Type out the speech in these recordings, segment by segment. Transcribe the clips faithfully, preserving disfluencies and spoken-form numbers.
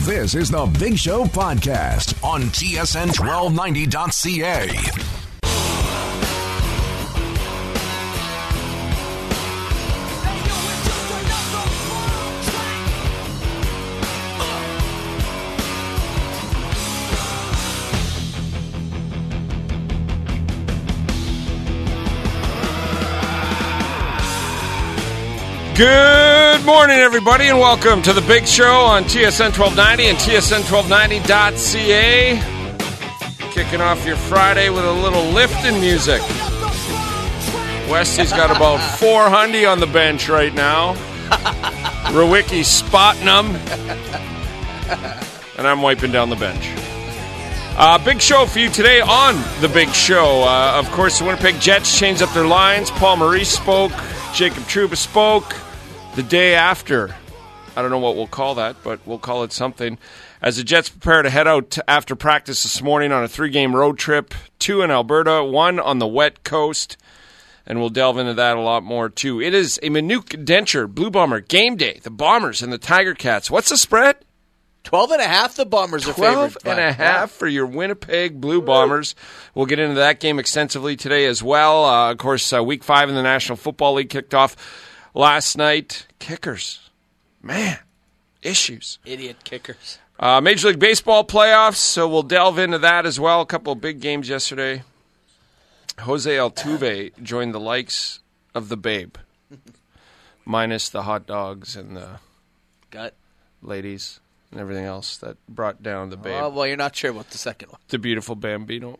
This is the Big Show podcast on T S N twelve ninety dot C A. Good morning, everybody, and welcome to the Big Show on T S N twelve ninety and T S N twelve ninety dot C A. Kicking off your Friday with a little lifting music. Westy's got about four hundred on the bench right now. Rewicki's spotting them. And I'm wiping down the bench. Uh, big show for you today on the Big Show. Uh, of course, the Winnipeg Jets changed up their lines. Paul Maurice spoke. Jacob Trouba spoke. The day after, I don't know what we'll call that, but we'll call it something, as the Jets prepare to head out after practice this morning on a three-game road trip, two in Alberta, one on the wet coast, and we'll delve into that a lot more, too. It is a Minuk Denture Blue Bomber game day, the Bombers and the Tiger Cats. What's the spread? Twelve and a half, the Bombers are favored. Twelve and a half for your Winnipeg Blue Bombers. We'll get into that game extensively today as well. Uh, of course, uh, Week five in the National Football League kicked off last night. Kickers. Man, issues. Idiot kickers. Uh, Major League Baseball playoffs, so we'll delve into that as well. A couple of big games yesterday. Jose Altuve joined the likes of the Babe, minus the hot dogs and the Gut. ladies and everything else that brought down the Babe. Oh, well, you're not sure about the second one. The beautiful Bambino.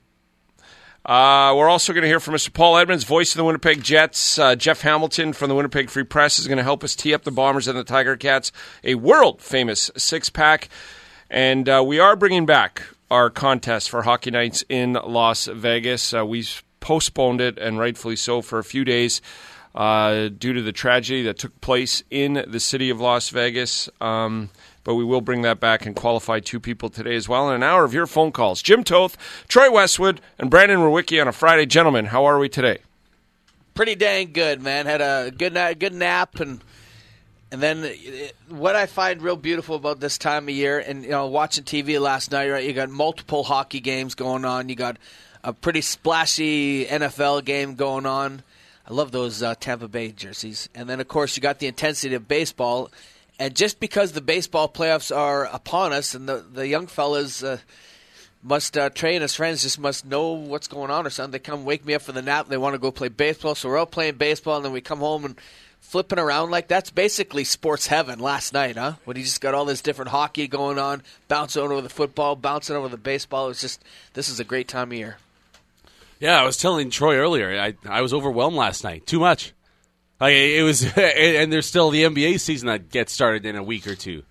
Uh, we're also going to hear from Mister Paul Edmonds, voice of the Winnipeg Jets. Uh, Jeff Hamilton from the Winnipeg Free Press is going to help us tee up the Bombers and the Tiger Cats, a world-famous six-pack. And uh, we are bringing back our contest for Hockey Nights in Las Vegas. Uh, we've postponed it, and rightfully so, for a few days uh, due to the tragedy that took place in the city of Las Vegas. Um But we will bring that back and qualify two people today as well in an hour of your phone calls. Jim Toth, Troy Westwood, and Brandon Rewicki on a Friday. Gentlemen, how are we today? Pretty dang good, man. Had a good night, good nap, and and then it, what I find real beautiful about this time of year, and you know, watching T V last night, right? You got multiple hockey games going on. You got a pretty splashy N F L game going on. I love those uh, Tampa Bay jerseys, and then of course you got the intensity of baseball. And just because the baseball playoffs are upon us, and the, the young fellas uh, must uh, train as friends, just must know what's going on or something. They come wake me up for the nap. They want to go play baseball, so we're out playing baseball, and then we come home and flipping around like that's basically sports heaven last night, huh? When you just got all this different hockey going on, bouncing over the football, bouncing over the baseball. It was just this is a great time of year. Yeah, I was telling Troy earlier. I I was overwhelmed last night. Too much. Like it was, and there's still the N B A season that gets started in a week or two.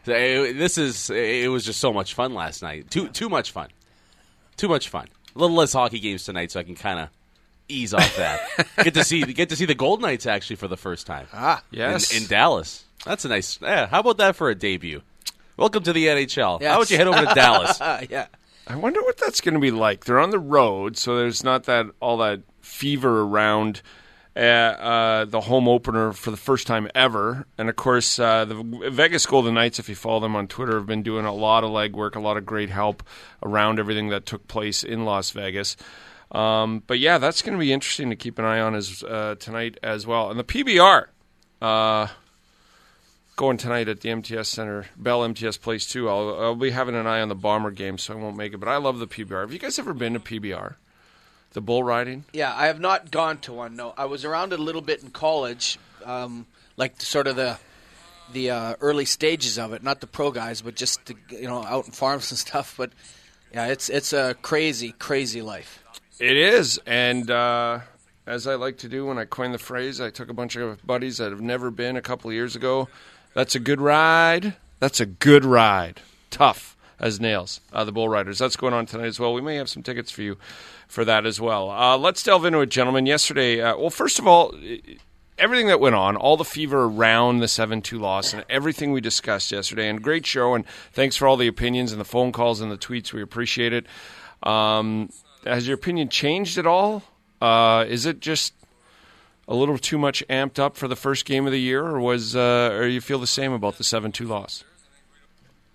This is, it was just so much fun last night. Too too much fun. Too much fun. A little less hockey games tonight, so I can kind of ease off that. get to see get to see the Gold Knights actually for the first time. Ah, yes, in, in Dallas. That's a nice. Yeah, how about that for a debut? Welcome to the N H L. Yes. How about you head over to Dallas? Yeah. I wonder what that's going to be like. They're on the road, so there's not that all that fever around Uh, uh, the home opener for the first time ever. And, of course, uh, the Vegas Golden Knights, if you follow them on Twitter, have been doing a lot of legwork, a lot of great help around everything that took place in Las Vegas. Um, but, yeah, that's going to be interesting to keep an eye on as uh, tonight as well. And the P B R, uh, going tonight at the M T S Center, Bell M T S Place, too. I'll, I'll be having an eye on the Bomber game, so I won't make it. But I love the P B R. Have you guys ever been to P B R? The bull riding? Yeah, I have not gone to one, no. I was around it a little bit in college, um, like sort of the the uh, early stages of it, not the pro guys, but just, the, you know, out in farms and stuff. But, yeah, it's it's a crazy, crazy life. It is, and uh, as I like to do when I coin the phrase, I took a bunch of buddies that have never been a couple of years ago. That's a good ride. That's a good ride. Tough as nails, uh, the Bull Riders. That's going on tonight as well. We may have some tickets for you for that as well. Uh, let's delve into it, gentlemen. Yesterday, uh, well, first of all, everything that went on, all the fever around the seven two loss and everything we discussed yesterday, and great show, and thanks for all the opinions and the phone calls and the tweets. We appreciate it. Um, has your opinion changed at all? Uh, is it just a little too much amped up for the first game of the year, or was, uh, or you feel the same about the seven two loss?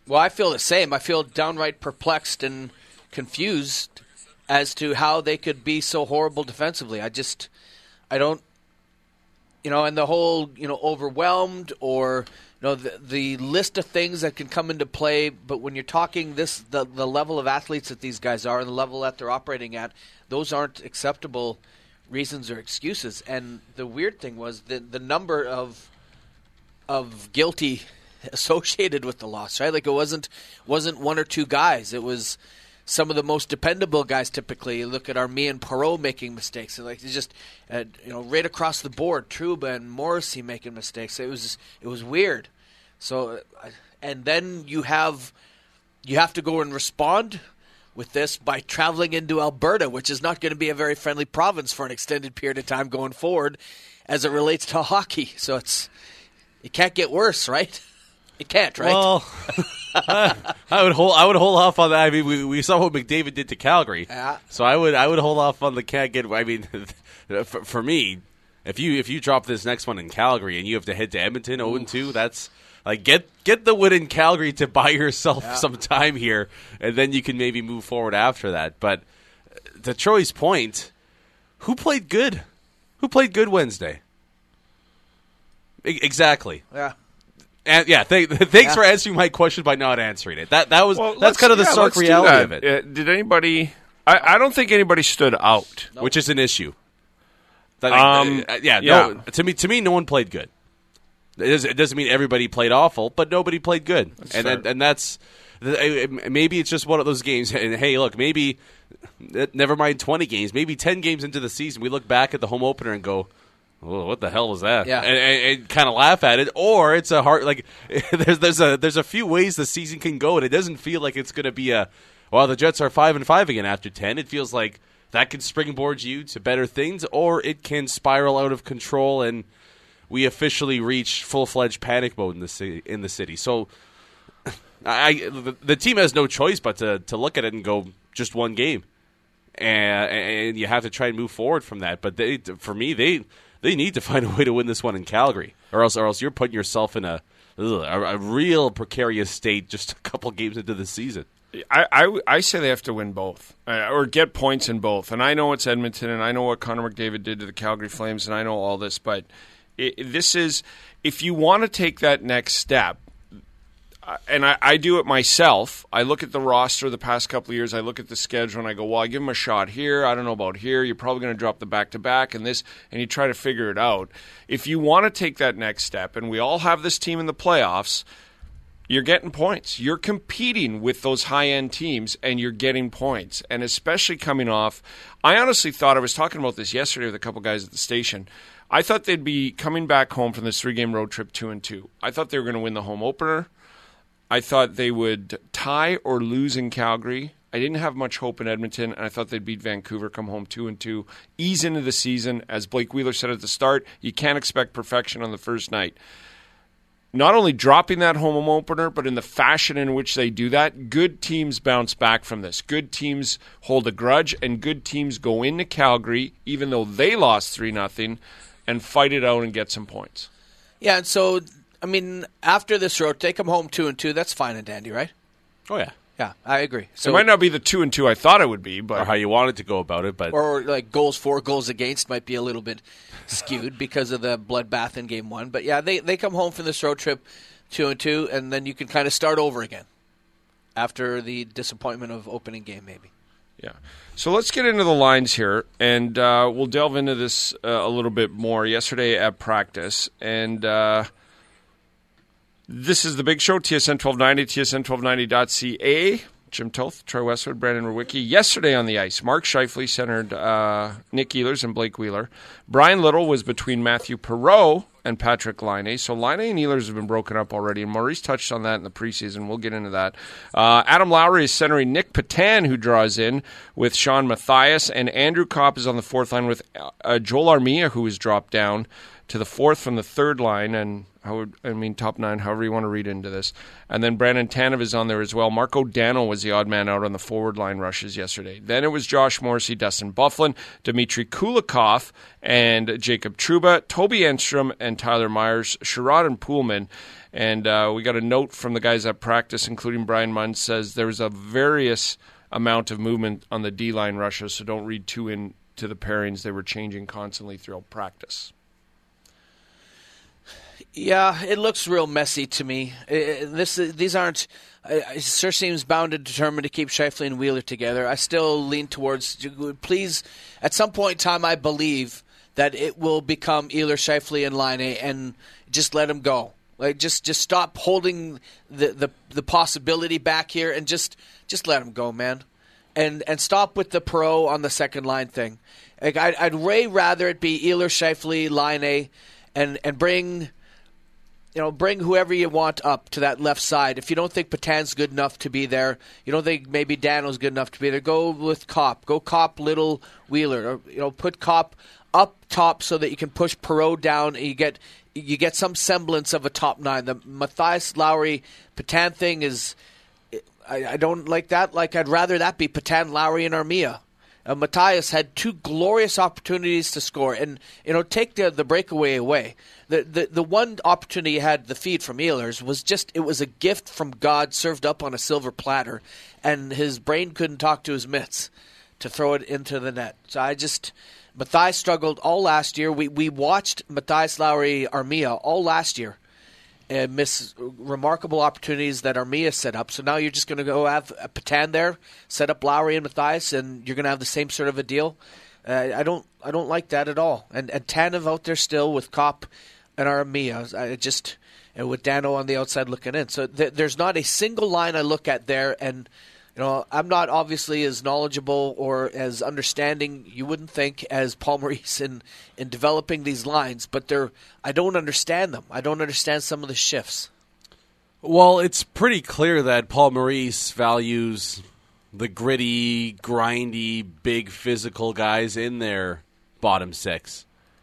Well, I feel the same. I feel downright perplexed and confused as to how they could be so horrible defensively. I just, I don't, you know, and the whole, you know, overwhelmed or, you know, the, the list of things that can come into play. But when you're talking this, the, the level of athletes that these guys are and the level that they're operating at, those aren't acceptable reasons or excuses. And the weird thing was the the number of of guilty associated with the loss, right? Like it wasn't wasn't one or two guys. It was some of the most dependable guys. Typically, you look at Armia and Perreault making mistakes, and like it's just uh, you know right across the board, Trouba and Morrissey making mistakes. It was it was weird. So, uh, and then you have you have to go and respond with this by traveling into Alberta, which is not going to be a very friendly province for an extended period of time going forward, as it relates to hockey. So it's it can't get worse, right? It can't, right? Well, I would hold. I would hold off on that. I mean, we, we saw what McDavid did to Calgary, Yeah. so I would. I would hold off on the can't get. I mean, for, for me, if you if you drop this next one in Calgary and you have to head to Edmonton, zero and two, that's like get get the win in Calgary to buy yourself Yeah. some time here, and then you can maybe move forward after that. But to Troy's point, who played good? Who played good Wednesday? E- exactly. Yeah. And yeah, th- thanks Yeah. for answering my question by not answering it. That that was Well, that's let's- kind of the yeah, stark let's do reality that. of it, Uh, did anybody? I, I don't think anybody stood out. which is an issue. That- Um, uh, yeah, yeah. No, to me, to me, no one played good. It doesn't, it doesn't mean everybody played awful, but nobody played good, That's and, fair. and and that's maybe it's just one of those games. And hey, look, maybe never mind twenty games, maybe ten games into the season, we look back at the home opener and go, "Oh, what the hell was that?" Yeah. and, and, and kind of laugh at it. Or it's a hard like there's there's a there's a few ways the season can go, and it doesn't feel like it's going to be a well, the Jets are five and five again after ten. It feels like that can springboard you to better things, or it can spiral out of control and we officially reach full-fledged panic mode in the city. In the city, so I the, the team has no choice but to to look at it and go just one game, and and you have to try and move forward from that. But they, for me, they they need to find a way to win this one in Calgary, or else or else you're putting yourself in a ugh, a, a real precarious state just a couple games into the season. I, I, I say they have to win both uh, or get points in both. And I know it's Edmonton, and I know what Connor McDavid did to the Calgary Flames, and I know all this. But it, this is if you want to take that next step. And I, I do it myself. I look at the roster the past couple of years. I look at the schedule, and I go, well, I give them a shot here. I don't know about here. You're probably going to drop the back-to-back and this, and you try to figure it out. If you want to take that next step, and we all have this team in the playoffs, you're getting points. You're competing with those high-end teams, and you're getting points. And especially coming off, I honestly thought, I was talking about this yesterday with a couple guys at the station, I thought they'd be coming back home from this three-game road trip two and two. I thought they were going to win the home opener. I thought they would tie or lose in Calgary. I didn't have much hope in Edmonton, and I thought they'd beat Vancouver, come home two and two, ease into the season. As Blake Wheeler said at the start, you can't expect perfection on the first night. Not only dropping that home opener, but in the fashion in which they do that, good teams bounce back from this. Good teams hold a grudge, and good teams go into Calgary, even though they lost three nothing, and fight it out and get some points. Yeah, and so I mean, after this road, take them home two and two. That's fine and dandy, right? Oh yeah, Yeah, I agree. So It might not be the two and two I thought it would be, or but how you wanted to go about it, but or like goals for, goals against might be a little bit skewed because of the bloodbath in game one. But yeah, they they come home from this road trip two and two, and then you can kind of start over again after the disappointment of opening game, maybe. yeah. So let's get into the lines here, and uh, we'll delve into this uh, a little bit more. Yesterday at practice, and uh, this is the Big Show, T S N twelve ninety, T S N twelve ninety dot C A. Jim Toth, Troy Westwood, Brandon Rewicki. Yesterday on the ice, Mark Scheifele centered uh, Nick Ehlers and Blake Wheeler. Brian Little was between Matthew Perreault and Patrick Laine. So Laine and Ehlers have been broken up already, and Maurice touched on that in the preseason. We'll get into that. Uh, Adam Lowry is centering Nick Patan, who draws in with Sean Mathias, and Andrew Kopp is on the fourth line with uh, Joel Armia, who has dropped down to the fourth from the third line, and How would, I mean, top nine, however you want to read into this. And then Brandon Tanev is on there as well. Marco Dano was the odd man out on the forward line rushes yesterday. Then it was Josh Morrissey, Dustin Byfuglien, Dmitry Kulikov, and Jacob Trouba, Toby Enstrom, and Tyler Myers, Sherrod and Poolman. And uh, we got a note from the guys at practice, including Brian Munn, says there was a various amount of movement on the D-line rushes, so don't read too into the pairings. They were changing constantly throughout practice. Yeah, it looks real messy to me. It, this these aren't. It sure seems bound and determined to keep Scheifele and Wheeler together. I still lean towards. Please, at some point in time, I believe that it will become Wheeler, Scheifele, and Laine, and just let them go. Like just, just stop holding the, the the possibility back here, and just just let them go, man. And and stop with the Perreault on the second line thing. Like I'd, I'd way rather it be Wheeler, Scheifele, Laine, and and bring. You know, bring whoever you want up to that left side. If you don't think Patan's good enough to be there, you don't think maybe Dano's good enough to be there, go with Kopp. Go Kopp, Little, Wheeler. Or, you know, put Kopp up top so that you can push Perreault down and you get you get some semblance of a top nine. The Matthias Lowry Patan thing is, I, I don't like that. Like I'd rather that be Patan, Lowry, and Armia. Uh, Matthias had two glorious opportunities to score, and you know, take the the breakaway away. The the the one opportunity he had, the feed from Ehlers, was just it was a gift from God served up on a silver platter, and his brain couldn't talk to his mitts to throw it into the net. So I just Matthias struggled all last year. We we watched Matthias Lowry Armia all last year. And miss remarkable opportunities that Armia set up. So now you're just going to go have a Patan there, set up Lowry and Matthias, and you're going to have the same sort of a deal. Uh, I don't, I don't like that at all. And and Tanev out there still with Kopp and Armia. I just and with Dano on the outside looking in. So th- there's not a single line I look at there, and you know I'm not obviously as knowledgeable or as understanding, you wouldn't think, as Paul Maurice in in developing these lines, but they're I don't understand them. I don't understand some of the shifts. Well, it's pretty clear that Paul Maurice values the gritty, grindy, big physical guys in their bottom six.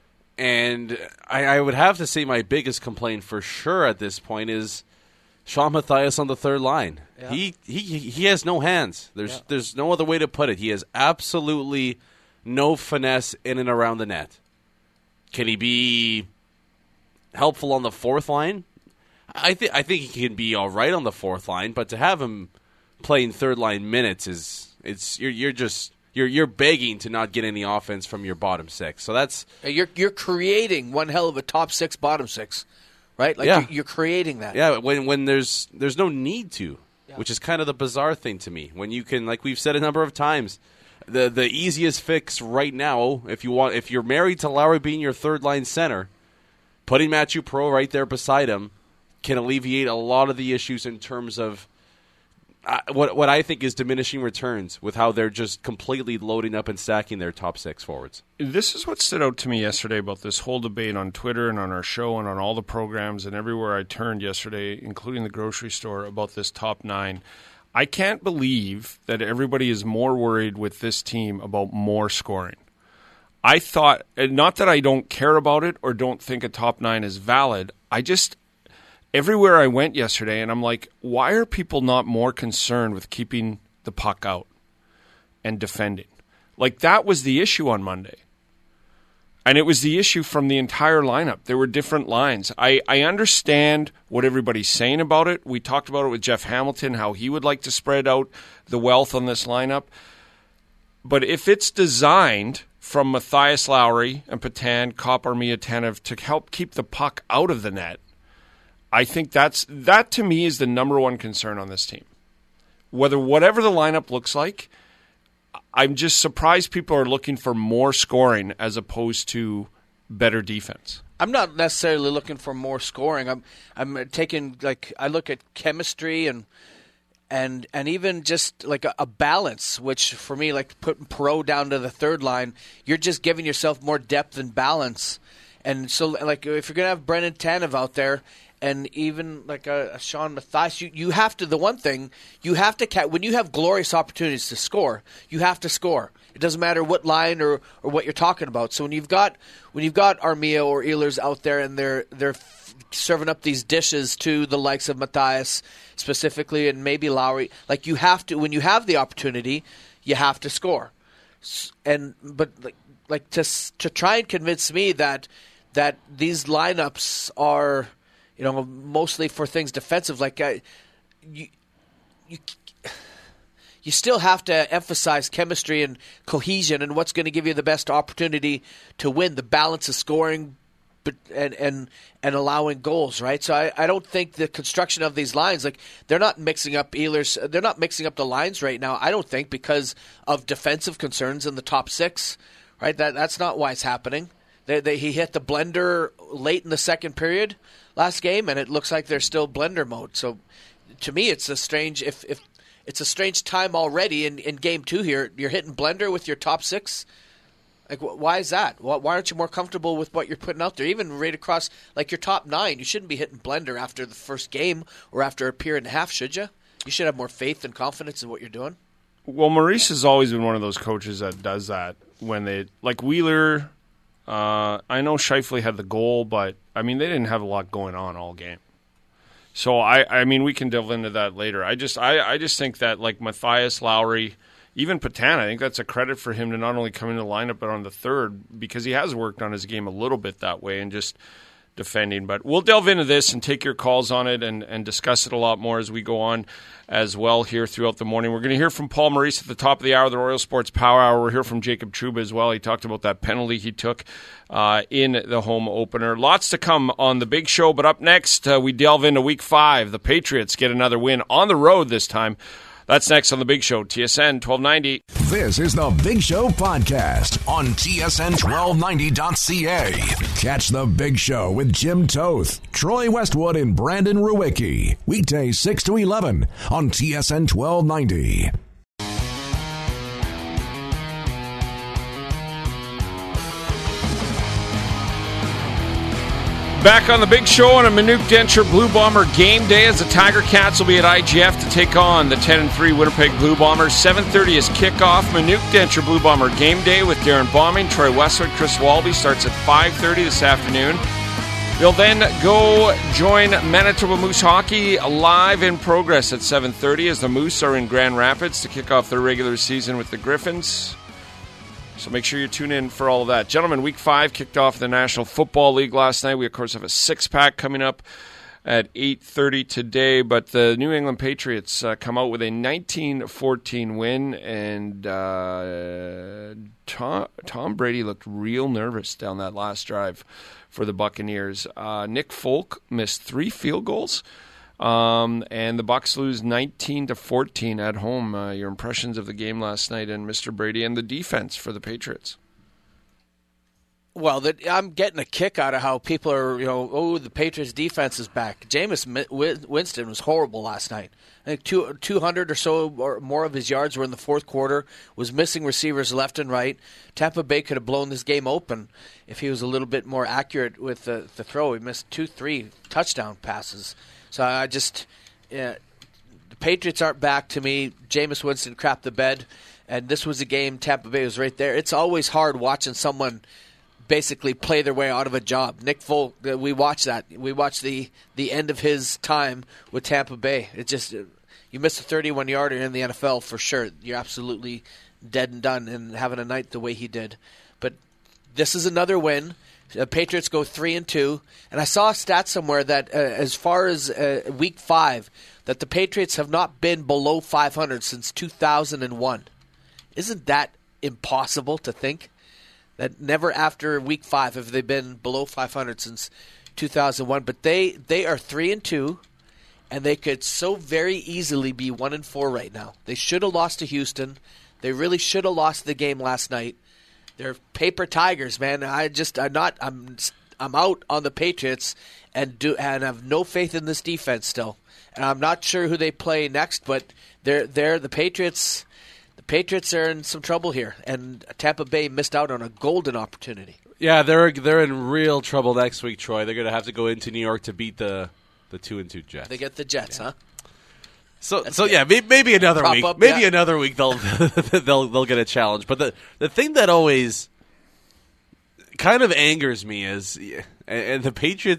And I, I would have to say my biggest complaint for sure at this point is Sean Matthias on the third line. Yeah. He he he has no hands. There's yeah. there's no other way to put it. He has absolutely no finesse in and around the net. Can he be helpful on the fourth line? I think I think he can be all right on the fourth line, but to have him playing third line minutes is it's you're you're just you're you're begging to not get any offense from your bottom six. So that's you're you're creating one hell of a top six, bottom six, right? Like yeah. you're, you're creating that. Yeah, when when there's there's no need to, yeah. which is kind of the bizarre thing to me. When you can, like we've said a number of times, the the easiest fix right now, if you want, if you're married to Lowry being your third line center, putting Matthew Perreault right there beside him can alleviate a lot of the issues in terms of uh, what what I think is diminishing returns with how they're just completely loading up and stacking their top six forwards. This is what stood out to me yesterday about this whole debate on Twitter and on our show and on all the programs and everywhere I turned yesterday, including the grocery store, about this top nine. I can't believe that everybody is more worried with this team about more scoring. I thought, not that I don't care about it or don't think a top nine is valid, I just... Everywhere I went yesterday, and I'm like, why are people not more concerned with keeping the puck out and defending? Like, that was the issue on Monday. And it was the issue from the entire lineup. There were different lines. I, I understand what everybody's saying about it. We talked about it with Jeff Hamilton, how he would like to spread out the wealth on this lineup. But if it's designed from Matthias Lowry and Patan, Kopp, Armia, Tanev to help keep the puck out of the net, I think that's that to me is the number one concern on this team. Whether whatever the lineup looks like, I'm just surprised people are looking for more scoring as opposed to better defense. I'm not necessarily looking for more scoring. I'm I'm taking like I look at chemistry and and and even just like a, a balance, which for me, like putting Perreault down to the third line, you're just giving yourself more depth and balance. And so, like, if you're gonna have Brendan Tanev out there. And even like a, a Sean Matthias, you, you have to, the one thing, you have to, ca- when you have glorious opportunities to score, you have to score. It doesn't matter what line or, or what you're talking about. So when you've got when you've got Armia or Ehlers out there and they're they're f- serving up these dishes to the likes of Matthias specifically, and maybe Lowry. Like you have to, when you have the opportunity, you have to score. And but like, like to to try and convince me that that these lineups are, you know, mostly for things defensive. Like I, you you. You still have to emphasize chemistry and cohesion and what's going to give you the best opportunity to win, the balance of scoring but and and, and allowing goals, right? So I, I don't think the construction of these lines, like they're not mixing up Ehlers, they're not mixing up the lines right now, I don't think, because of defensive concerns in the top six, right? That That's not why it's happening. They, they, he hit the blender late in the second period last game, and it looks like they're still blender mode. So to me, it's a strange, if if It's a strange time already in, in game two here. You're hitting blender with your top six. Like, wh- why is that? Why, why aren't you more comfortable with what you're putting out there? Even right across, like your top nine, you shouldn't be hitting blender after the first game or after a period and a half, should you? You should have more faith and confidence in what you're doing. Well, Maurice has always been one of those coaches that does that when they like Wheeler. Uh, I know Scheifele had the goal, but I mean they didn't have a lot going on all game. So I, I mean, we can delve into that later. I just, I, I just think that like Matthias, Lowry, even Patan, I think that's a credit for him to not only come into the lineup but on the third, because he has worked on his game a little bit that way and just defending. But we'll delve into this and take your calls on it and, and discuss it a lot more as we go on as well here throughout the morning. We're going to hear from Paul Maurice at the top of the hour, the Royal Sports Power Hour. We'll hear from Jacob Trouba as well. He talked about that penalty he took uh, in the home opener. Lots to come on the big show, but up next uh, we delve into week five. The Patriots get another win on the road this time. That's next on The Big Show, T S N twelve ninety. This is The Big Show Podcast on T S N twelve ninety dot C A. Catch The Big Show with Jim Toth, Troy Westwood, and Brandon Ruwicki. Weekdays six to eleven on T S N twelve ninety. Back on the Big Show on a Minute Denture Blue Bomber game day as the Tiger Cats will be at I G F to take on the ten and three Winnipeg Blue Bombers. seven thirty is kickoff. Minute Denture Blue Bomber game day with Darren Bombing, Troy Westwood, Chris Walby starts at five thirty this afternoon. They'll then go join Manitoba Moose Hockey live in progress at seven thirty as the Moose are in Grand Rapids to kick off their regular season with the Griffins. So make sure you tune in for all of that. Gentlemen, week five kicked off the National Football League last night. We, of course, have a six-pack coming up at eight thirty today. But the New England Patriots uh, come out with a nineteen fourteen win. And uh, Tom, Tom Brady looked real nervous down that last drive for the Buccaneers. Uh, Nick Folk missed three field goals. Um, and the Bucs lose nineteen to fourteen at home. Uh, your impressions of the game last night and Mister Brady and the defense for the Patriots? Well, the, I'm getting a kick out of how people are, you know, oh, the Patriots defense is back. Jameis Winston was horrible last night. I think two, two hundred or so or more of his yards were in the fourth quarter, was missing receivers left and right. Tampa Bay could have blown this game open if he was a little bit more accurate with the, the throw. He missed two, three touchdown passes. So I just, yeah, the Patriots aren't back to me. Jameis Winston crapped the bed, and this was a game. Tampa Bay was right there. It's always hard watching someone basically play their way out of a job. Nick Folk, we watched that. We watched the, the end of his time with Tampa Bay. It just, you miss a thirty-one yarder in the N F L for sure. You're absolutely dead and done, and having a night the way he did. But this is another win. The Patriots go three and two, and I saw a stat somewhere that uh, as far as uh, week five, that the Patriots have not been below five hundred since two thousand one. Isn't that impossible to think? That never after week five have they been below five hundred since two thousand one. But they they are three and two, and they could so very easily be one and four right now. They should have lost to Houston. They really should have lost the game last night. They're paper tigers, man. I just I'm not I'm I'm out on the Patriots and do and have no faith in this defense still. And I'm not sure who they play next, but they're they're the Patriots. The Patriots are in some trouble here, and Tampa Bay missed out on a golden opportunity. Yeah, they're they're in real trouble next week, Troy. They're going to have to go into New York to beat the the two and two Jets. They get the Jets, yeah. huh? So, That's so good. yeah, maybe, maybe another Prop week. Up, maybe yeah. another week they'll they'll they'll get a challenge. But the the thing that always kind of angers me is, and the Patriots,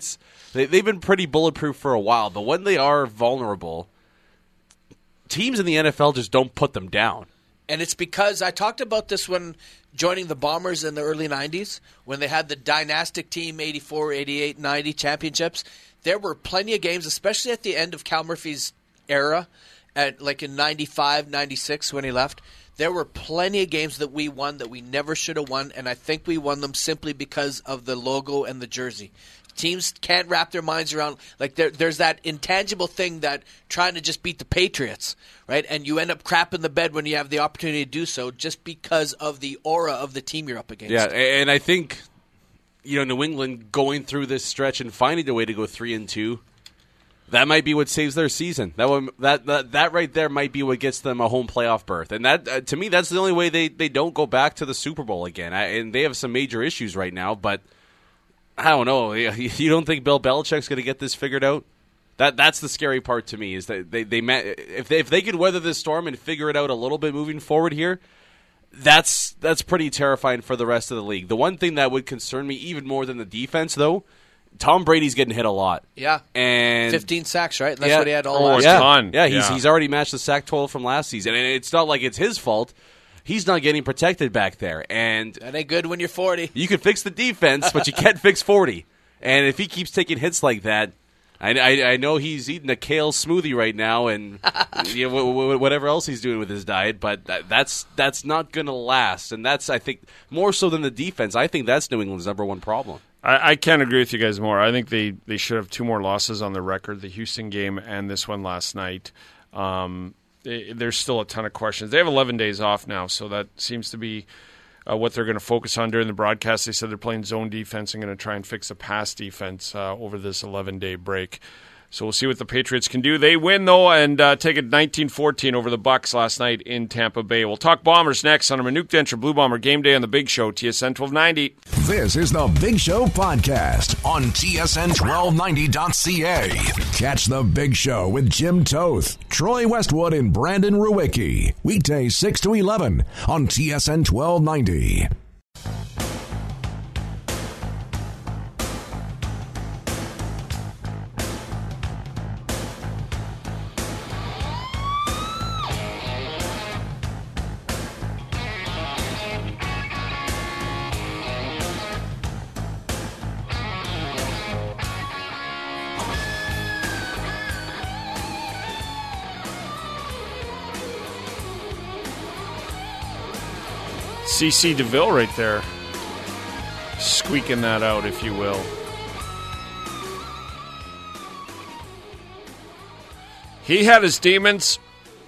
they, they've been pretty bulletproof for a while, but when they are vulnerable, teams in the N F L just don't put them down. And it's because I talked about this when joining the Bombers in the early nineties, when they had the dynastic team, eighty-four, eighty-eight, ninety championships. There were plenty of games, especially at the end of Cal Murphy's era, at like in ninety-five, ninety-six when he left. There were plenty of games that we won that we never should have won, and I think we won them simply because of the logo and the jersey. Teams can't wrap their minds around, like there, there's that intangible thing that trying to just beat the Patriots, right? And you end up crapping the bed when you have the opportunity to do so just because of the aura of the team you're up against. Yeah, and I think, you know, New England going through this stretch and finding a way to go three and two, that might be what saves their season. That one, that, that that right there might be what gets them a home playoff berth. And that, uh, to me, that's the only way they, they don't go back to the Super Bowl again. I, and they have some major issues right now, but I don't know. You don't think Bill Belichick's going to get this figured out? That that's the scary part to me, is that they they if they, if they could weather this storm and figure it out a little bit moving forward here, that's that's pretty terrifying for the rest of the league. The one thing that would concern me even more than the defense, though, Tom Brady's getting hit a lot. Yeah. And fifteen sacks, right? That's yeah, what he had all oh, last yeah. year. ton. Yeah, he's Yeah. he's already matched the sack total from last season. And it's not like it's his fault. He's not getting protected back there. And That ain't good when you're forty. you can fix the defense, but you can't fix forty. And if he keeps taking hits like that, I, I, I know he's eating a kale smoothie right now and you know, w- w- whatever else he's doing with his diet, but that, that's that's not going to last. And that's, I think, more so than the defense, I think that's New England's number one problem. I, I can't agree with you guys more. I think they, they should have two more losses on their record, the Houston game and this one last night. Um, they, there's still a ton of questions. They have eleven days off now, so that seems to be uh, what they're going to focus on during the broadcast. They said they're playing zone defense and going to try and fix the pass defense uh, over this eleven-day break. So we'll see what the Patriots can do. They win, though, and uh, take it nineteen fourteen over the Bucs last night in Tampa Bay. We'll talk Bombers next on a Manuk Denture Blue Bomber Game Day on The Big Show, T S N twelve ninety. This is The Big Show Podcast on T S N twelve ninety dot C A. Catch The Big Show with Jim Toth, Troy Westwood, and Brandon Ruwicki. Weekdays six to eleven on T S N twelve ninety. C C DeVille right there, squeaking that out, if you will. He had his demons.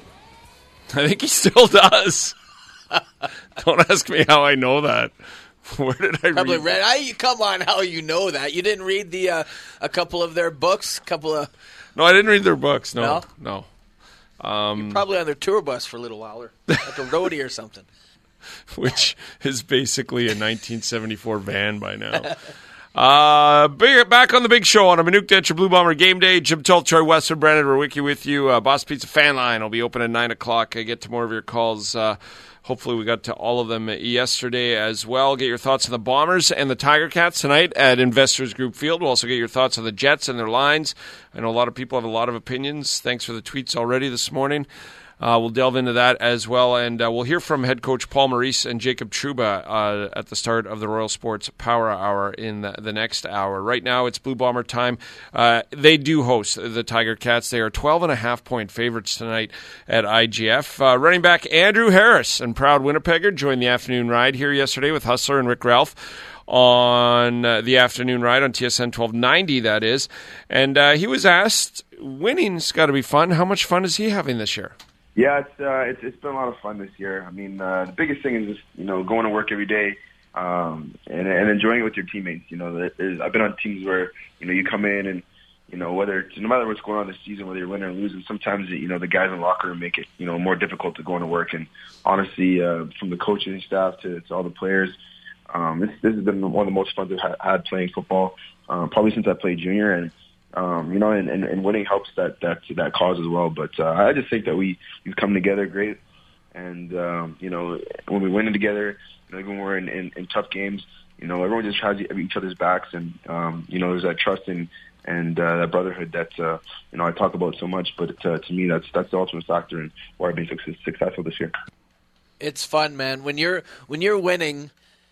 I think he still does. Don't ask me how I know that. Where did I Probably read? read. I, come on, how you know that? You didn't read the uh, a couple of their books, a couple of No, I didn't read their books. No, no. You're probably on their tour bus for a little while, or like a roadie or something. Which is basically a nineteen seventy-four van by now. Uh, big, back on the Big Show on a Manuk Denture Blue Bomber Game Day. Jim Toth, Troy Westwood, Brandon Ruwicki with you. Uh, Boss Pizza Fan Line will be open at nine o'clock. I get to more of your calls. Uh, hopefully we got to all of them yesterday as well. Get your thoughts on the Bombers and the Tiger Cats tonight at Investors Group Field. We'll also get your thoughts on the Jets and their lines. I know a lot of people have a lot of opinions. Thanks for the tweets already this morning. Uh, we'll delve into that as well, and uh, we'll hear from head coach Paul Maurice and Jacob Trouba uh, at the start of the Royal Sports Power Hour in the, the next hour. Right now, it's Blue Bomber time. Uh, they do host the Tiger Cats. They are twelve and a half point favorites tonight at I G F. Uh, running back Andrew Harris and proud Winnipegger joined the afternoon ride here yesterday with Hustler and Rick Ralph on uh, the afternoon ride on T S N twelve ninety, that is. And uh, he was asked, winning's got to be fun. How much fun is he having this year? Yeah, it's, uh, it's it's been a lot of fun this year. I mean, uh, the biggest thing is just, you know, going to work every day um, and, and enjoying it with your teammates. You know, there's, I've been on teams where, you know, you come in and, you know, whether it's, no matter what's going on this season, whether you're winning or losing, sometimes, you know, the guys in the locker room make it, you know, more difficult to go into work. And honestly, uh, from the coaching staff to, to all the players, um, this, this has been one of the most fun I've had playing football, um, probably since I played junior. And Um, you know, and, and, and winning helps that, that that cause as well. But uh, I just think that we, we've come together great. And, um, you know, when we win together, you know, even when we're in, in, in tough games, you know, everyone just tries each other's backs. And, um, you know, there's that trust and, and uh, that brotherhood that uh, you know I talk about so much. But uh, to me, that's that's the ultimate factor in why I've been su- successful this year. It's fun, man. When you're when you're winning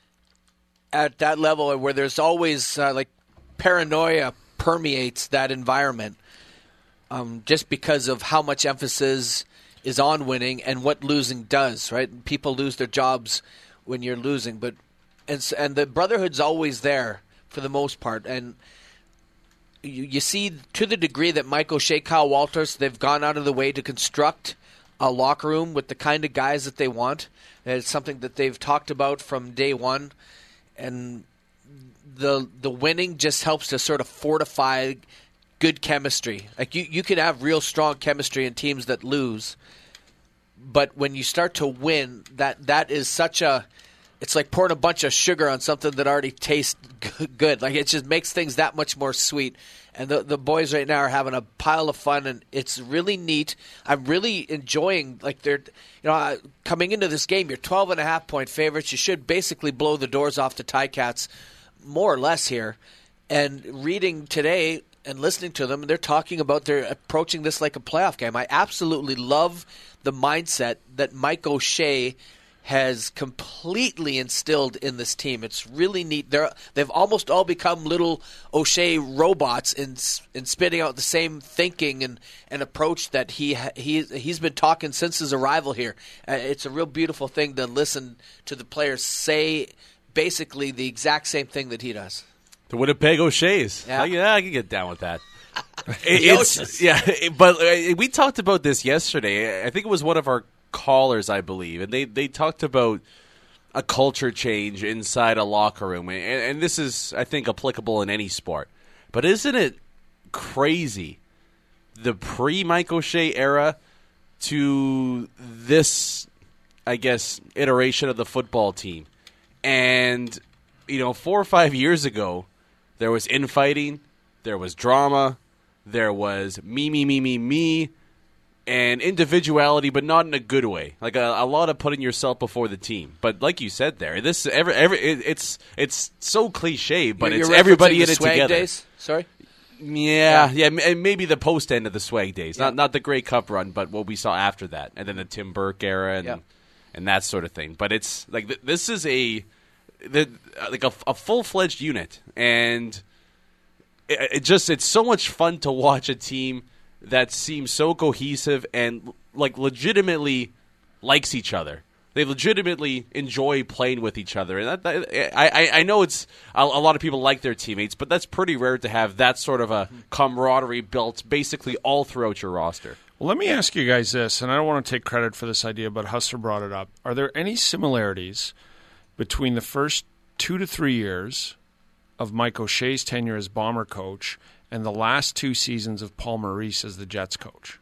at that level, where there's always uh, like paranoia permeates that environment, um, just because of how much emphasis is on winning and what losing does. Right? People lose their jobs when you're losing, but and and the brotherhood's always there for the most part, and you, you see to the degree that Mike O'Shea, Kyle Walters, they've gone out of the way to construct a locker room with the kind of guys that they want. It's something that they've talked about from day one, and the the winning just helps to sort of fortify good chemistry. Like you, you can have real strong chemistry in teams that lose, but when you start to win, that that is such a it's like pouring a bunch of sugar on something that already tastes good. Like it just makes things that much more sweet. And the the boys right now are having a pile of fun, and it's really neat. I'm really enjoying, like, they're, you know, coming into this game, you're twelve and a half point favorites. You should basically blow the doors off the Ticats, more or less here. And reading today and listening to them, they're talking about they're approaching this like a playoff game. I absolutely love the mindset that Mike O'Shea has completely instilled in this team. It's really neat. They're, they've almost all become little O'Shea robots in in spitting out the same thinking and, and approach that he he he's been talking since his arrival here. Uh, it's a real beautiful thing to listen to the players say basically the exact same thing that he does. The Winnipeg O'Sheas. Yeah. I, yeah, I can get down with that. It, it's, yeah, it, but uh, we talked about this yesterday. I think it was one of our callers, I believe, and they, they talked about a culture change inside a locker room, and, and this is, I think, applicable in any sport. But isn't it crazy, the pre-Mike O'Shea era to this, I guess, iteration of the football team? And, you know, four or five years ago, there was infighting, there was drama, there was me, me, me, me, me, and individuality, but not in a good way. Like a, a lot of putting yourself before the team. But like you said there, this every every it, it's it's so cliche, but You're, it's you're everybody in the it swag together. Days? Sorry? Yeah, yeah, yeah, and maybe the post end of the swag days, Yeah. not not the Grey Cup run, but what we saw after that, and then the Tim Burke era and Yeah. and that sort of thing. But it's like th- this is a the, like a, a full fledged unit, and it, it just it's so much fun to watch a team that seems so cohesive and like legitimately likes each other. They legitimately enjoy playing with each other, and that, that, I, I know it's a, a lot of people like their teammates, but that's pretty rare to have that sort of a camaraderie built basically all throughout your roster. Well, let me ask you guys this, and I don't want to take credit for this idea, but Hustler brought it up. Are there any similarities between the first two to three years of Mike O'Shea's tenure as Bomber coach and the last two seasons of Paul Maurice as the Jets coach?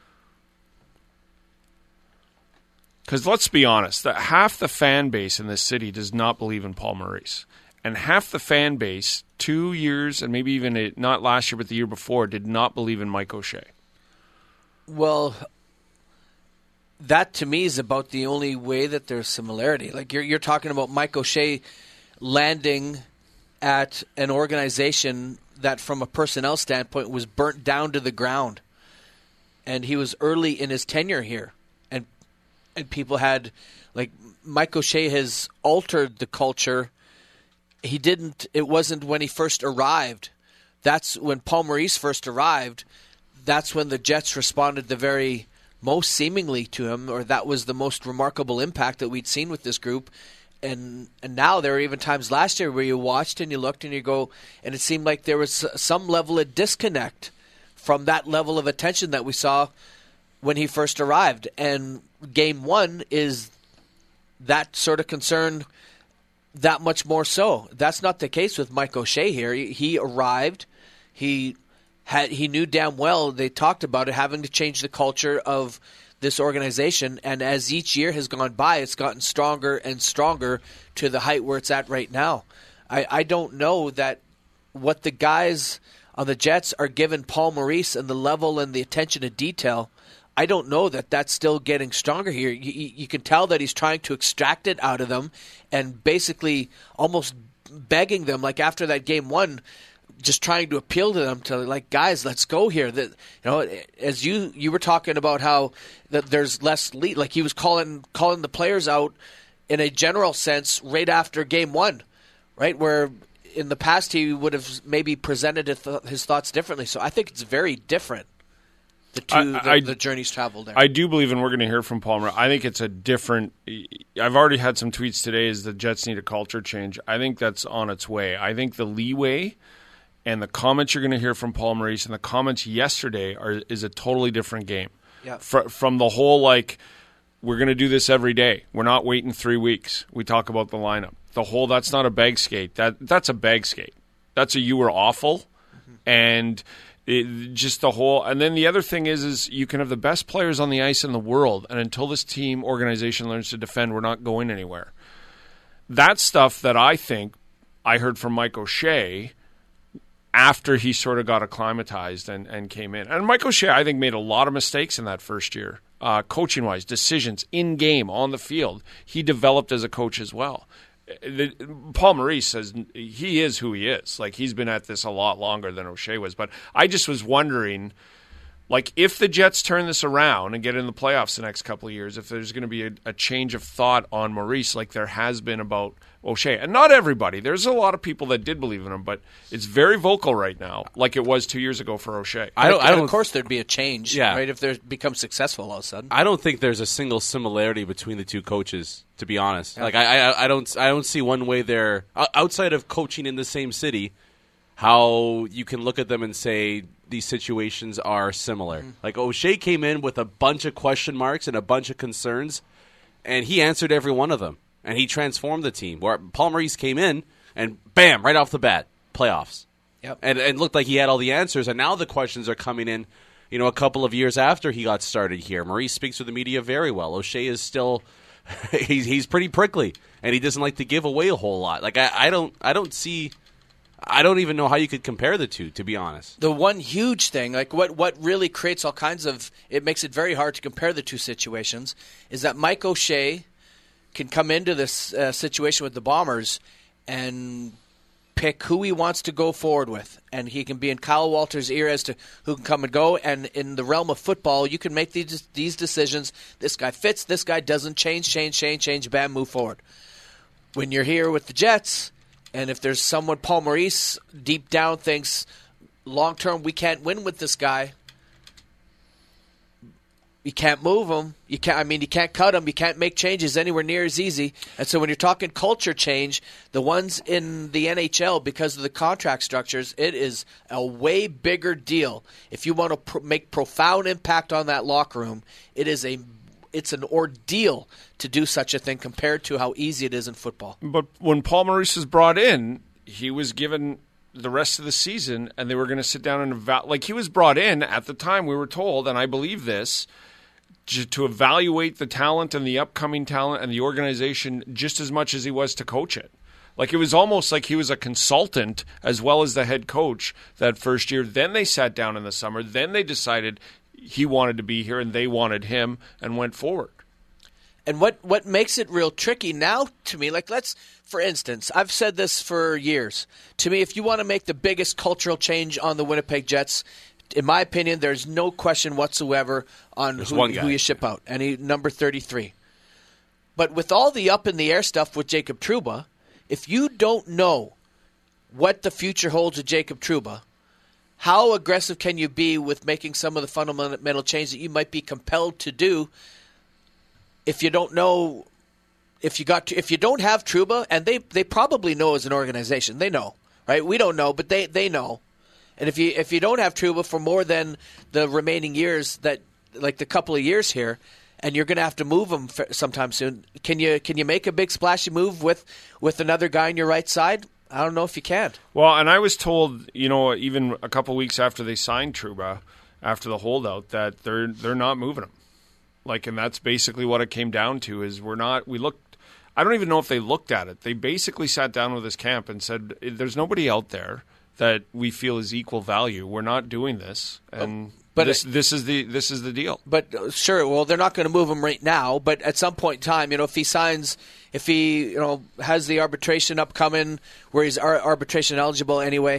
Because let's be honest, that half the fan base in this city does not believe in Paul Maurice. And half the fan base, two years, and maybe even a, not last year but the year before, did not believe in Mike O'Shea. Well, that to me is about the only way that there's similarity. Like you're you're talking about Mike O'Shea landing at an organization that from a personnel standpoint was burnt down to the ground. And he was early in his tenure here. And and people had, like, Mike O'Shea has altered the culture. He didn't, it wasn't when he first arrived. That's when Paul Maurice first arrived. That's when the Jets responded the very most seemingly to him, or that was the most remarkable impact that we'd seen with this group. And and now there were even times last year where you watched and you looked and you go, and it seemed like there was some level of disconnect from that level of attention that we saw when he first arrived. And game one is that sort of concern that much more so. That's not the case with Mike O'Shea here. He, he arrived, he had he knew damn well, they talked about it, having to change the culture of this organization, and as each year has gone by, it's gotten stronger and stronger to the height where it's at right now. I, I don't know that what the guys on the Jets are giving Paul Maurice and the level and the attention to detail, I don't know that that's still getting stronger here. You, you can tell that he's trying to extract it out of them and basically almost begging them, like after that game one, just trying to appeal to them to like, guys, let's go here. That, you know, as you you were talking about how that there's less lead, like he was calling calling the players out in a general sense right after game one, right? Where in the past he would have maybe presented his thoughts differently. So I think it's very different. The two, I, the, I, the journeys traveled there. I do believe, and we're going to hear from Palmer. I think it's a different. I've already had some tweets today. Is the Jets need a culture change? I think that's on its way. I think the leeway and the comments you're going to hear from Paul Maurice and the comments yesterday are is a totally different game. Yeah. Fr- from the whole like, we're going to do this every day. We're not waiting three weeks. We talk about the lineup. The whole that's not a bag skate. That that's a bag skate. That's a you were awful, mm-hmm. and. It, just the whole, and then the other thing is, is you can have the best players on the ice in the world, and until this team organization learns to defend, we're not going anywhere. That's stuff that I think I heard from Mike O'Shea after he sort of got acclimatized and, and came in. And Mike O'Shea, I think, made a lot of mistakes in that first year, uh, coaching-wise, decisions, in-game, on the field. He developed as a coach as well. The, Paul Maurice says he is who he is. Like, he's been at this a lot longer than O'Shea was. But I just was wondering, like, if the Jets turn this around and get in the playoffs the next couple of years, if there's going to be a, a change of thought on Maurice like there has been about O'Shea. And not everybody. There's a lot of people that did believe in him, but it's very vocal right now, like it was two years ago for O'Shea. I don't, I don't, of course there'd be a change, yeah. right, if they become successful all of a sudden. I don't think there's a single similarity between the two coaches, to be honest. Yeah. Like I, I, I don't, I don't see one way they're outside of coaching in the same city, how you can look at them and say these situations are similar. Mm-hmm. Like O'Shea came in with a bunch of question marks and a bunch of concerns, and he answered every one of them. And he transformed the team. Where Paul Maurice came in, and bam, right off the bat, playoffs. Yep. And and looked like he had all the answers. And now the questions are coming in, you know, a couple of years after he got started here. Maurice speaks to the media very well. O'Shea is still, he's he's pretty prickly, and he doesn't like to give away a whole lot. Like I, I don't I don't see, I don't even know how you could compare the two, to be honest. The one huge thing, like what what really creates all kinds of, it makes it very hard to compare the two situations, is that Mike O'Shea can come into this uh, situation with the Bombers and pick who he wants to go forward with. And he can be in Kyle Walter's ear as to who can come and go. And in the realm of football, you can make these these decisions. This guy fits, this guy doesn't. Change, change, change, change, bam, move forward. When you're here with the Jets, and if there's someone, Paul Maurice, deep down thinks, long-term, we can't win with this guy, you can't move him. You can't. I mean, you can't cut him. You can't make changes anywhere near as easy. And so, when you're talking culture change, the ones in the N H L, because of the contract structures, it is a way bigger deal. If you want to pr- make profound impact on that locker room, it is a, it's an ordeal to do such a thing compared to how easy it is in football. But when Paul Maurice was brought in, he was given the rest of the season, and they were going to sit down and evaluate. Like, he was brought in at the time, we were told, and I believe this, to evaluate the talent and the upcoming talent and the organization just as much as he was to coach it. Like, it was almost like he was a consultant as well as the head coach that first year. Then they sat down in the summer. Then they decided he wanted to be here and they wanted him and went forward. And what, what makes it real tricky now to me, like let's, for instance, I've said this for years. To me, if you want to make the biggest cultural change on the Winnipeg Jets, in my opinion, there's no question whatsoever on who, who you ship out. And he, number thirty-three. But with all the up-in-the-air stuff with Jacob Trouba, if you don't know what the future holds with Jacob Trouba, how aggressive can you be with making some of the fundamental changes that you might be compelled to do if you don't know, if you got to, if you don't have Trouba, and they, they probably know as an organization. They know, right? We don't know, but they, they know. And if you if you don't have Trouba for more than the remaining years, that like the couple of years here, and you're going to have to move him sometime soon, can you can you make a big splashy move with, with another guy on your right side? I don't know if you can. Well, and I was told, you know, even a couple of weeks after they signed Trouba, after the holdout, that they're they're not moving him. Like, and that's basically what it came down to. Is we're not. We looked. I don't even know if they looked at it. They basically sat down with his camp and said, "There's nobody out there that we feel is equal value. We're not doing this, and but this it, this is the this is the deal." But uh, sure, well, they're not going to move him right now. But at some point in time, you know, if he signs, if he you know has the arbitration upcoming where he's ar- arbitration eligible anyway,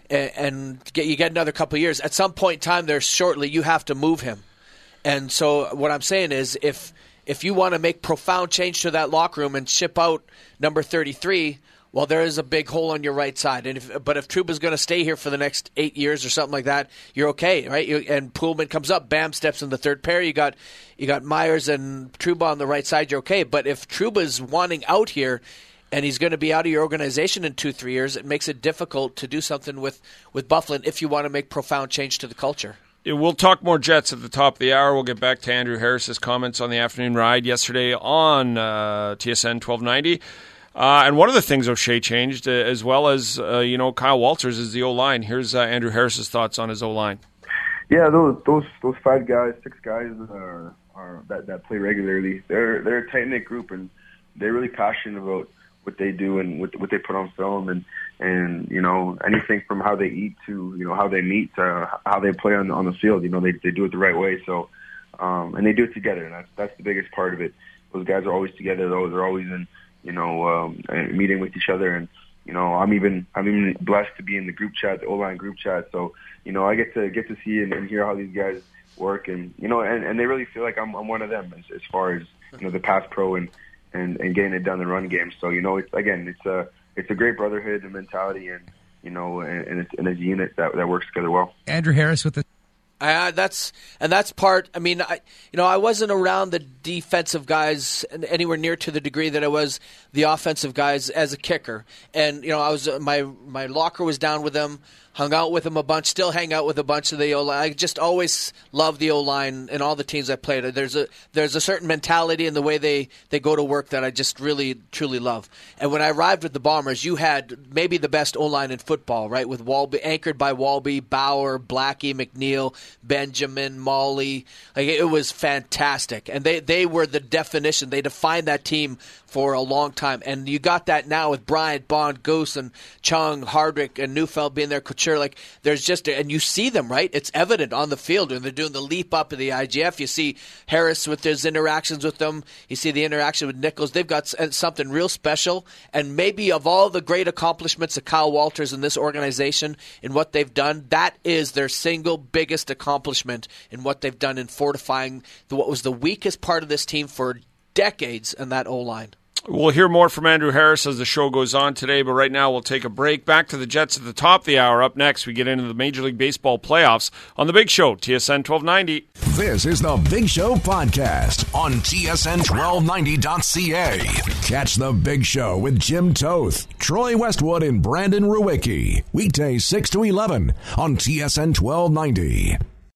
and, and get, you get another couple of years. At some point in time, there shortly, you have to move him. And so what I'm saying is if if you want to make profound change to that locker room and ship out number thirty-three, well, there is a big hole on your right side. And if, but if Trouba's going to stay here for the next eight years or something like that, you're okay, right? You, and Poolman comes up, Bam steps in the third pair. You got you got Myers and Trouba on the right side, you're okay. But if Trouba's wanting out here and he's going to be out of your organization in two, three years, it makes it difficult to do something with, with Byfuglien if you want to make profound change to the culture. We'll talk more Jets at the top of the hour. We'll get back to Andrew Harris's comments on the afternoon ride yesterday on uh, T S N twelve ninety. Uh, and one of the things O'Shea changed, uh, as well as uh, you know, Kyle Walters is the O-line. Here's uh, Andrew Harris's thoughts on his O-line. Yeah, those those those five guys, six guys are, are that that play regularly. They're they're a tight knit group, and they're really passionate about what they do and what what they put on film, and and you know, anything from how they eat to, you know, how they meet to how they play on on the field. You know, they they do it the right way. So, um, and they do it together, and that's that's the biggest part of it. Those guys are always together. Though they're always in, you know, um, meeting with each other, and you know, I'm even I'm even blessed to be in the group chat, the O-line group chat. So, you know, I get to get to see and, and hear how these guys work, and you know, and, and they really feel like I'm I'm one of them as, as far as, you know, the pass pro and, and, and getting it done in the run game. So, you know, it's again, it's a it's a great brotherhood and mentality, and you know, and, and it's and it's a unit that that works together well. Andrew Harris with the. Uh, that's and that's part. I mean, I you know I wasn't around the defensive guys anywhere near to the degree that I was the offensive guys as a kicker. And you know, I was my my locker was down with them, hung out with them a bunch, still hang out with a bunch of the O line. I just always loved the O line and all the teams I played. There's a there's a certain mentality in the way they, they go to work that I just really truly love. And when I arrived with the Bombers, you had maybe the best O line in football, right? With Walby, anchored by Walby, Bauer, Blackie, McNeil, Benjamin, Molly. Like, it was fantastic, and they they were the definition. They defined that team for a long time, and you got that now with Bryant, Bond, Goose, and Chung, Hardrick, and Neufeld being there, Couture. Like, there's just, and you see them, right? It's evident on the field when they're doing the leap up of the I G F. You see Harris with his interactions with them. You see the interaction with Nichols. They've got something real special, and maybe of all the great accomplishments of Kyle Walters in this organization in what they've done, that is their single biggest accomplishment in what they've done in fortifying the, what was the weakest part of this team for decades, and that O-line. We'll hear more from Andrew Harris as the show goes on today, but right now we'll take a break. Back to the Jets at the top of the hour. Up next, we get into the Major League Baseball playoffs on The Big Show, T S N twelve ninety. This is The Big Show podcast on T S N twelve ninety dot C A. Catch The Big Show with Jim Toth, Troy Westwood, and Brandon Ruwicki. Weekdays six to eleven on T S N twelve ninety.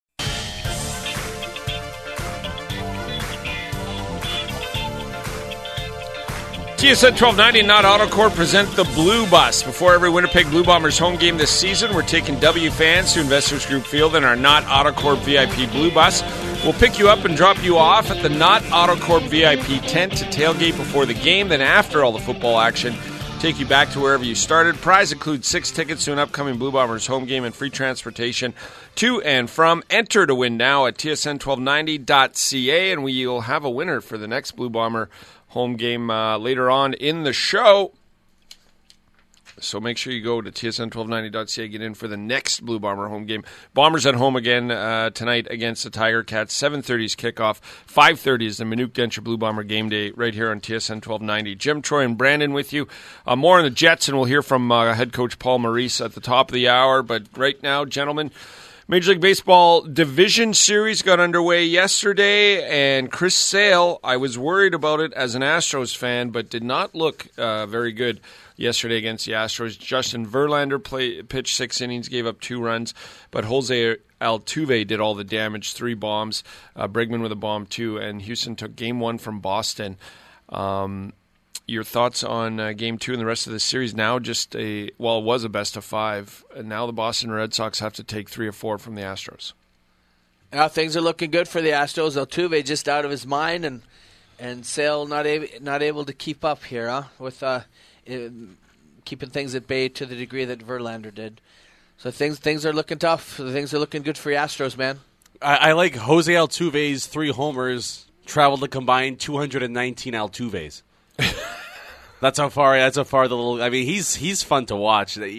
T S N twelve ninety and Not AutoCorp present the Blue Bus. Before every Winnipeg Blue Bombers home game this season, we're taking W fans to Investors Group Field in our Not AutoCorp V I P Blue Bus. We'll pick you up and drop you off at the Not AutoCorp V I P tent to tailgate before the game. Then after all the football action, take you back to wherever you started. Prize includes six tickets to an upcoming Blue Bombers home game and free transportation to and from. Enter to win now at T S N twelve ninety dot C A, and we will have a winner for the next Blue Bomber home game uh, later on in the show. So make sure you go to T S N twelve ninety dot C A, get in for the next Blue Bomber home game. Bombers at home again uh, tonight against the Tiger Cats. seven thirty is kickoff. five thirty is the Minute Densher Blue Bomber game day right here on T S N twelve ninety. Jim, Troy, and Brandon with you. Uh, more on the Jets, and we'll hear from uh, head coach Paul Maurice at the top of the hour. But right now, gentlemen, Major League Baseball Division Series got underway yesterday, and Chris Sale, I was worried about it as an Astros fan, but did not look uh, very good yesterday against the Astros. Justin Verlander play, pitched six innings, gave up two runs, but Jose Altuve did all the damage, three bombs, uh, Bregman with a bomb too, and Houston took game one from Boston. Um, your thoughts on uh, game two and the rest of the series? Now just a, well, it was a best of five, and now the Boston Red Sox have to take three or four from the Astros. Now things are looking good for the Astros. Altuve just out of his mind, and and Sale not able not able to keep up here, huh? With uh, in, keeping things at bay to the degree that Verlander did. So things things are looking tough. Things are looking good for the Astros, man. I, I like Jose Altuve's three homers traveled to combine two hundred nineteen Altuves. That's how far. That's how far the little. I mean, he's he's fun to watch. You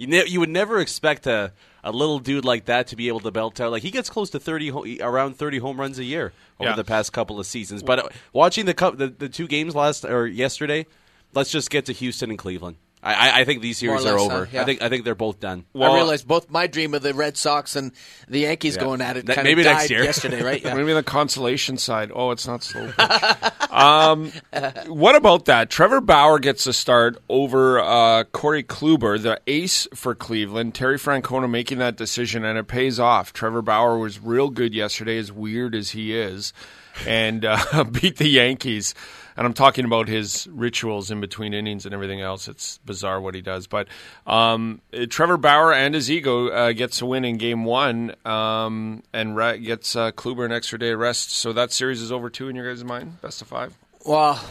You ne- you would never expect a, a little dude like that to be able to belt out. Like, he gets close to thirty, ho- around thirty home runs a year over Yeah. the past couple of seasons. But uh, watching the, co- the the two games last or yesterday, let's just get to Houston and Cleveland. I, I, I think these series More or are less, over. huh? Yeah. I think I think they're both done. Well, I realized both my dream of the Red Sox and the Yankees Yeah. going at it That- kind maybe of next died year. yesterday, right? Yeah. Maybe the consolation side. Oh, it's not slow pitch. um, what about that? Trevor Bauer gets a start over uh, Corey Kluber, the ace for Cleveland. Terry Francona making that decision, and it pays off. Trevor Bauer was real good yesterday, as weird as he is, and uh, beat the Yankees. And I'm talking about his rituals in between innings and everything else. It's bizarre what he does. But um, Trevor Bauer and his ego uh, gets a win in game one um, and re- gets uh, Kluber an extra day of rest. So that series is over too in your guys' mind? Best of five? Well,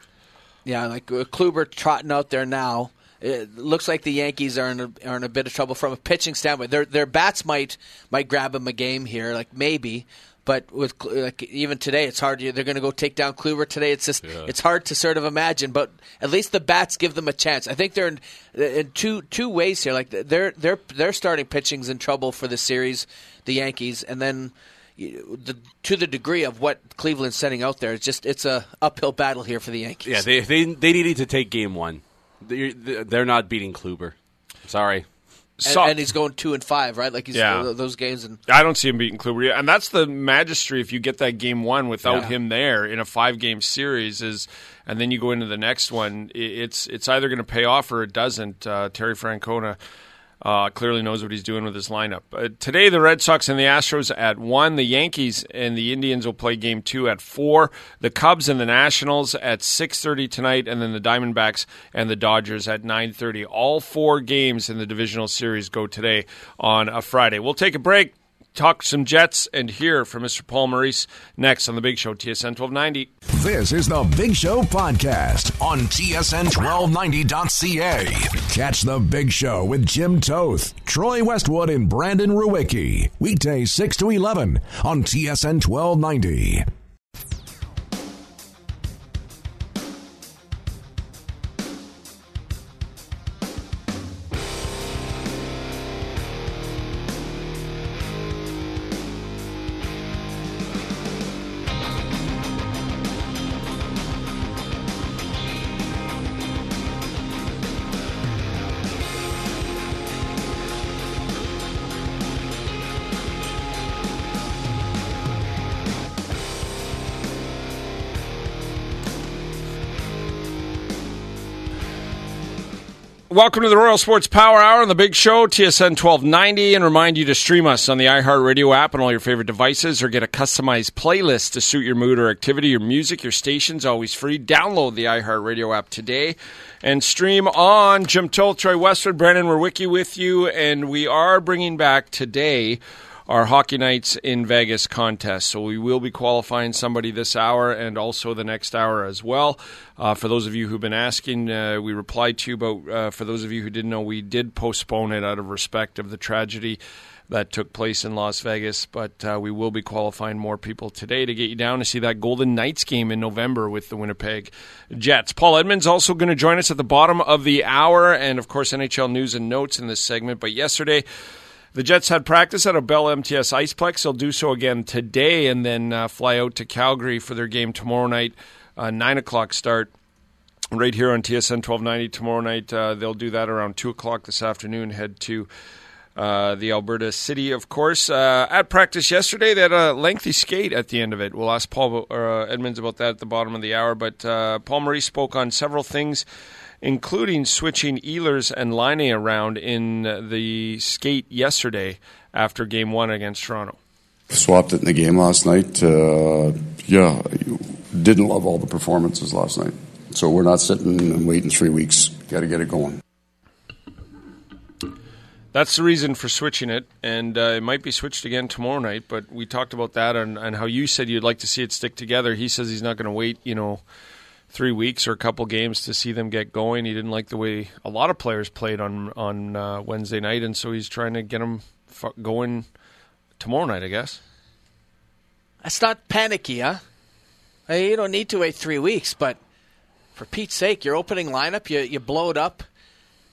yeah, like uh, Kluber trotting out there now. It looks like the Yankees are in a, are in a bit of trouble from a pitching standpoint. Their their bats might might grab them a game here, like maybe. But with like even today, it's hard. They're going to go take down Kluber today. It's just yeah. it's hard to sort of imagine. But at least the bats give them a chance. I think they're in, in two two ways here. Like they're they're they're starting pitching's in trouble for the series, the Yankees, and then the, to the degree of what Cleveland's sending out there, it's just it's a uphill battle here for the Yankees. Yeah, they they they needed to take game one. They're, they're not beating Kluber. Sorry. And, So, and he's going two and five, right? Like he's Yeah. those games. And I don't see him beating Kluber. And that's the magistry if you get that game one without Yeah. him there in a five-game series, is, and then you go into the next one, it's it's either going to pay off or it doesn't. Uh, Terry Francona uh, clearly knows what he's doing with his lineup. Uh, today, the Red Sox and the Astros at one. The Yankees and the Indians will play game two at four. The Cubs and the Nationals at six thirty tonight, and then the Diamondbacks and the Dodgers at nine thirty. All four games in the divisional series go today on a Friday. We'll take a break, talk some Jets, and hear from Mister Paul Maurice next on The Big Show, T S N twelve ninety. This is The Big Show Podcast on T S N twelve ninety dot C A. Catch The Big Show with Jim Toth, Troy Westwood, and Brandon Ruwicki. Weekdays six to eleven on T S N twelve ninety. Welcome to the Royal Sports Power Hour on The Big Show, T S N twelve ninety, and remind you to stream us on the iHeartRadio app on all your favorite devices or get a customized playlist to suit your mood or activity. Your music, your station's always free. Download the iHeartRadio app today and stream on. Jim Toth, Troy Westwood, Brandon Ruwicki with you, and we are bringing back today our Hockey Nights in Vegas contest. So we will be qualifying somebody this hour and also the next hour as well. Uh, for those of you who've been asking, uh, we replied to you, but uh, for those of you who didn't know, we did postpone it out of respect of the tragedy that took place in Las Vegas. But uh, we will be qualifying more people today to get you down to see that Golden Knights game in November with the Winnipeg Jets. Paul Edmonds also going to join us at the bottom of the hour, and of course N H L news and notes in this segment. But yesterday, the Jets had practice at a Bell M T S Iceplex. They'll do so again today and then uh, fly out to Calgary for their game tomorrow night, uh, nine o'clock start, right here on T S N twelve ninety tomorrow night. Uh, they'll do that around two o'clock this afternoon, head to uh, the Alberta City, of course. Uh, at practice yesterday, they had a lengthy skate at the end of it. We'll ask Paul uh, Edmonds about that at the bottom of the hour. But uh, Paul Maurice spoke on several things, including switching Ehlers and Laine around in the skate yesterday after Game one against Toronto. Swapped it in the game last night. Uh, yeah, didn't love all the performances last night. So we're not sitting and waiting three weeks. Got to get it going. That's the reason for switching it, and uh, it might be switched again tomorrow night, but we talked about that and, and how you said you'd like to see it stick together. He says he's not going to wait, you know, three weeks or a couple games to see them get going. He didn't like the way a lot of players played on on uh, Wednesday night, and so he's trying to get them f- going tomorrow night, I guess. that's not panicky, huh? Hey, you don't need to wait three weeks, but for Pete's sake, your opening lineup, you you blow it up.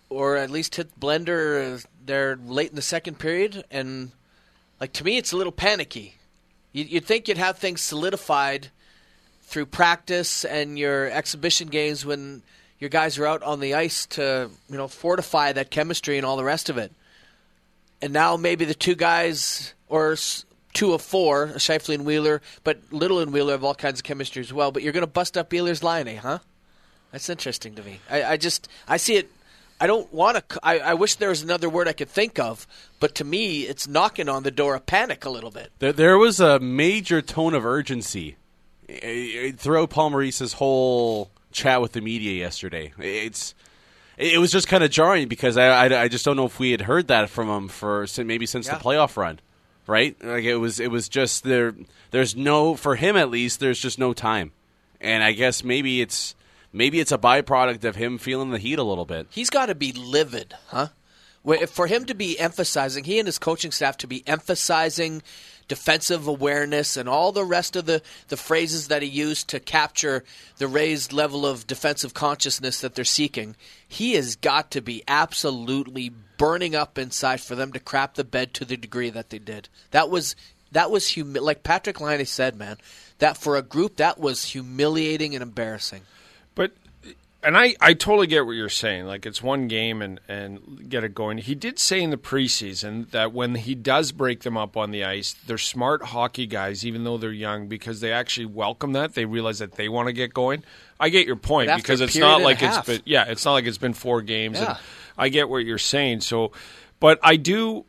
or at least hit blender there late in the second period. And, like, to me, it's a little panicky. You'd think you'd have things solidified through practice and your exhibition games when your guys are out on the ice to, you know, fortify that chemistry and all the rest of it. And now maybe the two guys, or two of four, Scheifele and Wheeler, but Little and Wheeler have all kinds of chemistry as well. But you're going to bust up Wheeler's line, eh, huh? That's interesting to me. I, I just, I see it. I don't want to, I, I wish there was another word I could think of, but to me, it's knocking on the door of panic a little bit. There, there was a major tone of urgency throughout Paul Maurice's whole chat with the media yesterday. It's, it was just kind of jarring because I, I, I just don't know if we had heard that from him for maybe since yeah. the playoff run, right? Like it was, it was just there. There's no, for him at least, there's just no time, and I guess maybe it's. Maybe it's a byproduct of him feeling the heat a little bit. He's got to be livid, huh? For him to be emphasizing, he and his coaching staff to be emphasizing defensive awareness and all the rest of the, the phrases that he used to capture the raised level of defensive consciousness that they're seeking, he has got to be absolutely burning up inside for them to crap the bed to the degree that they did. That was, that was humi- like Patrick Laine said, man, that for a group, that was humiliating and embarrassing. But, and I, I totally get what you're saying. Like, it's one game and, and get it going. He did say in the preseason that when he does break them up on the ice, they're smart hockey guys, even though they're young, because they actually welcome that. They realize that they want to get going. I get your point, because it's not like it's been, yeah, it's not like it's been four games. Yeah. And I get what you're saying. So, but I do,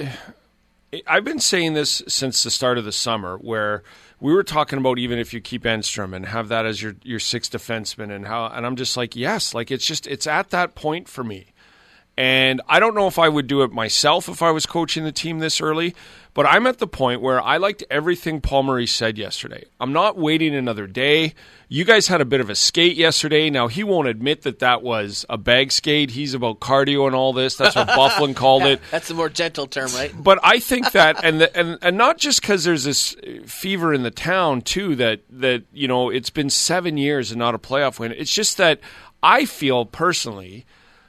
I've been saying this since the start of the summer, where we were talking about even if you keep Enstrom and have that as your, your sixth defenseman, and how, and I'm just like, yes, like it's just, it's at that point for me. And I don't know if I would do it myself if I was coaching the team this early, but I'm at the point where I liked everything Paul Maurice said yesterday. I'm not waiting another day. You guys had a bit of a skate yesterday. Now, he won't admit that that was a bag skate. He's about cardio and all this. That's what Byfuglien called yeah, it. That's the more gentle term, right? But I think that, and the, and and not just because there's this fever in the town, too, that, that, you know, it's been seven years and not a playoff win. It's just that I feel personally,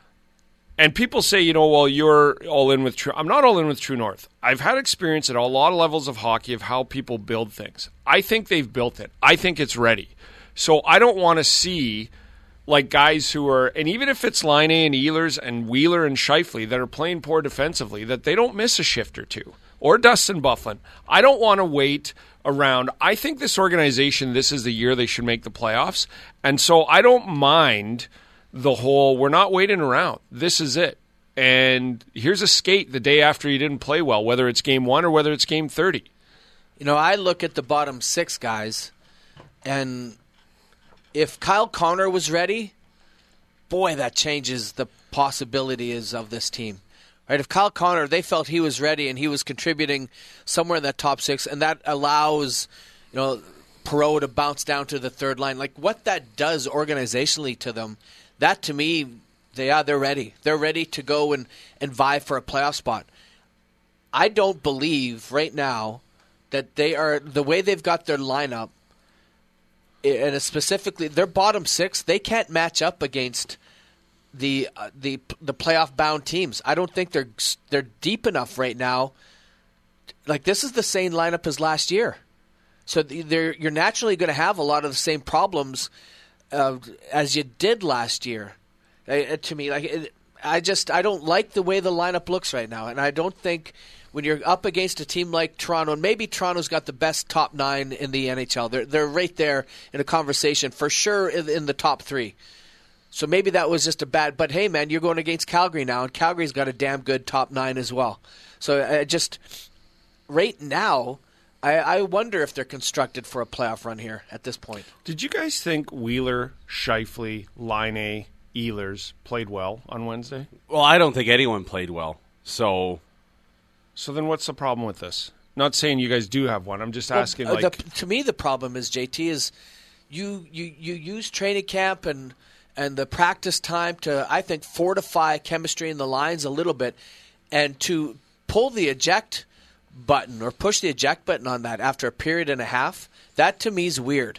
and people say, you know, well, you're all in with True. I'm not all in with True North. I've had experience at a lot of levels of hockey of how people build things. I think they've built it. I think it's ready. So I don't want to see like guys who are, and even if it's Laine and Ehlers and Wheeler and Scheifele that are playing poor defensively, that they don't miss a shift or two. Or Dustin Byfuglien. I don't want to wait around. I think this organization, this is the year they should make the playoffs. And so I don't mind the whole, we're not waiting around. This is it. And here's a skate the day after you didn't play well, whether it's game one or whether it's game thirty. You know, I look at the bottom six guys, and if Kyle Connor was ready, boy, that changes the possibilities of this team. Right? If Kyle Connor, they felt he was ready and he was contributing somewhere in that top six, and that allows, you know, Perreault to bounce down to the third line. Like, what that does organizationally to them, that to me, they are, they're ready. They're ready to go and, and vie for a playoff spot. I don't believe right now that they are, the way they've got their lineup, and specifically their bottom six, they can't match up against the uh, the the playoff bound teams. I don't think they're they're deep enough right now. Like, this is the same lineup as last year, so they're, you're naturally going to have a lot of the same problems uh, as you did last year. Uh, to me, like it, I just I don't like the way the lineup looks right now, and I don't think when you're up against a team like Toronto, and maybe Toronto's got the best top nine in the N H L. They're they're right there in a conversation for sure in, in the top three. So maybe that was just a bad. But hey, man, you're going against Calgary now, and Calgary's got a damn good top nine as well. So I just right now, I, I wonder if they're constructed for a playoff run here at this point. Did you guys think Wheeler, Scheifele, Laine, Ehlers played well on Wednesday? Well, I don't think anyone played well. So. So then what's the problem with this? Not saying you guys do have one. I'm just asking. Well, like, the, to me, the problem is, J T, is you, you, you use training camp and and the practice time to, I think, fortify chemistry in the lines a little bit, and to pull the eject button or push the eject button on that after a period and a half, that to me is weird.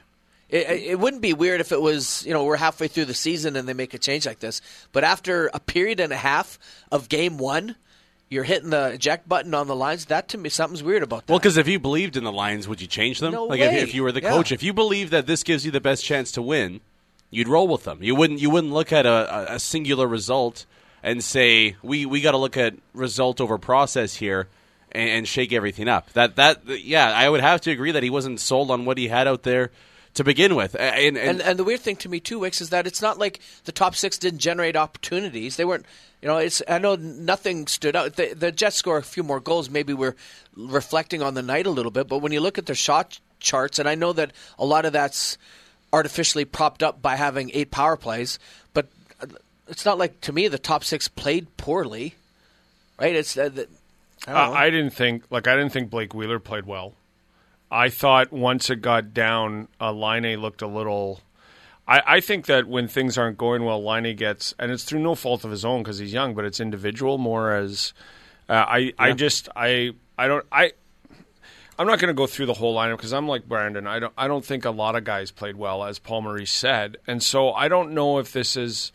It, it wouldn't be weird if it was, you know, we're halfway through the season and they make a change like this. But after a period and a half of game one, you're hitting the eject button on the lines. That, to me, something's weird about that. Well, because if you believed in the lines, would you change them? No like way. If, if you were the Yeah. coach, if you believe that this gives you the best chance to win, you'd roll with them. You wouldn't. You wouldn't look at a, a singular result and say we, we got to look at result over process here and, and shake everything up. That that yeah, I would have to agree that he wasn't sold on what he had out there to begin with. And and, and and the weird thing to me too, Wicks, is that it's not like the top six didn't generate opportunities. They weren't. You know, it's. I know nothing stood out. The, the Jets score a few more goals. Maybe we're reflecting on the night a little bit. But when you look at their shot charts, and I know that a lot of that's artificially propped up by having eight power plays, but it's not like, to me, the top six played poorly, right? It's. Uh, the, I, don't uh, know. I didn't think like I didn't think Blake Wheeler played well. I thought once it got down, uh, Laine looked a little. I, I think that when things aren't going well, Laine gets, and it's through no fault of his own because he's young, but it's individual more as uh, I. Yeah. I just I I don't I. I'm not going to go through the whole lineup because I'm like Brandon. I don't I don't think a lot of guys played well, as Paul Maurice said, and so I don't know if this is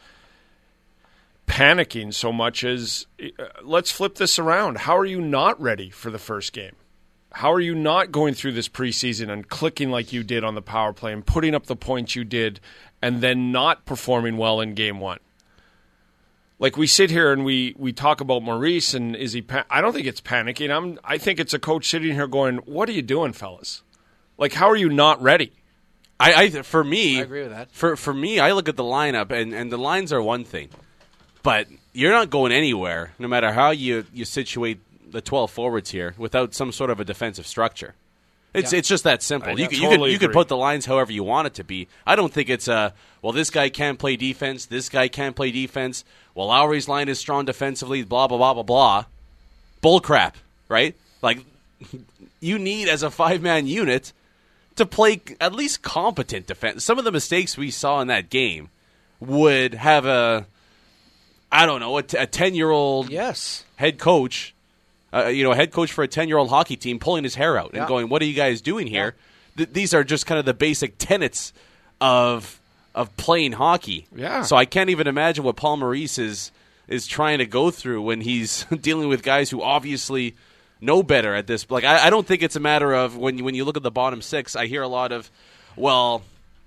panicking so much as uh, let's flip this around. How are you not ready for the first game? How are you not going through this preseason and clicking like you did on the power play and putting up the points you did and then not performing well in game one? Like we sit here and we, we talk about Maurice and is he pa- I don't think it's panicking. I'm I think it's a coach sitting here going, "What are you doing, fellas? Like how are you not ready?" I, I for me, I agree with that. For for me, I look at the lineup and, and the lines are one thing, but you're not going anywhere no matter how you, you situate the twelve forwards here without some sort of a defensive structure. It's Yeah. it's just that simple. I You, could, you totally could you could agree. put the lines however you want it to be. I don't think it's a well this guy can't play defense, this guy can't play defense. Well, Lowry's line is strong defensively. Blah blah blah blah blah. Bull crap, right? Like you need as a five man unit to play at least competent defense. Some of the mistakes we saw in that game would have a I don't know a ten year old Yes. head coach. Uh, you know, a head coach for a ten-year-old hockey team pulling his hair out and Yeah. going, "What are you guys doing here?" Th- these are just kind of the basic tenets of of playing hockey. Yeah. So I can't even imagine what Paul Maurice is is trying to go through when he's dealing with guys who obviously know better at this. Like, I, I don't think it's a matter of when you, when you look at the bottom six. I hear a lot of, well,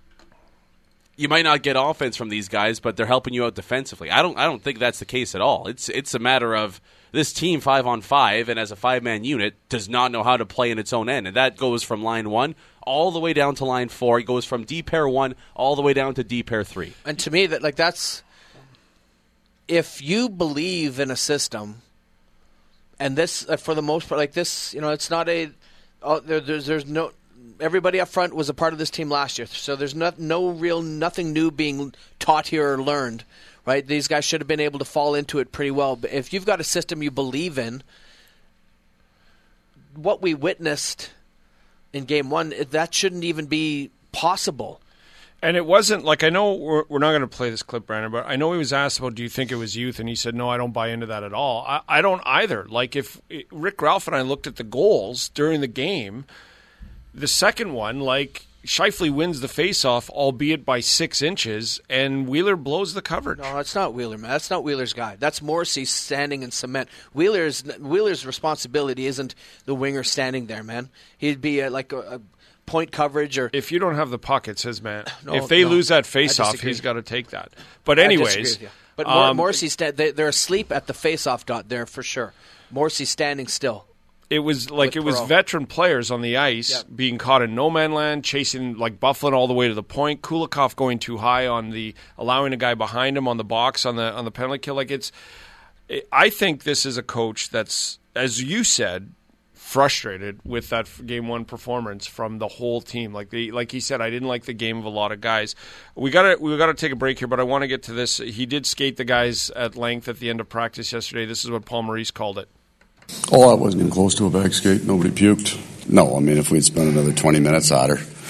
you might not get offense from these guys, but they're helping you out defensively. I don't I don't think that's the case at all. It's it's a matter of this team five on five and as a five man unit does not know how to play in its own end, and that goes from line one all the way down to line four. It goes from D pair one all the way down to D pair three. And to me, that like that's if you believe in a system, and this uh, for the most part, like this, you know, it's not a oh, there, there's there's no. Everybody up front was a part of this team last year, so there's no, no real nothing new being taught here or learned, right? These guys should have been able to fall into it pretty well. But if you've got a system you believe in, what we witnessed in game one, that shouldn't even be possible. And it wasn't like I know we're, we're not going to play this clip, Brandon, but I know he was asked about, do you think it was youth? And he said, no, I don't buy into that at all. I, I don't either. Like if Rick Ralph and I looked at the goals during the game, the second one, like Scheifele wins the faceoff, albeit by six inches, and Wheeler blows the coverage. No, that's not Wheeler, man. That's not Wheeler's guy. That's Morrissey standing in cement. Wheeler's Wheeler's responsibility isn't the winger standing there, man. He'd be a, like a, a point coverage or. If you don't have the puck, it's his man. No, if they no. lose that I faceoff, disagree. he's got to take that. But I disagree anyways, with you. But Mor- um, Morrissey, sta- they, they're asleep at the faceoff dot there for sure. Morrissey standing still. it was like With it was Perreault. veteran players on the ice Yep. being caught in no man land, chasing like Bufflin all the way to the point. Kulikov going too high on the allowing a guy behind him on the box on the on the penalty kill. Like it's, it, I think this is a coach that's, as you said, frustrated with that game one performance from the whole team. Like the like he said, I didn't like the game of a lot of guys. We gotta we gotta take a break here, but I want to get to this. He did skate the guys at length at the end of practice yesterday. This is what Paul Maurice called it. Oh, I wasn't even close to a bag skate. Nobody puked. No, I mean, if we'd spent another twenty minutes at her,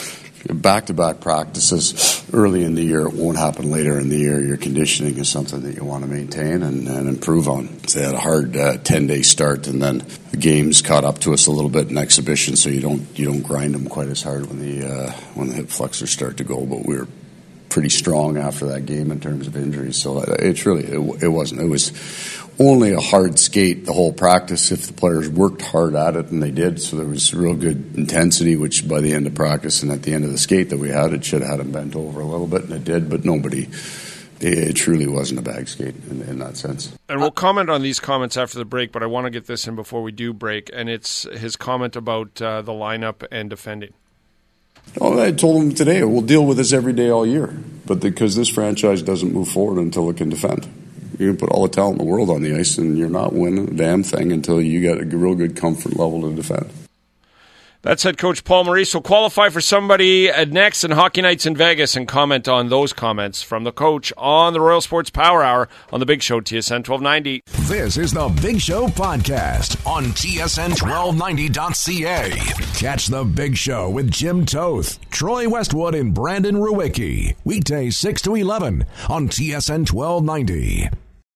back-to-back practices early in the year. It won't happen later in the year. Your conditioning is something that you want to maintain and, and improve on. So they had a hard uh, ten-day start, and then the games caught up to us a little bit in exhibition, so you don't you don't grind them quite as hard when the uh, when the hip flexors start to go. But we were pretty strong after that game in terms of injuries. So it's really it, it wasn't. It was only a hard skate the whole practice if the players worked hard at it, and they did. So there was real good intensity, which by the end of practice and at the end of the skate that we had, it should have had them bent over a little bit, and it did. But nobody, it truly wasn't a bag skate in, in that sense. And we'll comment on these comments after the break, but I want to get this in before we do break, and it's his comment about uh, the lineup and defending. Oh, I told him today, we'll deal with this every day all year, but because this franchise doesn't move forward until it can defend. You can put all the talent in the world on the ice, and you're not winning a damn thing until you get a real good comfort level to defend. That's head coach Paul Maurice. Will qualify for somebody next in Hockey Nights in Vegas and comment on those comments from the coach on the Royal Sports Power Hour on The Big Show, T S N twelve ninety. This is The Big Show Podcast on T S N twelve ninety dot C A. Catch The Big Show with Jim Toth, Troy Westwood, and Brandon Ruwicki. Weekdays six to eleven on T S N twelve ninety.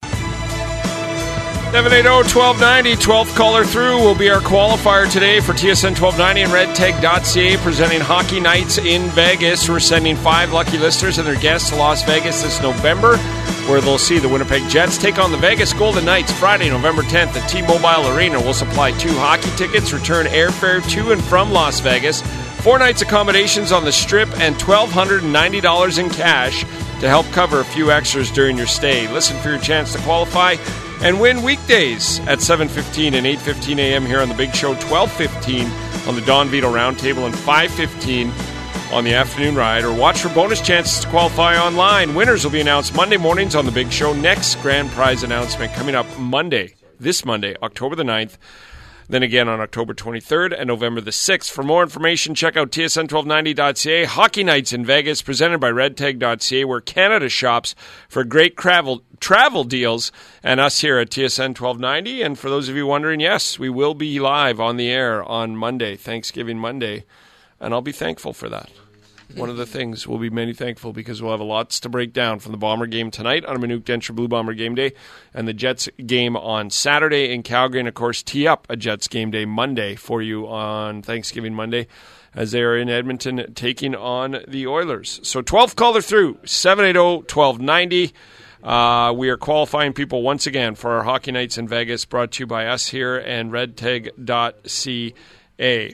seven eight zero, one two nine zero, twelfth caller through will be our qualifier today for T S N twelve ninety and red tag dot C A, presenting Hockey Nights in Vegas. We're sending five lucky listeners and their guests to Las Vegas this November, where they'll see the Winnipeg Jets take on the Vegas Golden Knights Friday, November tenth at T-Mobile Arena. We'll supply two hockey tickets, return airfare to and from Las Vegas, four nights accommodations on the Strip, and one thousand two hundred ninety dollars in cash to help cover a few extras during your stay. Listen for your chance to qualify and win weekdays at seven fifteen and eight fifteen a.m. here on The Big Show, twelve fifteen on the Don Vito Roundtable, and five fifteen on the Afternoon Ride. Or watch for bonus chances to qualify online. Winners will be announced Monday mornings on The Big Show. Next grand prize announcement coming up Monday, this Monday, October the ninth. Then again on October twenty-third and November the sixth. For more information, check out T S N twelve ninety dot C A. Hockey Nights in Vegas, presented by red tag dot C A, where Canada shops for great travel travel deals, and us here at T S N twelve ninety. And for those of you wondering, yes, we will be live on the air on Monday, Thanksgiving Monday, and I'll be thankful for that. One of the things we'll be many thankful, because we'll have lots to break down from the Bomber game tonight on a Manuk Denture Blue Bomber game day, and the Jets game on Saturday in Calgary, and of course tee up a Jets game day Monday for you on Thanksgiving Monday as they are in Edmonton taking on the Oilers. So twelfth caller through, seven eight zero, one two nine zero. Uh, we are qualifying people once again for our Hockey Nights in Vegas, brought to you by us here and red tag dot C A.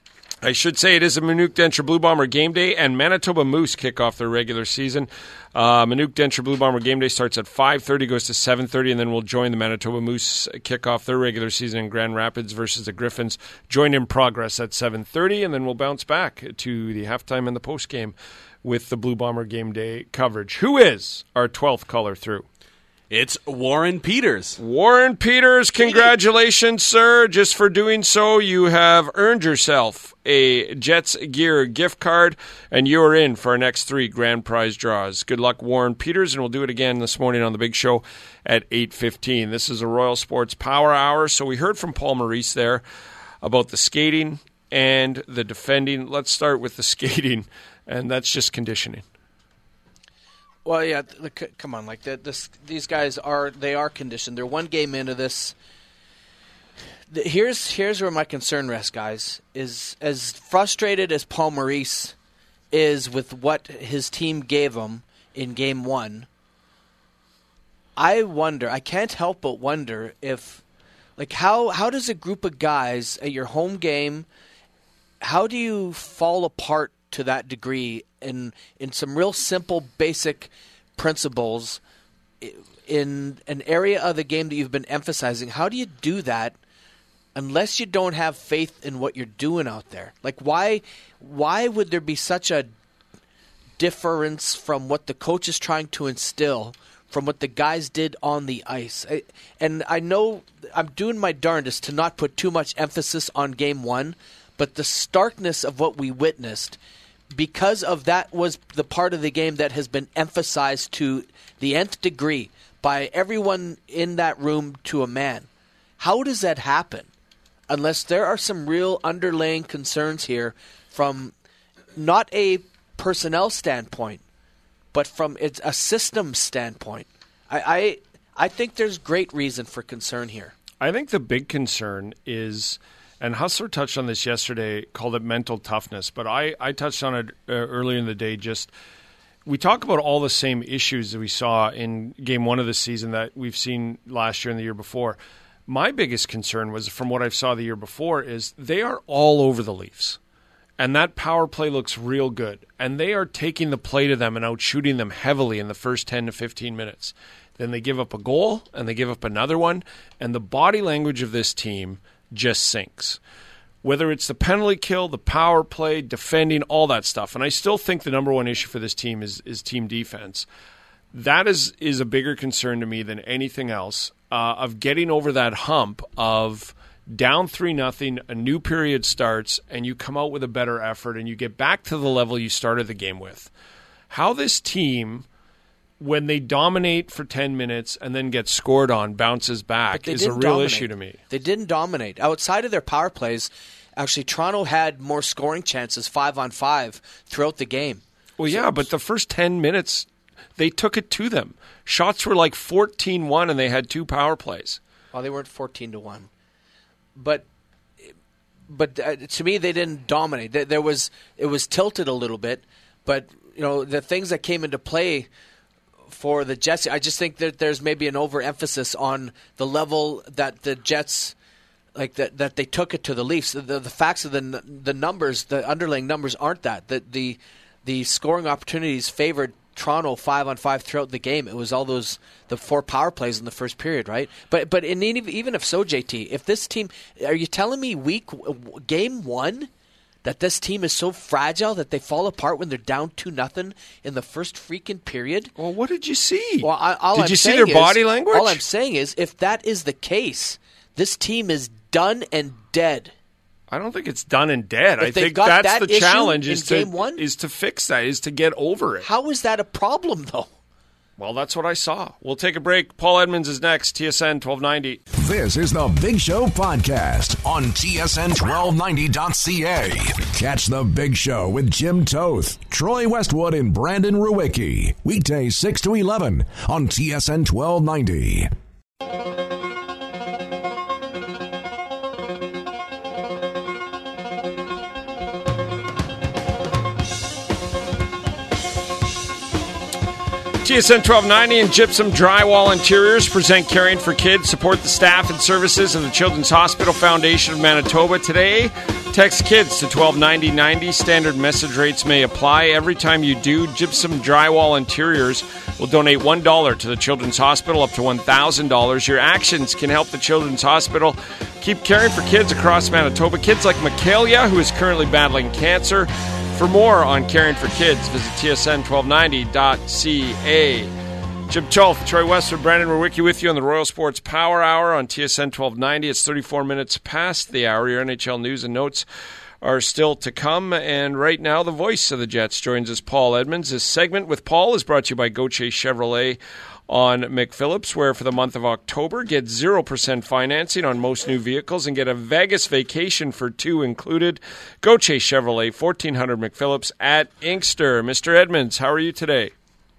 I should say it is a Manuk Denture Blue Bomber game day, and Manitoba Moose kick off their regular season. Uh, Manuk Denture Blue Bomber game day starts at five thirty, goes to seven thirty, and then we'll join the Manitoba Moose kick off their regular season in Grand Rapids versus the Griffins. Join in progress at seven thirty, and then we'll bounce back to the halftime and the postgame with the Blue Bomber game day coverage. Who is our twelfth caller through? It's Warren Peters. Warren Peters, congratulations, sir. Just for doing so, you have earned yourself a Jets Gear gift card, and you are in for our next three grand prize draws. Good luck, Warren Peters, and we'll do it again this morning on The Big Show at eight fifteen. This is a Royal Sports Power Hour. So we heard from Paul Maurice there about the skating and the defending. Let's start with the skating, and that's just conditioning. Well, yeah, the, come on, like the, this, these guys are they are conditioned. They're one game into this. The, here's here's where my concern rests, guys. Is as frustrated as Paul Maurice is with what his team gave him in game one. I wonder. I can't help but wonder if, like, how how does a group of guys at your home game, how do you fall apart to that degree in in some real simple, basic principles in an area of the game that you've been emphasizing? How do you do that unless you don't have faith in what you're doing out there? Like, why why would there be such a difference from what the coach is trying to instill from what the guys did on the ice? I, and I know I'm doing my darndest to not put too much emphasis on game one, but the starkness of what we witnessed, because of that was the part of the game that has been emphasized to the nth degree by everyone in that room to a man. How does that happen? Unless there are some real underlying concerns here from not a personnel standpoint, but from it's a system standpoint. I, I I think there's great reason for concern here. I think the big concern is, and Hustler touched on this yesterday, called it mental toughness, but I, I touched on it uh, earlier in the day. Just we talk about all the same issues that we saw in game one of the season that we've seen last year and the year before. My biggest concern was, from what I saw the year before, is they are all over the Leafs. And that power play looks real good. And they are taking the play to them and out shooting them heavily in the first ten to fifteen minutes. Then they give up a goal, and they give up another one, and the body language of this team just sinks. Whether it's the penalty kill, the power play, defending, all that stuff. And I still think the number one issue for this team is, is team defense. That is, is a bigger concern to me than anything else, uh, of getting over that hump of down three nothing, a new period starts, and you come out with a better effort, and you get back to the level you started the game with. How this team, when they dominate for ten minutes and then get scored on, bounces back is a real dominate. issue to me. They didn't dominate. Outside of their power plays, actually Toronto had more scoring chances five on five throughout the game. Well, yeah, but the first ten minutes, they took it to them. Shots were like fourteen one, and they had two power plays. Well, they weren't fourteen to one. But but uh, to me, they didn't dominate. There, there was It was tilted a little bit, but you know the things that came into play for the Jets, I just think that there's maybe an overemphasis on the level that the Jets, like that, that they took it to the Leafs. The, the, the facts of the the numbers, the underlying numbers, aren't that. The the the scoring opportunities favored Toronto five on five throughout the game. It was all those the four power plays in the first period, right? But but in, even if so, J T, if this team, are you telling me week game one that this team is so fragile that they fall apart when they're down two nothing in the first freaking period? Well, what did you see? Well, I, all did I'm you see saying their is, body language? All I'm saying is, if that is the case, this team is done and dead. I don't think it's done and dead. If I think got that's that the issue challenge in is to game one? is to fix that, is to get over it. How is that a problem, though? Well, that's what I saw. We'll take a break. Paul Edmonds is next, T S N twelve ninety. This is the Big Show Podcast on T S N twelve ninety dot C A. Catch the Big Show with Jim Toth, Troy Westwood, and Brandon Ruwicki. Weekdays six to eleven on T S N twelve ninety. T S N twelve ninety and Gypsum Drywall Interiors present Caring for Kids. Support the staff and services of the Children's Hospital Foundation of Manitoba. Today, text KIDS to twelve ninety ninety. Standard message rates may apply. Every time you do, Gypsum Drywall Interiors will donate one dollar to the Children's Hospital, up to one thousand dollars. Your actions can help the Children's Hospital keep caring for kids across Manitoba. Kids like Michaelia, who is currently battling cancer. For more on Caring for Kids, visit T S N twelve ninety dot C A. Jim Toth, Troy Westwood, Brandon Ruwicki with you on the Royal Sports Power Hour on T S N twelve ninety. It's thirty-four minutes past the hour. Your N H L news and notes are still to come. And right now, the voice of the Jets joins us, Paul Edmonds. This segment with Paul is brought to you by Gauthier Chevrolet on McPhillips, where for the month of October, get zero percent financing on most new vehicles and get a Vegas vacation for two included. Gauthier Chevrolet, fourteen hundred McPhillips at Inkster. Mister Edmonds, how are you today?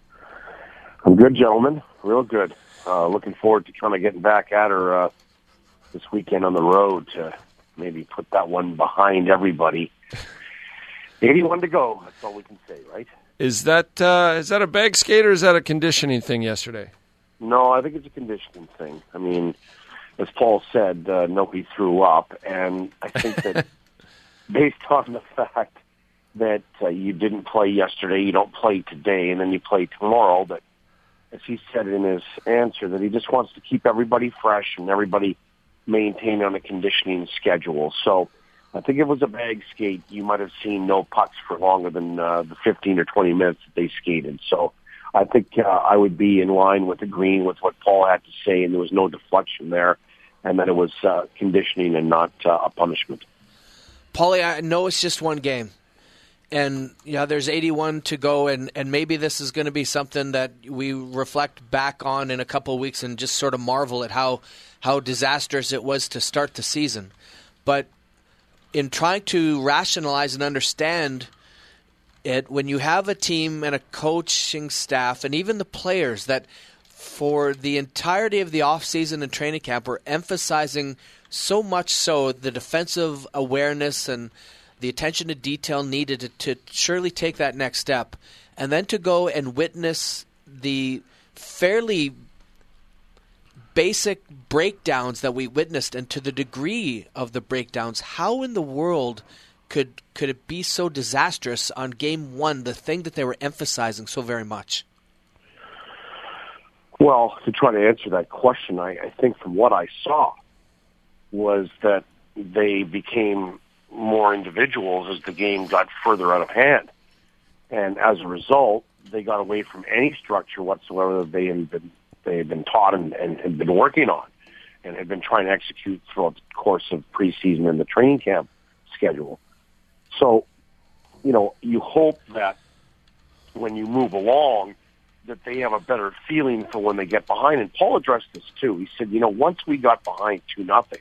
I'm good, gentlemen. Real good. Uh, looking forward to kind of getting back at her uh, this weekend on the road to maybe put that one behind everybody. eighty-one to go. That's all we can say, right? Is that uh, is that a bag skate or is that a conditioning thing yesterday? No, I think it's a conditioning thing. I mean, as Paul said, uh, nobody threw up, and I think that based on the fact that uh, you didn't play yesterday, you don't play today, and then you play tomorrow, that as he said in his answer, that he just wants to keep everybody fresh and everybody maintained on a conditioning schedule. So I think if it was a bag skate, you might have seen no pucks for longer than uh, the fifteen or twenty minutes that they skated. So I think uh, I would be in line with agreeing with what Paul had to say, and there was no deflection there, and that it was uh, conditioning and not uh, a punishment. Paulie, I know it's just one game, and yeah, there's eighty-one to go, and, and maybe this is going to be something that we reflect back on in a couple of weeks and just sort of marvel at how, how disastrous it was to start the season. But in trying to rationalize and understand it when you have a team and a coaching staff and even the players that for the entirety of the offseason and training camp were emphasizing so much so the defensive awareness and the attention to detail needed to, to surely take that next step, and then to go and witness the fairly basic breakdowns that we witnessed, and to the degree of the breakdowns, how in the world could could it be so disastrous on game one, the thing that they were emphasizing so very much? Well, to try to answer that question, I, I think from what I saw was that they became more individuals as the game got further out of hand. And as a result, they got away from any structure whatsoever that they had been, they had been taught and, and had been working on and had been trying to execute throughout the course of preseason and the training camp schedule. So, you know, you hope that when you move along, that they have a better feeling for when they get behind. And Paul addressed this too. He said, you know, once we got behind two nothing,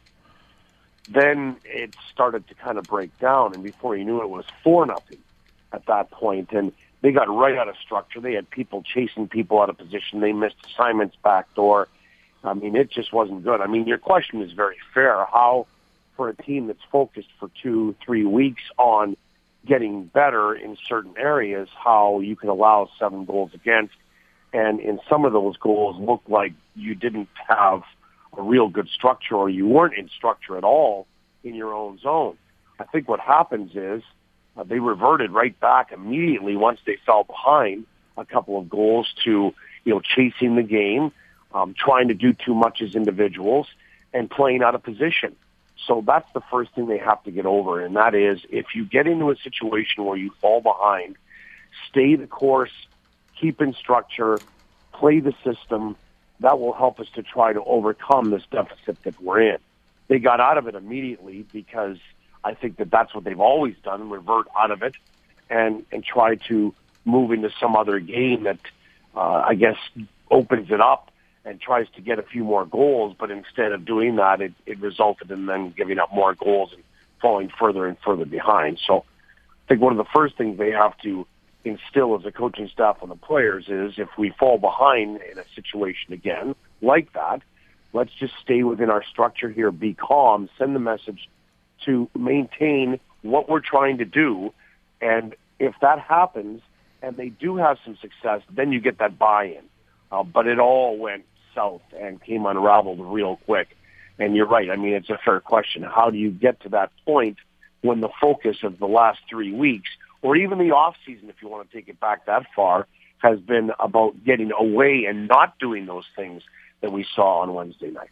then it started to kind of break down, and before you knew it, it was four nothing at that point, and they got right out of structure. They had people chasing people out of position. They missed assignments backdoor. I mean, it just wasn't good. I mean, your question is very fair. How, for a team that's focused for two, three weeks on getting better in certain areas, how you can allow seven goals against, and in some of those goals looked like you didn't have a real good structure, or you weren't in structure at all in your own zone. I think what happens is uh, they reverted right back immediately once they fell behind a couple of goals to, you know, chasing the game, um, trying to do too much as individuals, and playing out of position. So that's the first thing they have to get over, and that is if you get into a situation where you fall behind, stay the course, keep in structure, play the system. That will help us to try to overcome this deficit that we're in. They got out of it immediately because I think that that's what they've always done, revert out of it and, and try to move into some other game that, uh, I guess, opens it up and tries to get a few more goals. But instead of doing that, it, it resulted in them giving up more goals and falling further and further behind. So I think one of the first things they have to instill as a coaching staff on the players is if we fall behind in a situation again like that, let's just stay within our structure here, be calm, send the message to maintain what we're trying to do. And if that happens and they do have some success, then you get that buy-in. Uh, but it all went south and came unraveled real quick. And you're right. I mean, it's a fair question. How do you get to that point when the focus of the last three weeks or even the off season, if you want to take it back that far, has been about getting away and not doing those things that we saw on Wednesday night?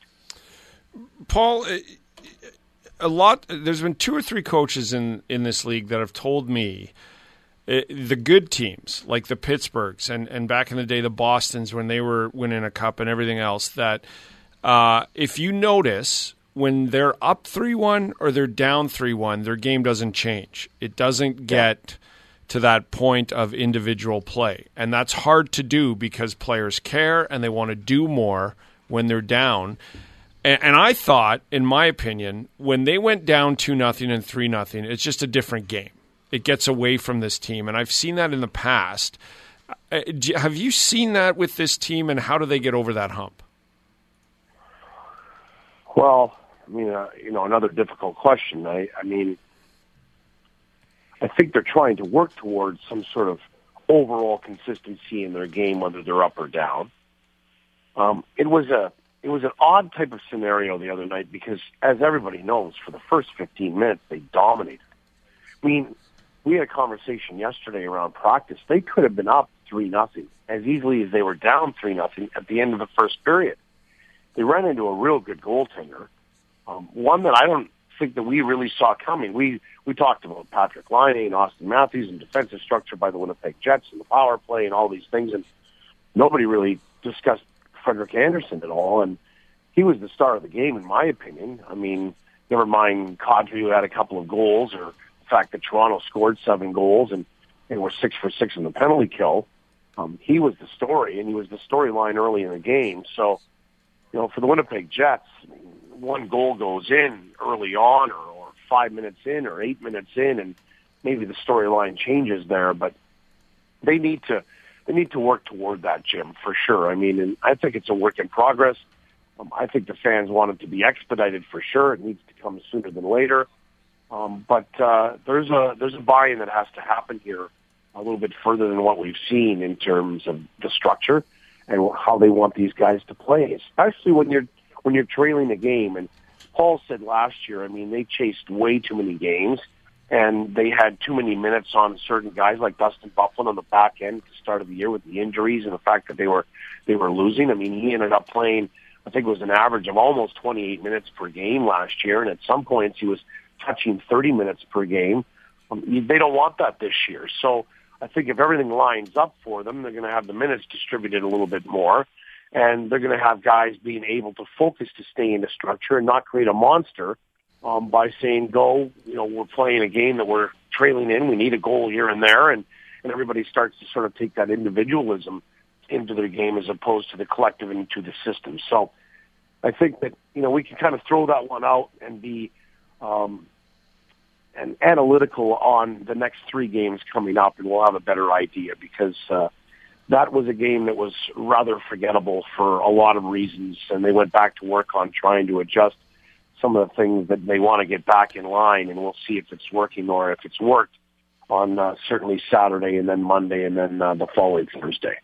Paul, a lot. There's been two or three coaches in, in this league that have told me uh, the good teams, like the Pittsburghs and, and back in the day the Bostons when they were winning a cup and everything else, that uh, if you notice when they're up three one or they're down three one, their game doesn't change. It doesn't get to that point of individual play. And that's hard to do because players care and they want to do more when they're down. And, and I thought, in my opinion, when they went down two nothing and three nothing, it's just a different game. It gets away from this team. And I've seen that in the past. Uh, do, have you seen that with this team, and how do they get over that hump? Well, I mean, uh, you know, another difficult question. I, I mean, I think they're trying to work towards some sort of overall consistency in their game, whether they're up or down. Um, it was a it was an odd type of scenario the other night because, as everybody knows, for the first fifteen minutes they dominated. I mean, we had a conversation yesterday around practice. They could have been up three nothing as easily as they were down three nothing at the end of the first period. They ran into a real good goaltender. Um, one that I don't think that we really saw coming. We we talked about Patrick Laine and Austin Matthews and defensive structure by the Winnipeg Jets and the power play and all these things, and nobody really discussed Frederik Andersen at all, and he was the star of the game, in my opinion. I mean, never mind Kadri, who had a couple of goals, or the fact that Toronto scored seven goals and they were six for six in the penalty kill. Um, he was the story, and he was the storyline early in the game. So, you know, for the Winnipeg Jets, one goal goes in early on or, or five minutes in or eight minutes in, and maybe the storyline changes there, but they need to they need to work toward that, Jim, for sure. I mean, and I think it's a work in progress. Um, I think the fans want it to be expedited for sure. It needs to come sooner than later. Um, but uh, there's a there's a buy-in that has to happen here a little bit further than what we've seen in terms of the structure and how they want these guys to play, especially when you're when you're trailing a game. And Paul said last year, I mean, they chased way too many games, and they had too many minutes on certain guys like Dustin Byfuglien on the back end at the start of the year with the injuries and the fact that they were they were losing. I mean, he ended up playing, I think it was an average of almost twenty-eight minutes per game last year, and at some points he was touching thirty minutes per game. Um, they don't want that this year. So I think if everything lines up for them, they're going to have the minutes distributed a little bit more, and they're going to have guys being able to focus to stay in the structure and not create a monster um, by saying, go, you know, we're playing a game that we're trailing in, we need a goal here and there, and, and everybody starts to sort of take that individualism into their game as opposed to the collective and into the system. So I think that, you know, we can kind of throw that one out and be um, and analytical on the next three games coming up, and we'll have a better idea, because uh, that was a game that was rather forgettable for a lot of reasons, and they went back to work on trying to adjust some of the things that they want to get back in line, and we'll see if it's working or if it's worked on uh, certainly Saturday and then Monday and then uh, the following Thursday.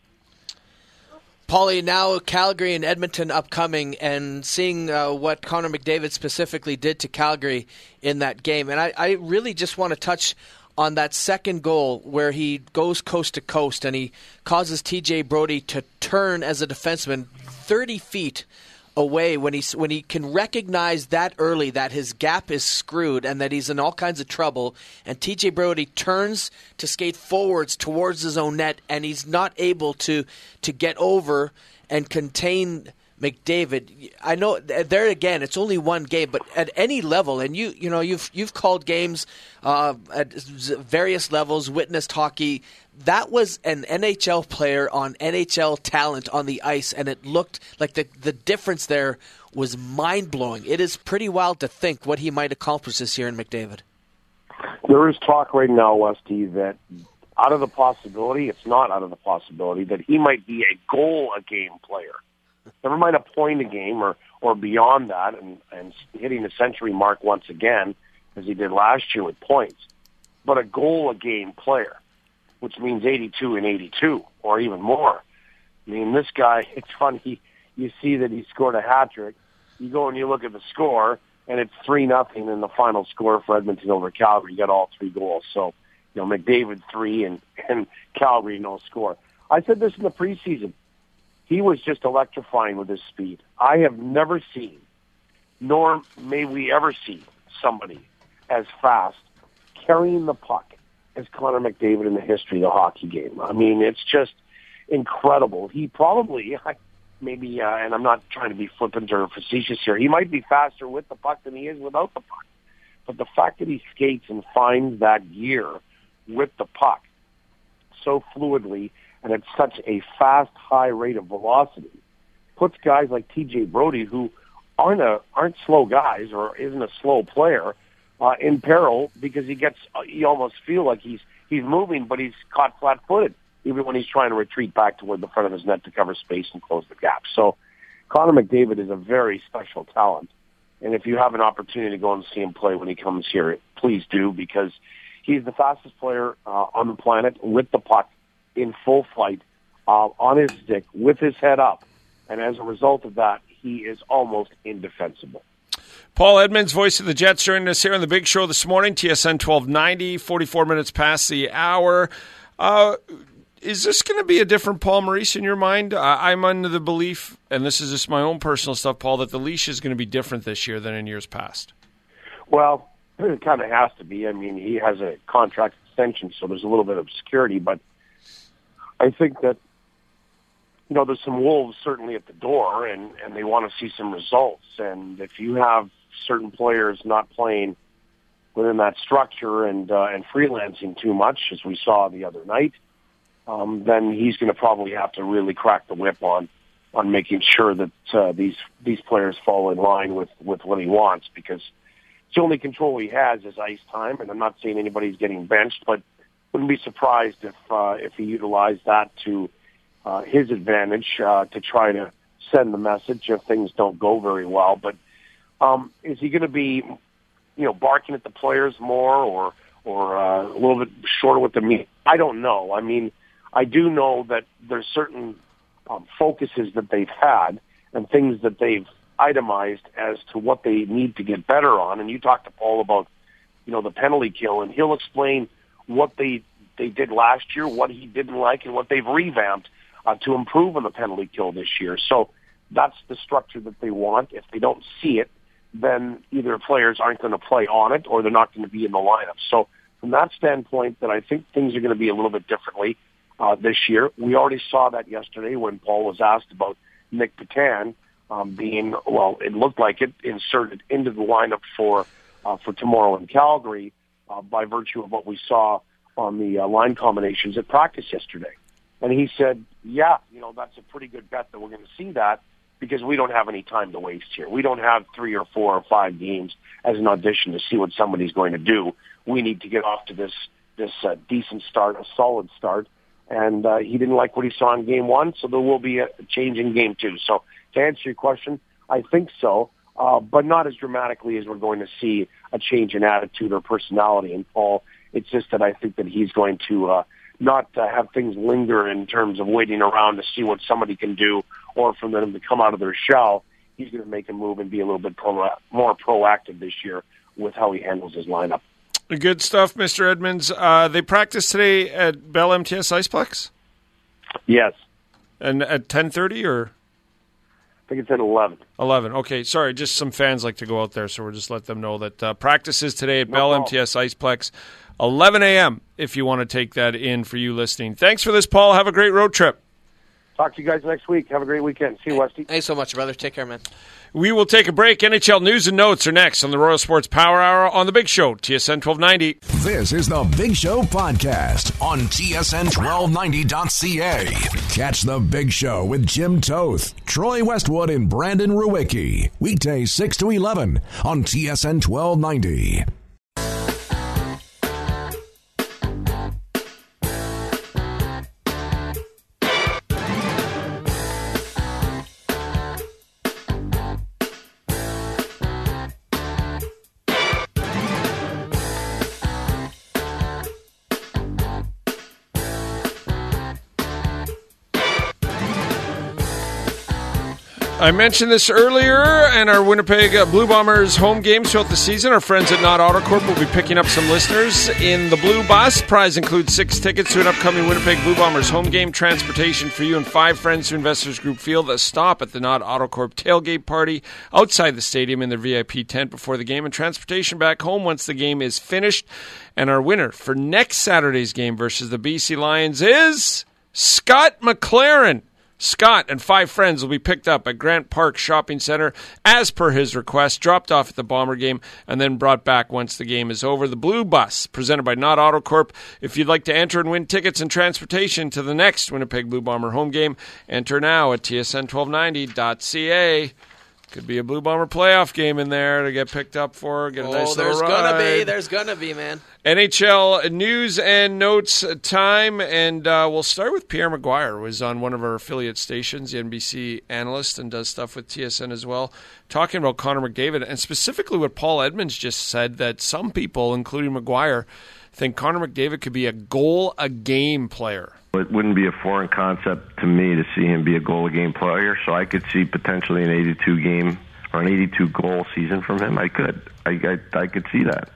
Paulie, now Calgary and Edmonton upcoming, and seeing uh, what Connor McDavid specifically did to Calgary in that game. And I, I really just want to touch on that second goal where he goes coast to coast and he causes T J Brodie to turn as a defenseman thirty feet away when he, when he can recognize that early that his gap is screwed and that he's in all kinds of trouble, and T J Brodie turns to skate forwards towards his own net, and he's not able to to get over and contain McDavid. I know there again, it's only one game, but at any level, and you you know you've you've called games uh, at various levels, witnessed hockey. That was an N H L player on N H L talent on the ice, and it looked like the the difference there was mind-blowing. It is pretty wild to think what he might accomplish this year in McDavid. There is talk right now, Westy, that out of the possibility, it's not out of the possibility, that he might be a goal-a-game player. Never mind a point a game or, or beyond that, and, and hitting the century mark once again, as he did last year with points, but a goal-a-game player, which means eighty-two and eighty-two, or even more. I mean, this guy, it's funny, you see that he scored a hat-trick, you go and you look at the score, and it's three nothing in the final score for Edmonton over Calgary. You got all three goals. So, you know, McDavid three and, and Calgary no score. I said this in the preseason. He was just electrifying with his speed. I have never seen, nor may we ever see, somebody as fast carrying the puck as Connor McDavid in the history of the hockey game. I mean, it's just incredible. He probably, maybe, uh, and I'm not trying to be flippant or facetious here, he might be faster with the puck than he is without the puck. But the fact that he skates and finds that gear with the puck so fluidly and at such a fast, high rate of velocity puts guys like T J Brodie, who aren't a, aren't slow guys or isn't a slow player, uh, in peril, because he gets, uh, you almost feel like he's he's moving, but he's caught flat-footed, even when he's trying to retreat back toward the front of his net to cover space and close the gap. So Connor McDavid is a very special talent, and if you have an opportunity to go and see him play when he comes here, please do, because he's the fastest player uh, on the planet with the puck in full flight, uh, on his stick, with his head up. And as a result of that, he is almost indefensible. Paul Edmonds, voice of the Jets, joining us here on the Big Show this morning, T S N twelve ninety, forty-four minutes past the hour. Uh, is this going to be a different Paul Maurice in your mind? Uh, I'm under the belief, and this is just my own personal stuff, Paul, that the leash is going to be different this year than in years past. Well, it kind of has to be. I mean, he has a contract extension, so there's a little bit of security, but I think that, you know, there's some wolves certainly at the door, and, and they want to see some results. And if you have certain players not playing within that structure and uh, and freelancing too much, as we saw the other night, um, then he's going to probably have to really crack the whip on on making sure that uh, these these players fall in line with, with what he wants, because it's the only control he has is ice time, and I'm not saying anybody's getting benched, but wouldn't be surprised if uh, if he utilized that to uh, his advantage uh, to try to send the message if things don't go very well. But um, is he going to be, you know, barking at the players more or or uh, a little bit shorter with the meat? I don't know. I mean, I do know that there's certain um, focuses that they've had and things that they've itemized as to what they need to get better on. And you talked to Paul about, you know, the penalty kill, and he'll explain what they they did last year, what he didn't like, and what they've revamped uh, to improve on the penalty kill this year. So that's the structure that they want. If they don't see it, then either players aren't going to play on it or they're not going to be in the lineup. So from that standpoint, that I think things are going to be a little bit differently uh, this year. We already saw that yesterday when Paul was asked about Nick Petan um, being, well, it looked like it, inserted into the lineup for uh, for tomorrow in Calgary uh, by virtue of what we saw on the uh, line combinations at practice yesterday. And he said, yeah, you know, that's a pretty good bet that we're going to see that because we don't have any time to waste here. We don't have three or four or five games as an audition to see what somebody's going to do. We need to get off to this this uh, decent start, a solid start. And uh, he didn't like what he saw in game one, so there will be a change in game two. So to answer your question, I think so, uh, but not as dramatically as we're going to see a change in attitude or personality in Paul. It's just that I think that he's going to uh, not uh, have things linger in terms of waiting around to see what somebody can do or for them to come out of their shell. He's going to make a move and be a little bit pro- more proactive this year with how he handles his lineup. Good stuff, Mister Edmonds. Uh, they practice today at Bell M T S Iceplex? Yes. And at ten thirty or? I think it's at eleven. eleven. Okay, sorry. Just some fans like to go out there, so we'll just let them know that uh, practice is today at No Bell problem. M T S Iceplex, eleven a.m. if you want to take that in for you listening. Thanks for this, Paul. Have a great road trip. Talk to you guys next week. Have a great weekend. See you, Westy. Thanks so much, brother. Take care, man. We will take a break. N H L news and notes are next on the Royal Sports Power Hour on The Big Show, T S N twelve ninety. This is The Big Show podcast on T S N twelve ninety dot C A. Catch The Big Show with Jim Toth, Troy Westwood, and Brandon Ruwicki. Weekdays six to eleven on T S N twelve ninety. I mentioned this earlier, and our Winnipeg uh, Blue Bombers home games throughout the season. Our friends at Knott AutoCorp will be picking up some listeners in the Blue Bus. Prize includes six tickets to an upcoming Winnipeg Blue Bombers home game, transportation for you and five friends to Investors Group Field, a stop at the Knott AutoCorp tailgate party outside the stadium in their V I P tent before the game, and transportation back home once the game is finished. And our winner for next Saturday's game versus the B C Lions is Scott McLaren. Scott and five friends will be picked up at Grant Park Shopping Center as per his request, dropped off at the Bomber game, and then brought back once the game is over. The Blue Bus, presented by Knott AutoCorp. If you'd like to enter and win tickets and transportation to the next Winnipeg Blue Bomber home game, enter now at T S N twelve ninety dot C A. Could be a Blue Bomber playoff game in there to get picked up for. Get a Oh, nice there's little gonna ride. be, there's gonna be, man. N H L news and notes time, and uh, we'll start with Pierre Maguire, who is on one of our affiliate stations, the N B C analyst, and does stuff with T S N as well, talking about Connor McDavid, and specifically what Paul Edmonds just said, that some people, including Maguire, think Connor McDavid could be a goal-a-game player. It wouldn't be a foreign concept to me to see him be a goal-a-game player, so I could see potentially an eighty-two game or an eighty-two goal season from him. I could. I, I, I could see that.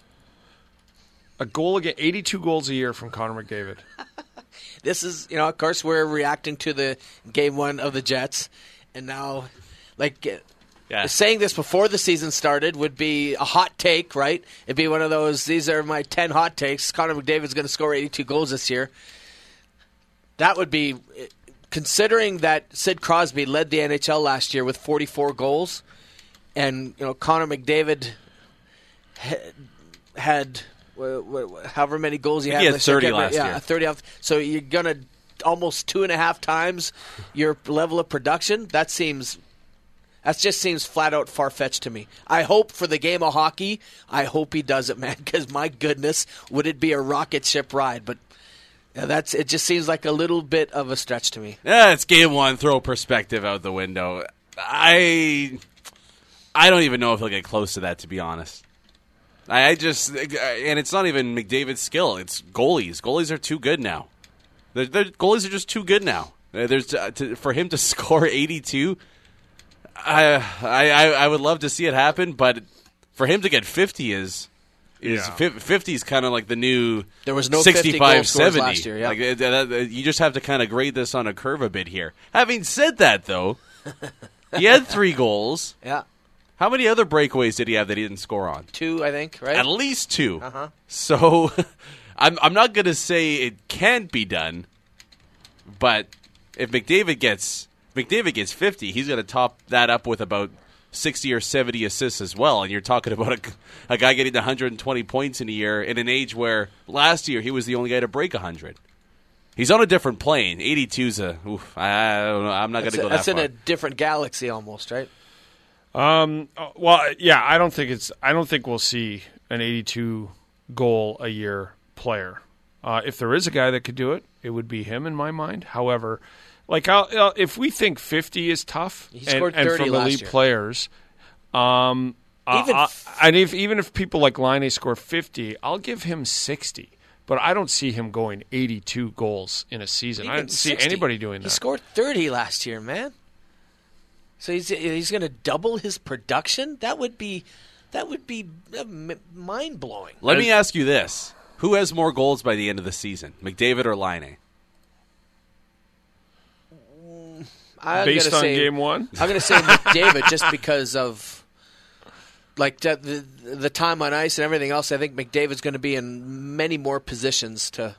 A goal again, eighty-two goals a year from Connor McDavid. This is, you know, of course, we're reacting to the game one of the Jets, and now, like, Yeah. saying this before the season started would be a hot take, right? It'd be one of those, these are my ten hot takes. Connor McDavid's going to score eighty-two goals this year. That would be, considering that Sid Crosby led the N H L last year with forty-four goals, and, you know, Connor McDavid had, had however many goals he had. He had last year. thirty last yeah, year. thirty off. So you're going to almost two and a half times your level of production. That seems That just seems flat out far-fetched to me. I hope for the game of hockey, I hope he does it, man, because my goodness, would it be a rocket ship ride. But yeah, that's it just seems like a little bit of a stretch to me. Yeah, it's game one. Throw perspective out the window. I I don't even know if he'll get close to that, to be honest. I just, and it's not even McDavid's skill. It's goalies. Goalies are too good now. They're, they're, goalies are just too good now. There's uh, to, for him to score eighty-two. I, I I would love to see it happen, but for him to get fifty is is Yeah. fifty is kind of like the new There was no sixty-five, fifty goal scores seventy. last year, yeah. Like, uh, uh, you just have to kind of grade this on a curve a bit here. Having said that, though, he had three goals. Yeah. How many other breakaways did he have that he didn't score on? Two, I think, right? At least two. Uh-huh. So I'm I'm not going to say it can't be done, but if McDavid gets McDavid gets fifty, he's going to top that up with about sixty or seventy assists as well. And you're talking about a, a guy getting one hundred twenty points in a year in an age where last year he was the only guy to break one hundred. He's on a different plane. eighty-two's a oof, I, I don't know. I'm not going to go that That's far. in a different galaxy almost, right? Um. Well, yeah. I don't think it's. I don't think we'll see an eighty-two goal a year player. Uh, if there is a guy that could do it, it would be him in my mind. However, like I'll, I'll, if we think fifty is tough, He and, scored and thirty from last elite year. players, um, Even uh, f- and if even if people like Laine score fifty, I'll give him sixty. But I don't see him going eighty-two goals in a season. I Even don't see sixty. anybody doing He that. scored thirty last year, man. So he's he's going to double his production? That would be that would be uh, m- mind-blowing. Let me ask you this. Who has more goals by the end of the season, McDavid or Laine? I'm Based gonna on say, game one? I'm going to say McDavid just because of like the, the the time on ice and everything else. I think McDavid's going to be in many more positions to.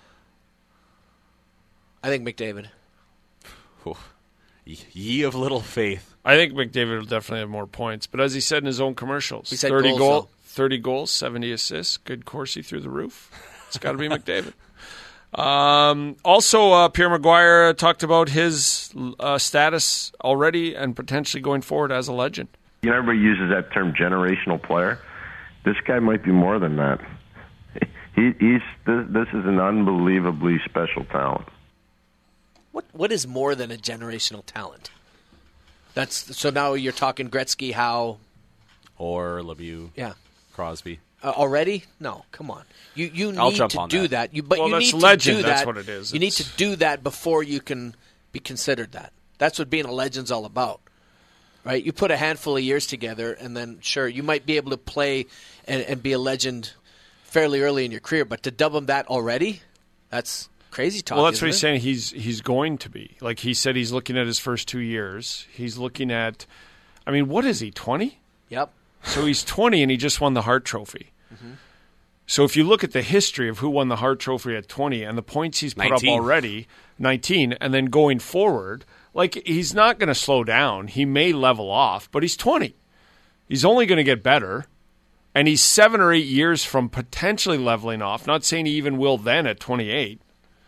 I think McDavid. Oof. Ye of little faith. I think McDavid will definitely have more points. But as he said in his own commercials, He said thirty goals, goal, though. thirty goals, seventy assists, good Corsi through the roof. It's got to be McDavid. Um, also, uh, Pierre Maguire talked about his uh, status already and potentially going forward as a legend. You know, everybody uses that term generational player. This guy might be more than that. He, he's this, this is an unbelievably special talent. What what is more than a generational talent? That's so now you're talking Gretzky, Howe, Or Lemieux, yeah. Crosby. Uh, already? No, come on. You you I'll need jump to on do that. that. You but Well, you that's need legend. to do That's that. what it is. You need It's- to do that before you can be considered that. That's what being a legend's all about. Right? You put a handful of years together and then sure, you might be able to play and, and be a legend fairly early in your career, but to dub him that already, that's crazy talk. Well, that's isn't what he's it? saying. He's he's going to be. Like he said, he's looking at his first two years. He's looking at, I mean, what is he, twenty? Yep. So he's twenty and he just won the Hart Trophy. So if you look at the history of who won the Hart Trophy at twenty and the points he's put nineteen. up already, nineteen, and then going forward, like he's not going to slow down. He may level off, but he's twenty. He's only going to get better. And he's seven or eight years from potentially leveling off. Not saying he even will then at twenty-eight.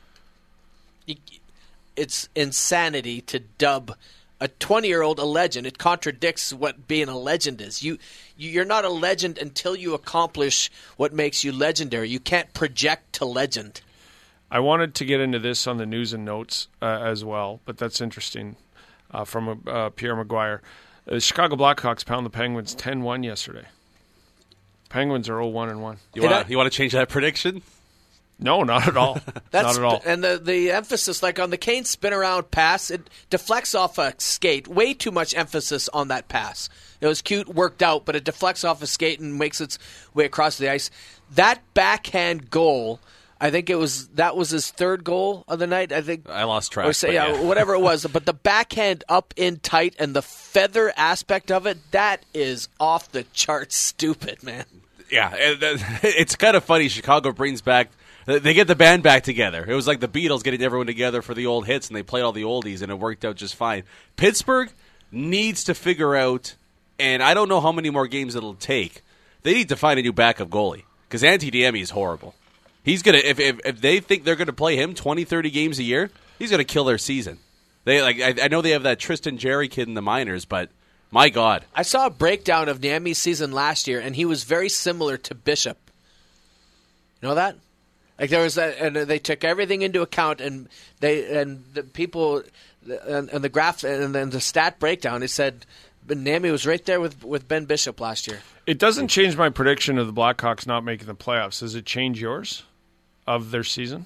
It's insanity to dub a twenty-year-old a legend. It contradicts what being a legend is. You, you, you're not a legend until you accomplish what makes you legendary. You can't project to legend. I wanted to get into this on the news and notes uh, as well, but that's interesting uh, from uh, Pierre Maguire. The Chicago Blackhawks pound the Penguins ten one yesterday. Penguins are oh one and one. You Did want I- you want to change that prediction? No, not at all. That's not at all. And the the emphasis, like on the Kane spin around pass, it deflects off a skate. Way too much emphasis on that pass. It was cute, worked out, but it deflects off a skate and makes its way across the ice. That backhand goal, I think it was that was his third goal of the night. I think I lost track. Or say, but yeah, yeah. whatever it was. But the backhand up in tight and the feather aspect of it, that is off the charts stupid, man. Yeah, and, uh, it's kind of funny. Chicago brings back, they get the band back together. It was like the Beatles getting everyone together for the old hits, and they played all the oldies, and it worked out just fine. Pittsburgh needs to figure out, and I don't know how many more games it'll take, they need to find a new backup goalie, because Antti Niemi is horrible. He's gonna if, if if they think they're gonna play him twenty, thirty games a year, he's gonna kill their season. They like I, I know they have that Tristan Jarry kid in the minors, but My God. I saw a breakdown of Niemi's season last year, and he was very similar to Bishop. You know that? Like there was that, and they took everything into account, and they and the people, and, and the graph, and then the stat breakdown. It said Niemi was right there with with Ben Bishop last year. It doesn't change my prediction of the Blackhawks not making the playoffs. Does it change yours of their season?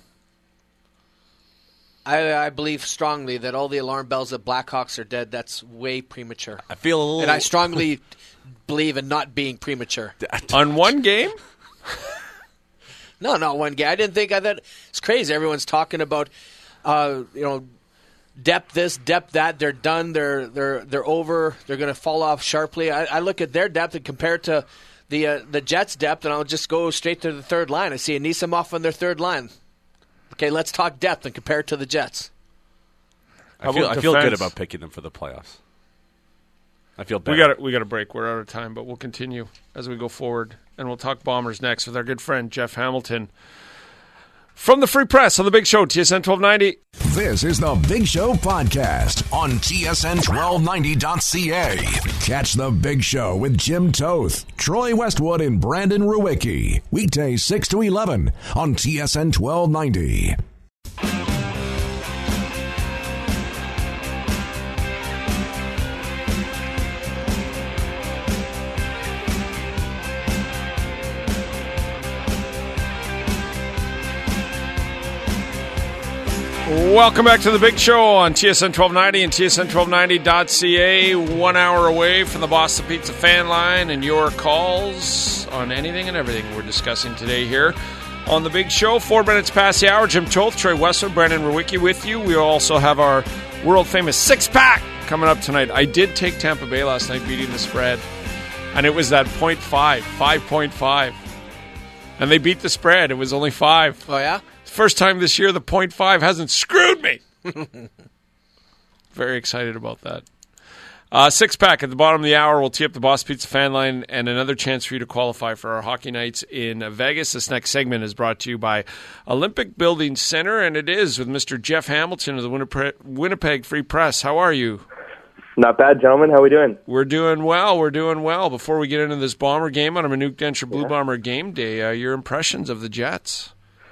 I, I believe strongly that all the alarm bells that Blackhawks are dead, that's way premature. I feel a little... And I strongly believe in not being premature. On one game? No, not one game. I didn't think I thought it's crazy. Everyone's talking about, uh, you know, depth this, depth that. They're done. They're they're they're over. They're going to fall off sharply. I, I look at their depth and compare it to the uh, the Jets' depth, and I'll just go straight to the third line. I see Anisimov on their third line. Okay, let's talk depth and compare it to the Jets. I feel, I feel good about picking them for the playoffs. I feel better. We got we got a break. We're out of time, but we'll continue as we go forward, and we'll talk Bombers next with our good friend Jeff Hamilton from the Free Press on the Big Show, T S N twelve ninety. This is the Big Show podcast on T S N twelve ninety dot C A. Catch the Big Show with Jim Toth, Troy Westwood, and Brandon Ruwicki. Weekdays six to eleven on T S N twelve ninety. Welcome back to the Big Show on T S N twelve ninety and T S N twelve ninety dot C A. One hour away from the Boston Pizza fan line and your calls on anything and everything we're discussing today here on the Big Show. Four minutes past the hour. Jim Toth, Troy Westwood, Brandon Ruwicki with you. We also have our world-famous six-pack coming up tonight. I did take Tampa Bay last night, beating the spread, and it was that point five, five point five. And they beat the spread. It was only five. Oh, yeah? First time this year the point five hasn't screwed me. Very excited about that. Uh, six pack at the bottom of the hour. We'll tee up the Boss Pizza fan line and another chance for you to qualify for our hockey nights in Vegas. This next segment is brought to you by Olympic Building Center, and it is with Mister Jeff Hamilton of the Winnipeg, Winnipeg Free Press. How are you? Not bad, gentlemen. How are we doing? We're doing well. We're doing well. Before we get into this Bomber game on a Minute Denture Blue yeah. Bomber game day, uh, your impressions of the Jets?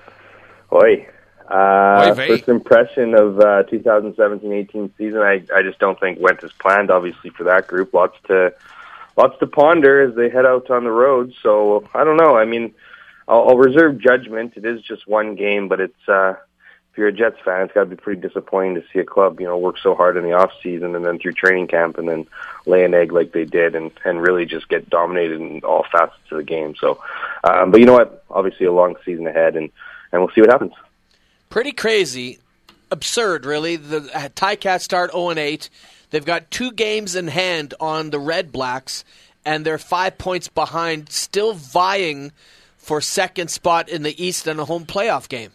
Oi. Uh, Oy first impression of uh, twenty seventeen eighteen season, I, I just don't think went as planned, obviously, for that group. Lots to lots to ponder as they head out on the road. So, I don't know. I mean, I'll, I'll reserve judgment. It is just one game, but it's uh, if you're a Jets fan, it's got to be pretty disappointing to see a club, you know, work so hard in the off season and then through training camp and then lay an egg like they did and, and really just get dominated in all facets of the game. So, um, but you know what? Obviously, a long season ahead, and and we'll see what happens. Pretty crazy. Absurd, really. The Ticats start oh and eight. They've got two games in hand on the Red Blacks, and they're five points behind, still vying for second spot in the East and a home playoff game.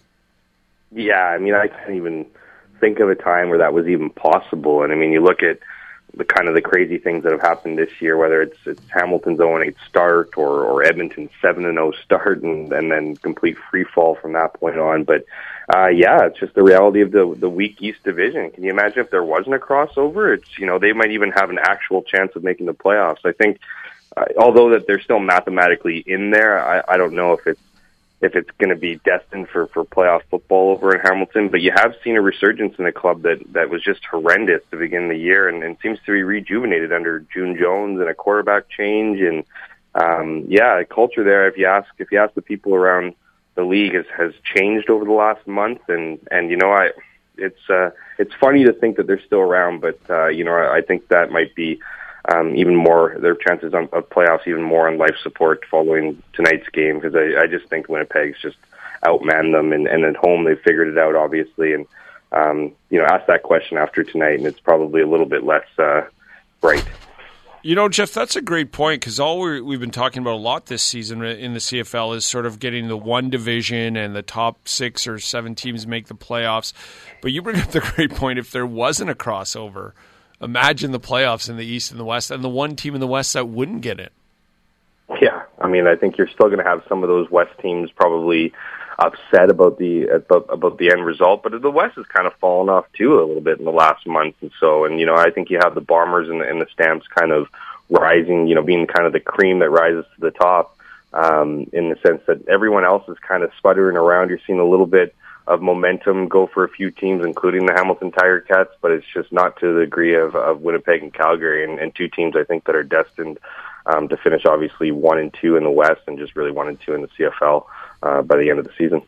Yeah, I mean, I can't even think of a time where that was even possible. And, I mean, you look at the kind of the crazy things that have happened this year, whether it's, it's Hamilton's oh and eight start or, or Edmonton's seven and oh start and, and then complete free fall from that point on. But, uh, yeah, it's just the reality of the the weak East Division. Can you imagine if there wasn't a crossover? It's, you know, they might even have an actual chance of making the playoffs. I think, uh, although that they're still mathematically in there, I, I don't know if it's if it's going to be destined for, for playoff football over in Hamilton. But you have seen a resurgence in a club that, that was just horrendous to begin the year and, and seems to be rejuvenated under June Jones and a quarterback change. And, um, yeah, the culture there, if you ask, if you ask the people around the league, has, has changed over the last month. And, and, you know, I, it's, uh, it's funny to think that they're still around, but, uh, you know, I, I think that might be, Um, even more, their chances of playoffs even more on life support following tonight's game, because I, I just think Winnipeg's just outmanned them, and, and at home they figured it out, obviously, and um, you know, ask that question after tonight, and it's probably a little bit less uh, bright. You know, Jeff, that's a great point, because all we're, we've been talking about a lot this season in the C F L is sort of getting the one division and the top six or seven teams make the playoffs. But you bring up the great point, if there wasn't a crossover, imagine the playoffs in the East and the West, and the one team in the West that wouldn't get it. Yeah, I mean, I think you're still going to have some of those West teams probably upset about the about, about the end result. But the West has kind of fallen off too a little bit in the last month and so. And you know, I think you have the Bombers and the, and the Stamps kind of rising, you know, being kind of the cream that rises to the top, um, in the sense that everyone else is kind of sputtering around. You're seeing a little bit of momentum go for a few teams, including the Hamilton Tiger Cats, but it's just not to the degree of, of Winnipeg and Calgary, and, and two teams I think that are destined um, to finish obviously one and two in the West and just really one and two in the C F L uh, by the end of the season.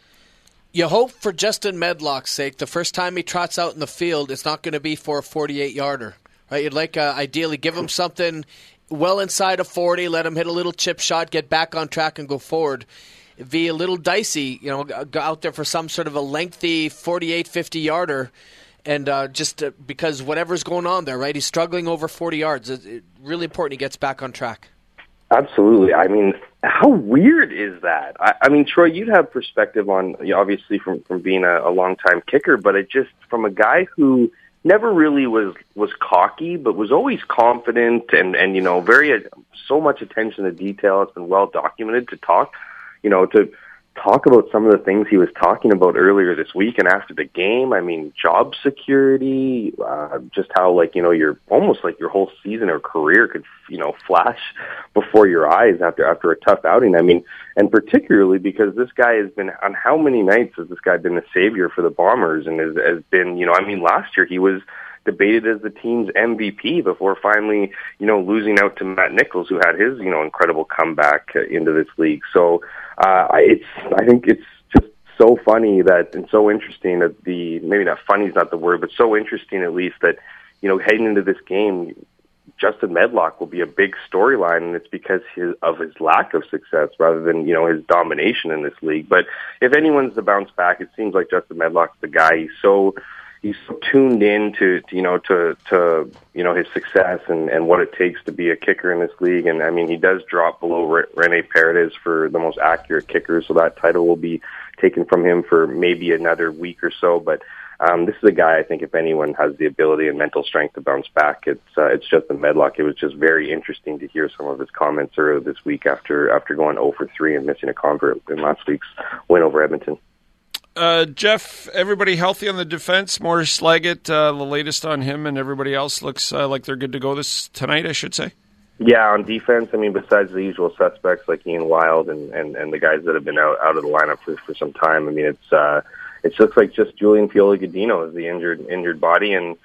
You hope for Justin Medlock's sake, the first time he trots out in the field, it's not going to be for a forty-eight yarder. Right? You'd like uh, ideally give him something well inside of forty, let him hit a little chip shot, get back on track and go forward. It'd be a little dicey, you know, go out there for some sort of a lengthy forty-eight, fifty yarder, and uh, just uh, because whatever's going on there, right? He's struggling over forty yards. It's it, really important he gets back on track. Absolutely. I mean, how weird is that? I, I mean, Troy, you'd have perspective on, you know, obviously from, from being a, a long-time kicker, but it just, from a guy who never really was, was cocky, but was always confident and, and you know, very, uh, so much attention to detail. It's been well documented to talk, you know, to talk about some of the things he was talking about earlier this week and after the game. I mean, job security, uh, just how, like, you know, you're almost like your whole season or career could, you know, flash before your eyes after, after a tough outing. I mean, and particularly because this guy has been, on how many nights has this guy been the savior for the Bombers and has, has been, you know, I mean, last year he was debated as the team's M V P before finally, you know, losing out to Matt Nichols, who had his, you know, incredible comeback into this league. So, uh, it's, I think it's just so funny that, and so interesting that the, maybe not funny is not the word, but so interesting at least that, you know, heading into this game, Justin Medlock will be a big storyline, and it's because his, of his lack of success rather than, you know, his domination in this league. But if anyone's to bounce back, it seems like Justin Medlock's the guy. He's so, he's so tuned in to, to you know, to, to, you know, his success and, and what it takes to be a kicker in this league. And I mean, he does drop below Re- Rene Paredes for the most accurate kicker, so that title will be taken from him for maybe another week or so. But um, this is a guy, I think, if anyone has the ability and mental strength to bounce back, it's uh, it's Justin Medlock. It was just very interesting to hear some of his comments earlier this week after after going oh for three and missing a convert in last week's win over Edmonton. Uh, Jeff, everybody healthy on the defense? Maurice Leggett, uh, the latest on him and everybody else looks uh, like they're good to go this tonight, I should say? Yeah, on defense, I mean, besides the usual suspects like Ian Wild and, and, and the guys that have been out, out of the lineup for, for some time, I mean, it's uh, it looks like just Julian Fioli-Gadino is the injured injured body, and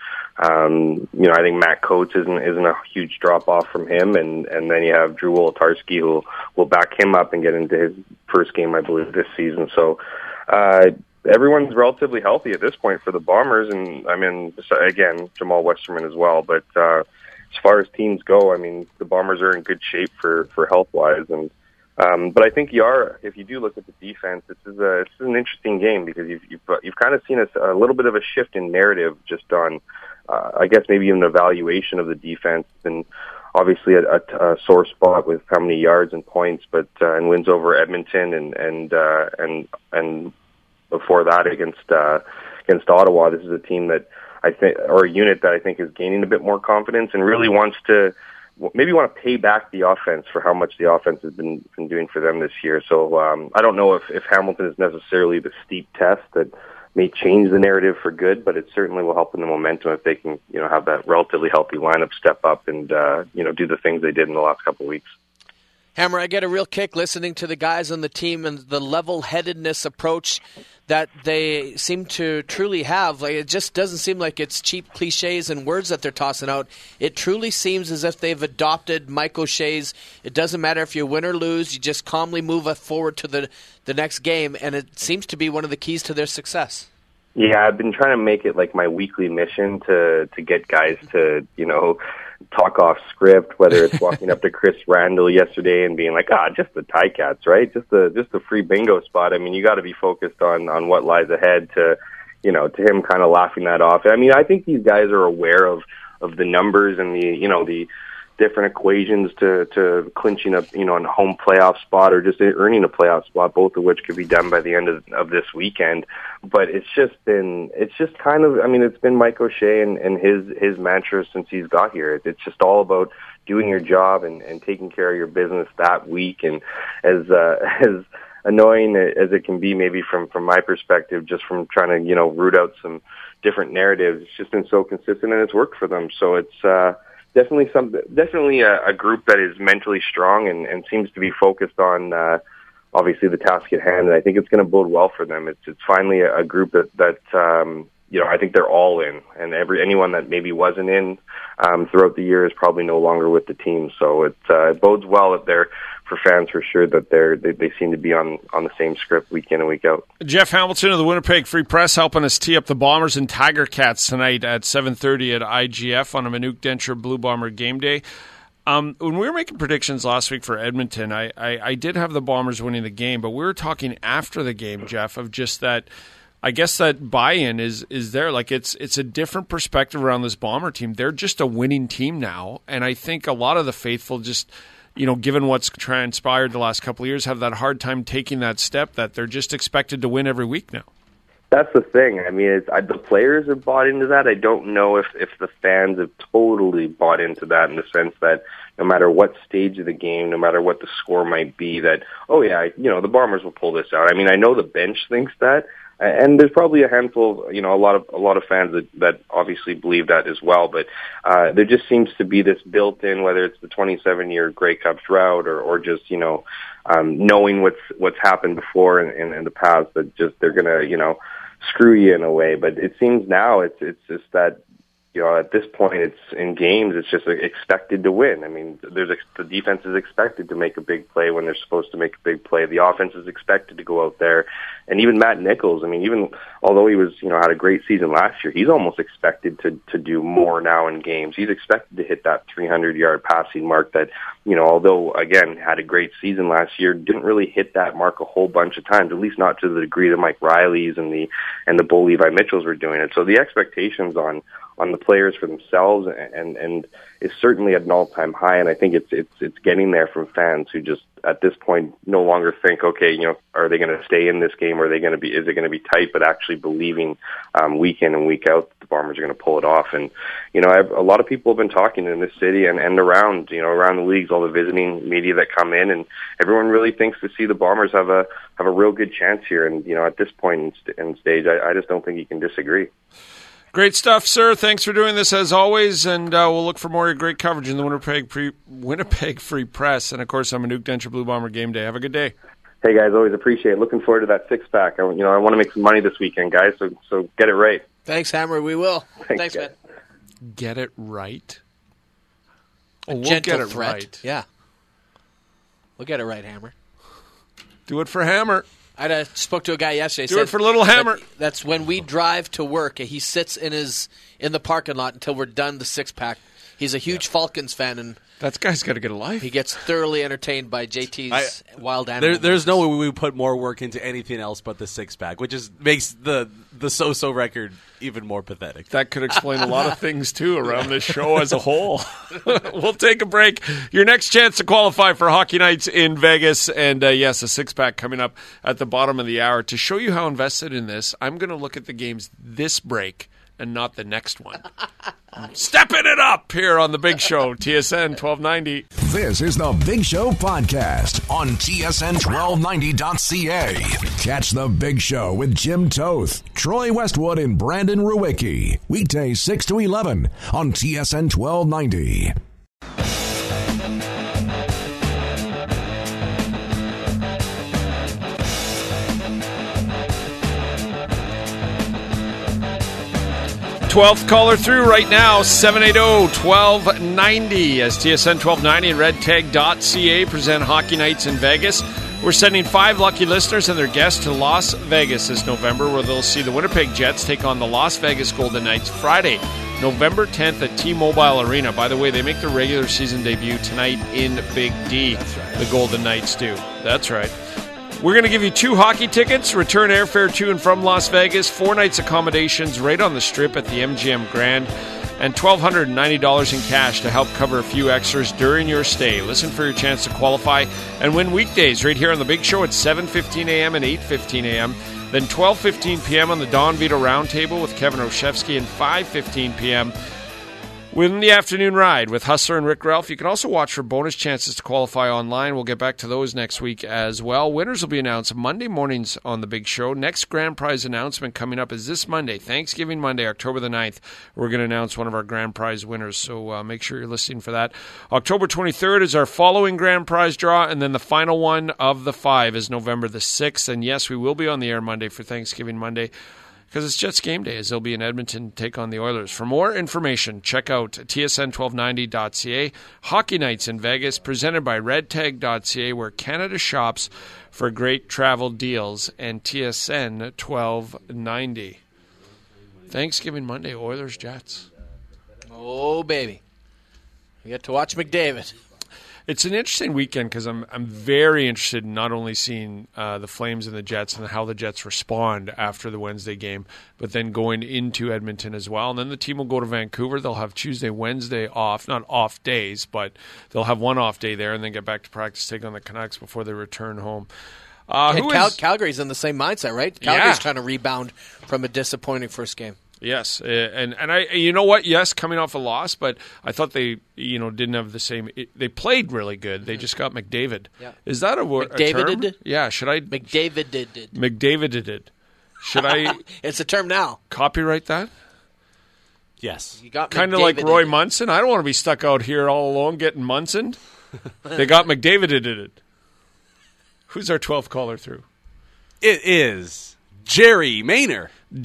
um, you know, I think Matt Coates isn't isn't a huge drop off from him, and, and then you have Drew Wolotarski who will back him up and get into his first game, I believe, this season. So. Uh, everyone's relatively healthy at this point for the Bombers, and I mean, again, Jamal Westerman as well. But uh, as far as teams go, I mean, the Bombers are in good shape for, for health-wise. And um, but I think you are, if you do look at the defense, this is a this is an interesting game because you've you've, you've kind of seen a, a little bit of a shift in narrative just on, uh, I guess maybe even an evaluation of the defense and. Obviously, a, a, a sore spot with how many yards and points, but uh, and wins over Edmonton and and uh, and and before that against uh, against Ottawa. This is a team that I think, or a unit that I think is gaining a bit more confidence and really wants to maybe want to pay back the offense for how much the offense has been been doing for them this year. So um, I don't know if if Hamilton is necessarily the steep test that may change the narrative for good, but it certainly will help in the momentum if they can, you know, have that relatively healthy lineup step up and, uh, you know, do the things they did in the last couple of weeks. Hammer, I get a real kick listening to the guys on the team and the level-headedness approach that they seem to truly have. Like, it just doesn't seem like it's cheap cliches and words that they're tossing out. It truly seems as if they've adopted Mike O'Shea's, it doesn't matter if you win or lose, you just calmly move forward to the, the next game, and it seems to be one of the keys to their success. Yeah, I've been trying to make it like my weekly mission to, to get guys to, you know, talk off script, whether it's walking up to Chris Randall yesterday and being like, ah, just the Ticats, right? Just the just the free bingo spot. I mean, you got to be focused on, on what lies ahead to, you know, to him kind of laughing that off. I mean, I think these guys are aware of, of the numbers and the, you know, the different equations to, to clinching a, you know, a home playoff spot or just earning a playoff spot, both of which could be done by the end of, of this weekend. But it's just been, it's just kind of, I mean, it's been Mike O'Shea and, and his, his mantra since he's got here. It's just all about doing your job and, and taking care of your business that week. And as, uh, as, annoying as it can be, maybe from from my perspective, just from trying to you know root out some different narratives. It's just been so consistent, and it's worked for them. So it's uh, definitely some definitely a, a group that is mentally strong and, and seems to be focused on uh, obviously the task at hand. And I think it's going to bode well for them. It's it's finally a, a group that that. Um, You know, I think they're all in, and every anyone that maybe wasn't in um, throughout the year is probably no longer with the team. So it, uh, it bodes well that they're for fans for sure that they're they, they seem to be on, on the same script week in and week out. Jeff Hamilton of the Winnipeg Free Press helping us tee up the Bombers and Tiger Cats tonight at seven thirty at I G F on a Manuk Denture Blue Bomber game day. Um, when we were making predictions last week for Edmonton, I, I, I did have the Bombers winning the game, but we were talking after the game, Jeff, of just that. I guess that buy-in is is there. Like it's it's a different perspective around this Bomber team. They're just a winning team now, and I think a lot of the faithful, just you know, given what's transpired the last couple of years, have that hard time taking that step. That they're just expected to win every week now. That's the thing. I mean, it's, I, the players have bought into that. I don't know if if the fans have totally bought into that in the sense that no matter what stage of the game, no matter what the score might be, that oh yeah, you know, the Bombers will pull this out. I mean, I know the bench thinks that. And there's probably a handful, of, you know, a lot of a lot of fans that, that obviously believe that as well. But uh, there just seems to be this built-in, whether it's the twenty-seven year Grey Cup drought or, or just you know um, knowing what's what's happened before in, in, in the past, that just they're gonna you know screw you in a way. But it seems now it's it's just that. You know, at this point, it's in games. It's just expected to win. I mean, there's the defense is expected to make a big play when they're supposed to make a big play. The offense is expected to go out there, and even Matt Nichols. I mean, even although he was, you know, had a great season last year, he's almost expected to to do more now in games. He's expected to hit that three hundred yard passing mark. That you know, although again had a great season last year, didn't really hit that mark a whole bunch of times. At least not to the degree that Mike Riley's and the and the Bo Levi Mitchells were doing it. So the expectations on. on the players for themselves and and is certainly at an all-time high, and I think it's it's it's getting there from fans who just at this point no longer think, okay, you know, are they going to stay in this game, or are they going to be is it going to be tight, but actually believing um, week in and week out that the Bombers are going to pull it off. And you know, I've, a lot of people have been talking in this city and and around you know around the leagues, all the visiting media that come in, and everyone really thinks to see the Bombers have a have a real good chance here. And you know, at this point in, st- in stage, I, I just don't think you can disagree. Great stuff, sir. Thanks for doing this as always, and uh, we'll look for more great coverage in the Winnipeg Free, Winnipeg Free Press, and of course on Manuk Denture Blue Bomber game day. Have a good day. Hey guys, always appreciate it. Looking forward to that six pack. I, you know, I want to make some money this weekend, guys. So, so get it right. Thanks, Hammer. We will. Thanks, Thanks man. Get it right. Oh, A we'll gentle get it threat. right. Yeah, we'll get it right, Hammer. Do it for Hammer. I uh, spoke to a guy yesterday. Do said it for Little Hammer. That, that's when we drive to work. He sits in his in the parking lot until we're done the six pack. He's a huge yeah. Falcons fan, and that guy's got to get a life. He gets thoroughly entertained by J T's I, wild animal. There, there's no way we would put more work into anything else but the six pack, which is makes the the so-so record even more pathetic. That could explain a lot of things too around this show as a whole. We'll take a break. Your next chance to qualify for Hockey Nights in Vegas, and uh, yes, a six pack coming up at the bottom of the hour. To show you how invested in this, I'm going to look at the games this break and not the next one. Stepping it up here on The Big Show, T S N twelve ninety. This is The Big Show podcast on T S N twelve ninety dot C A. Catch The Big Show with Jim Toth, Troy Westwood, and Brandon Ruwicki. Weekdays six to eleven on T S N twelve ninety. twelfth caller through right now, seven eight zero, one two nine zero. As T S N twelve ninety and red tag dot C A present Hockey Nights in Vegas. We're sending five lucky listeners and their guests to Las Vegas this November, where they'll see the Winnipeg Jets take on the Las Vegas Golden Knights Friday, November tenth at T-Mobile Arena. By the way, they make their regular season debut tonight in Big D. That's right. The Golden Knights do. That's right. We're going to give you two hockey tickets, return airfare to and from Las Vegas, four nights accommodations right on the Strip at the M G M Grand, and one thousand two hundred ninety dollars in cash to help cover a few extras during your stay. Listen for your chance to qualify and win weekdays right here on The Big Show at seven fifteen a.m. and eight fifteen a.m., then twelve fifteen p.m. on the Don Vito Roundtable with Kevin Roshevsky, and five fifteen p.m. Win the afternoon ride with Hustler and Rick Ralph. You can also watch for bonus chances to qualify online. We'll get back to those next week as well. Winners will be announced Monday mornings on the Big Show. Next grand prize announcement coming up is this Monday, Thanksgiving Monday, October the ninth. We're going to announce one of our grand prize winners, so uh, make sure you're listening for that. October twenty-third is our following grand prize draw, and then the final one of the five is November the sixth. And yes, we will be on the air Monday for Thanksgiving Monday, because it's Jets game day, as they'll be in Edmonton to take on the Oilers. For more information, check out T S N twelve ninety dot C A. Hockey Nights in Vegas, presented by red tag dot C A, where Canada shops for great travel deals, and T S N twelve ninety. Thanksgiving Monday, Oilers, Jets. Oh, baby. We get to watch McDavid. It's an interesting weekend because I'm I'm very interested in not only seeing uh, the Flames and the Jets and how the Jets respond after the Wednesday game, but then going into Edmonton as well. And then the team will go to Vancouver. They'll have Tuesday, Wednesday off, not off days, but they'll have one off day there and then get back to practice, take on the Canucks before they return home. Uh, and who Cal- is, Calgary's in the same mindset, right? Calgary's yeah. trying to rebound from a disappointing first game. Yes, uh, and and I, you know what? Yes, coming off a loss, but I thought they, you know, didn't have the same. It, they played really good. They just got McDavid. Yeah. Is that a word? McDavided? Yeah. Should I? McDavid did. did. McDavided it. Should I? It's a term now. Copyright that? Yes. You got Kind of like Roy McDavided. Munson. I don't want to be stuck out here all alone getting Munsoned. They got McDavided it. Who's our twelfth caller through? It is Jerry Maynard.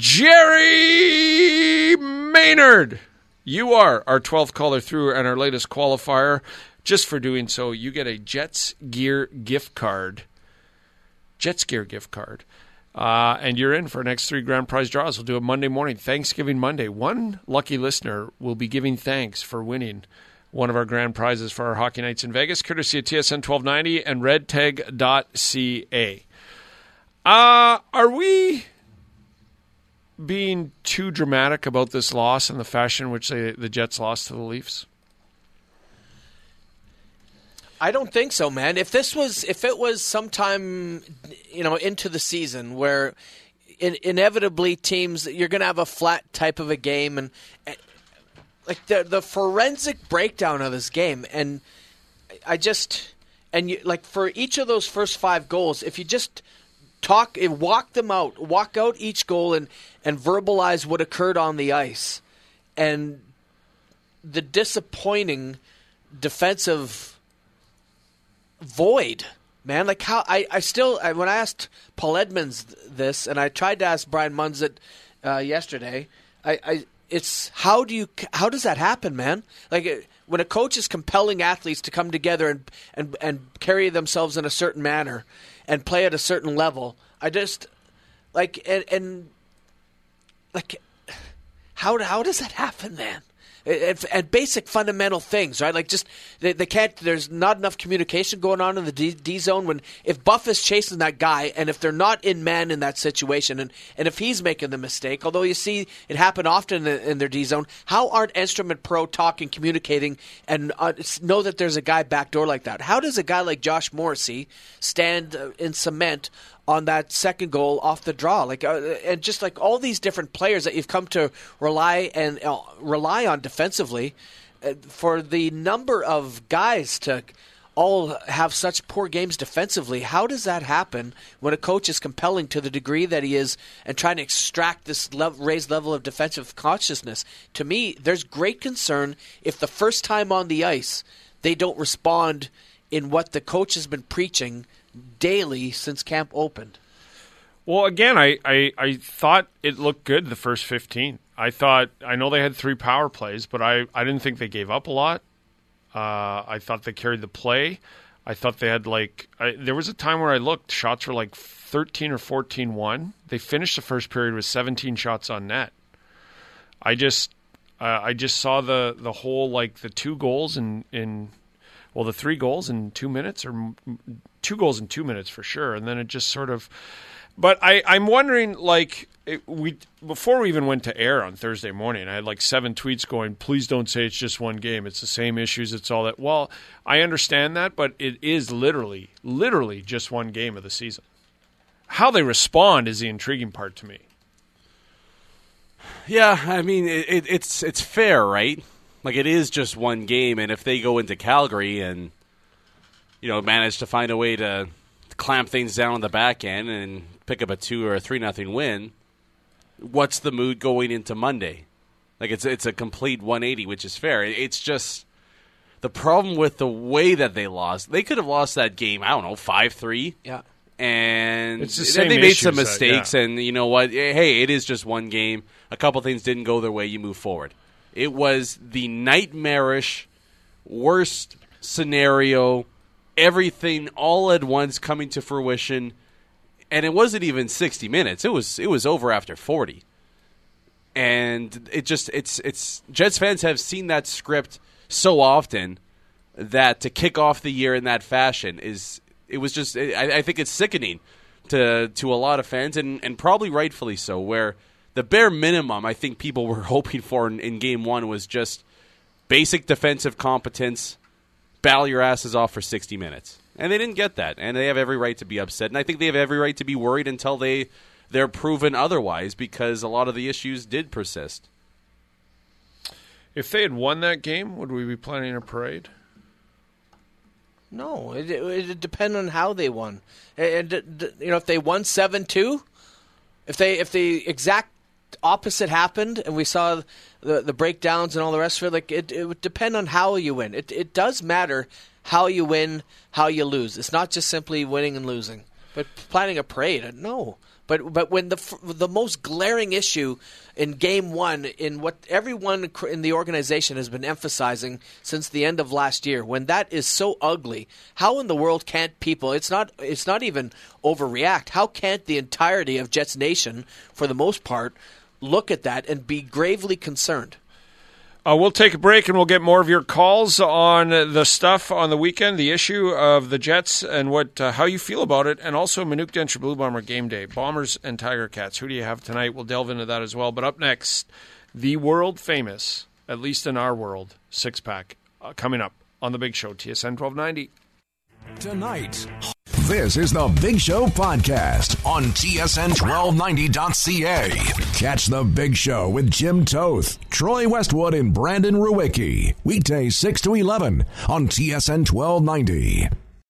Jerry Maynard. You are our twelfth caller through and our latest qualifier. Just for doing so, you get a Jets Gear gift card. Jets Gear gift card. Uh, and you're in for our next three grand prize draws. We'll do it Monday morning, Thanksgiving Monday. One lucky listener will be giving thanks for winning one of our grand prizes for our Hockey Nights in Vegas, courtesy of T S N twelve ninety and red tag dot C A. Uh, are we being too dramatic about this loss and the fashion in which they, the Jets lost to the Leafs? I don't think so, man. If this was, if it was sometime, you know, into the season where in, inevitably teams, you're going to have a flat type of a game, and, and like the the forensic breakdown of this game, and I just, and you, like for each of those first five goals, if you just talk and walk them out, walk out each goal and, and verbalize what occurred on the ice, and the disappointing defensive void, man. Like how I, I still I, when I asked Paul Edmonds this, and I tried to ask Brian Munz it uh, yesterday, I, I it's how do you how does that happen, man? Like when a coach is compelling athletes to come together and and and carry themselves in a certain manner and play at a certain level, I just like and, and like how how does that happen, man? And, and basic fundamental things, right? Like just they, they can't. There's not enough communication going on in the D, D zone. When if Buff is chasing that guy, and if they're not in man in that situation, and, and if he's making the mistake, although you see it happen often in, in their D zone, how aren't Instrument Pro talking, communicating, and uh, know that there's a guy backdoor like that? How does a guy like Josh Morrissey stand uh, in cement on that second goal off the draw, like uh, and just like all these different players that you've come to rely and uh, rely on defensively, uh, for the number of guys to all have such poor games defensively? How does that happen when a coach is compelling to the degree that he is and trying to extract this level, raised level of defensive consciousness? To me, there's great concern if the first time on the ice they don't respond in what the coach has been preaching daily since camp opened. Well, again, I, I, I thought it looked good the first fifteen. I thought, I know they had three power plays, but I, I didn't think they gave up a lot. Uh, I thought they carried the play. I thought they had like, I, there was a time where I looked, shots were like thirteen or fourteen one. They finished the first period with seventeen shots on net. I just, uh, I just saw the, the whole, like the two goals in, in, well, the three goals in two minutes or two goals in two minutes for sure. And then it just sort of, but I, I'm wondering, like, it, we before we even went to air on Thursday morning, I had like seven tweets going, please don't say it's just one game. It's the same issues. It's all that. Well, I understand that, but it is literally, literally just one game of the season. How they respond is the intriguing part to me. Yeah, I mean, it, it, it's it's fair, right? Like, it is just one game, and if they go into Calgary and, you know, manage to find a way to clamp things down on the back end and pick up a two or a three nothing win, what's the mood going into Monday? Like, it's it's a complete one eighty, which is fair. It's just the problem with the way that they lost. They could have lost that game, I don't know, five three. Yeah. And It's the then same they made issues some that- mistakes, yeah. and you know what? Hey, it is just one game. A couple things didn't go their way. You move forward. It was the nightmarish, worst scenario, everything all at once coming to fruition, and it wasn't even sixty minutes. It was it was over after forty. And it just it's it's Jets fans have seen that script so often that to kick off the year in that fashion is it was just I, I think it's sickening to to a lot of fans, and, and probably rightfully so, where the bare minimum I think people were hoping for in, in game one was just basic defensive competence, battle your asses off for sixty minutes. And they didn't get that, and they have every right to be upset, and I think they have every right to be worried until they, they're proven otherwise, because a lot of the issues did persist. If they had won that game, would we be planning a parade? No, it, it, it depends on how they won. And, and you know, if they won seven two, if they if the exact opposite happened and we saw the the breakdowns and all the rest of it, like it, it would depend on how you win. It it does matter how you win, how you lose. It's not just simply winning and losing. But planning a parade, no. But but when the the most glaring issue in game one, in what everyone in the organization has been emphasizing since the end of last year, when that is so ugly, how in the world can't people? It's not it's not even overreact. How can't the entirety of Jets Nation, for the most part, look at that and be gravely concerned? Uh, we'll take a break, and we'll get more of your calls on the stuff on the weekend, the issue of the Jets, and what uh, how you feel about it, and also Manuk Denture Blue Bomber game day. Bombers and Tiger Cats. Who do you have tonight? We'll delve into that as well. But up next, the world-famous, at least in our world, six-pack uh, coming up on The Big Show, T S N twelve ninety. Tonight, this is The Big Show Podcast on T S N twelve ninety dot C A. Catch The Big Show with Jim Toth, Troy Westwood, and Brandon Ruwicki. Weekdays six to eleven on T S N twelve ninety.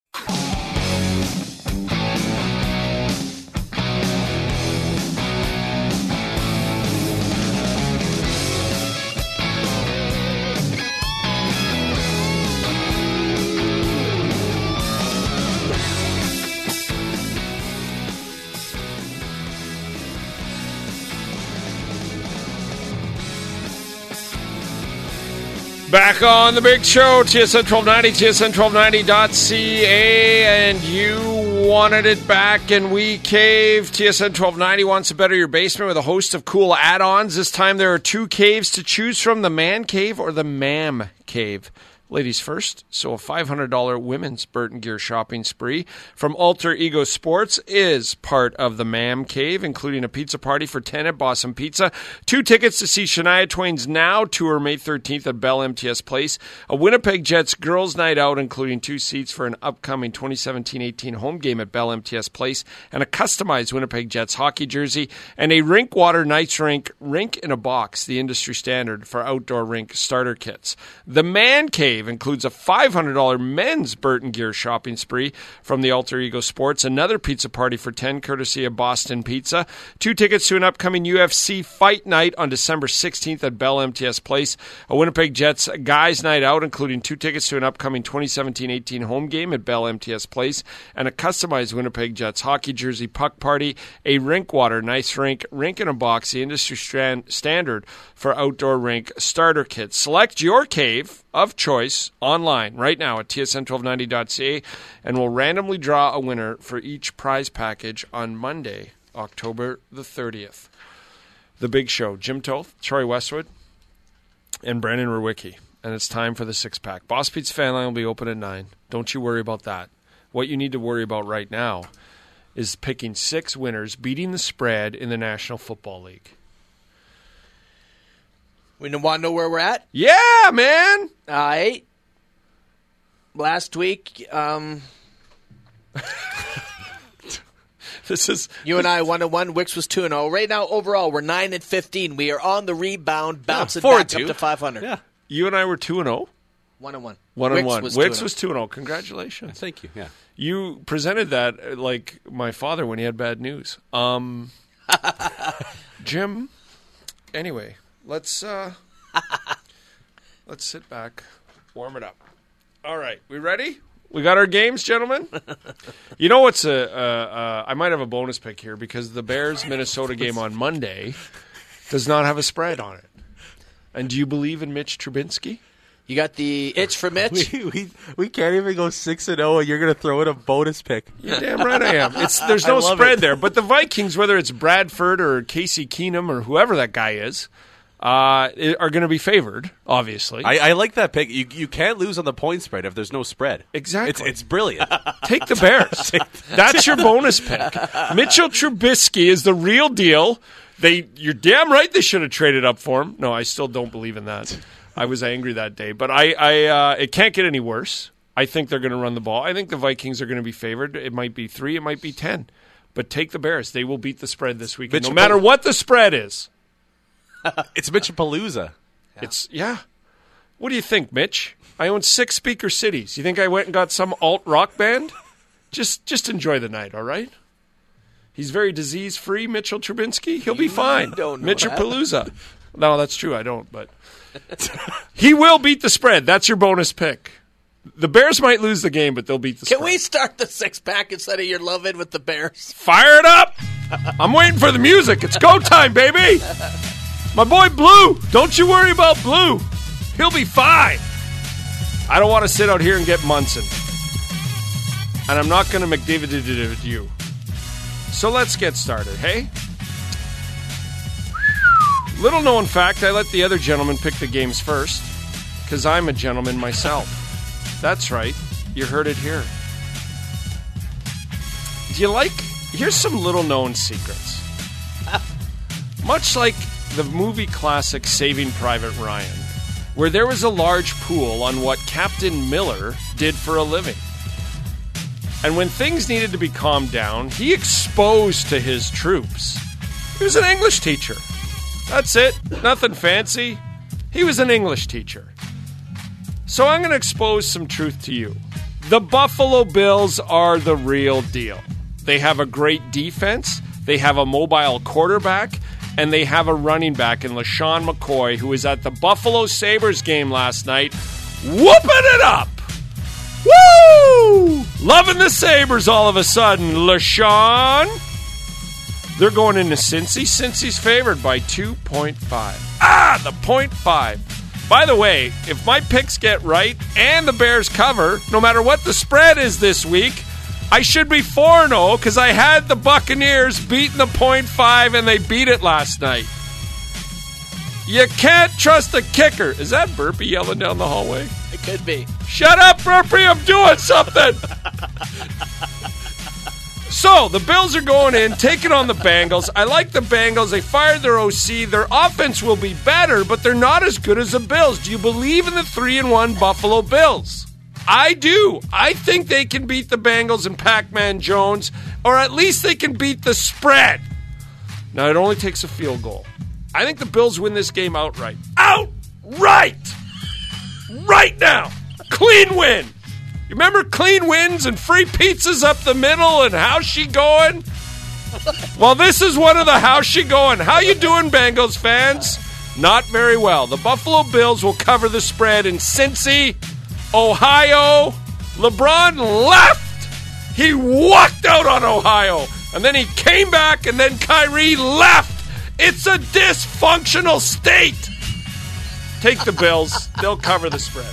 Back on The Big Show, T S N twelve ninety, T S N twelve ninety dot C A, and you wanted it back, and we caved. T S N twelve ninety wants to better your basement with a host of cool add-ons. This time there are two caves to choose from, the Man Cave or the Mam Cave. Ladies first, so a five hundred dollars women's Burton Gear shopping spree from Alter Ego Sports is part of the Mam Cave, including a pizza party for ten at Boston Pizza, two tickets to see Shania Twain's Now tour May thirteenth at Bell M T S Place, a Winnipeg Jets girls' night out, including two seats for an upcoming twenty seventeen eighteen home game at Bell M T S Place, and a customized Winnipeg Jets hockey jersey, and a Rinkwater Nights Rink Rink in a Box, the industry standard for outdoor rink starter kits. The Man Cave includes a five hundred dollars men's Burton Gear shopping spree from the Alter Ego Sports, another pizza party for ten courtesy of Boston Pizza, two tickets to an upcoming U F C fight night on December sixteenth at Bell M T S Place, a Winnipeg Jets guys night out, including two tickets to an upcoming twenty seventeen eighteen home game at Bell M T S Place, and a customized Winnipeg Jets hockey jersey puck party, a Rinkwater Nice Rink Rink in a Box, the industry strand- standard for outdoor rink starter kits. Select your cave of choice online right now at T S N twelve ninety dot C A, and we'll randomly draw a winner for each prize package on Monday, October the thirtieth. The Big Show. Jim Toth, Troy Westwood, and Brandon Ruwicki. And it's time for the six-pack. Boss Pete's fan line will be open at nine. Don't you worry about that. What you need to worry about right now is picking six winners, beating the spread in the National Football League. We want to know where we're at? Yeah, man! All right. Last week, um, this is you and I one and one. Wicks was two and zero. Right now, overall, we're nine and fifteen. We are on the rebound, bouncing yeah, back up to five hundred. Yeah, You and I were two and zero. One and one. One Wicks and one. was Wicks two was two and zero. Congratulations. Thank you. Yeah. You presented that uh, like my father when he had bad news. Um, Jim. Anyway, let's uh, let's sit back, warm it up. All right, we ready? We got our games, gentlemen. You know what's a? Uh, uh, I might have a bonus pick here because the Bears Minnesota game on Monday does not have a spread on it. And do you believe in Mitch Trubinsky? You got the itch for Mitch? We, we, we can't even go six and zero, and you're going to throw in a bonus pick. You're damn right I am. It's there's no spread it. there, but the Vikings, whether it's Bradford or Casey Keenum or whoever that guy is, uh, are going to be favored. Obviously, I, I like that pick. You you can't lose on the point spread if there's no spread. Exactly, it's, it's brilliant. Take the Bears. That's your bonus pick. Mitchell Trubisky is the real deal. They, you're damn right. They should have traded up for him. No, I still don't believe in that. I was angry that day, but I, I uh, it can't get any worse. I think they're going to run the ball. I think the Vikings are going to be favored. It might be three, it might be ten, but take the Bears. They will beat the spread this weekend, no matter what the spread is. It's Mitchapalooza. Yeah. It's yeah. What do you think, Mitch? I own six speaker cities. You think I went and got some alt rock band? Just, just enjoy the night, all right? He's very disease free, Mitchell Trubinsky. He'll be fine. Mitchapalooza. No, that's true. I don't, but. He will beat the spread. That's your bonus pick. The Bears might lose the game, but they'll beat the Can spread. Can we start the six-pack instead of your love-in with the Bears? Fire it up! I'm waiting for the music. It's go time, baby! My boy Blue! Don't you worry about Blue. He'll be fine. I don't want to sit out here and get Munson. And I'm not going to McDavid it with you. So let's get started, hey? Little known fact, I let the other gentleman pick the games first, because I'm a gentleman myself. That's right. You heard it here. Do you like... Here's some little known secrets. Much like the movie classic Saving Private Ryan, where there was a large pool on what Captain Miller did for a living. And when things needed to be calmed down, he exposed to his troops. He was an English teacher. That's it. Nothing fancy. He was an English teacher. So I'm going to expose some truth to you. The Buffalo Bills are the real deal. They have a great defense, they have a mobile quarterback, and they have a running back in LaShawn McCoy, who was at the Buffalo Sabres game last night, whooping it up. Woo! Loving the Sabres all of a sudden, LaShawn. They're going into Cincy. Cincy's favored by two point five. Ah, the point five. By the way, if my picks get right and the Bears cover, no matter what the spread is this week, I should be four and oh because I had the Buccaneers beating the point five and they beat it last night. You can't trust the kicker. Is that Burpee yelling down the hallway? It could be. Shut up, Burpee. I'm doing something. So, the Bills are going in, taking on the Bengals. I like the Bengals. They fired their O C. Their offense will be better, but they're not as good as the Bills. Do you believe in the three and one Buffalo Bills? I do. I think they can beat the Bengals and Pac-Man Jones, or at least they can beat the spread. Now, it only takes a field goal. I think the Bills win this game outright. Outright! Right now! Clean win! You remember clean wins and free pizzas up the middle and how's she going? Well, this is one of the how's she going. How you doing, Bengals fans? Not very well. The Buffalo Bills will cover the spread in Cincy, Ohio. LeBron left. He walked out on Ohio. And then he came back and then Kyrie left. It's a dysfunctional state. Take the Bills. They'll cover the spread.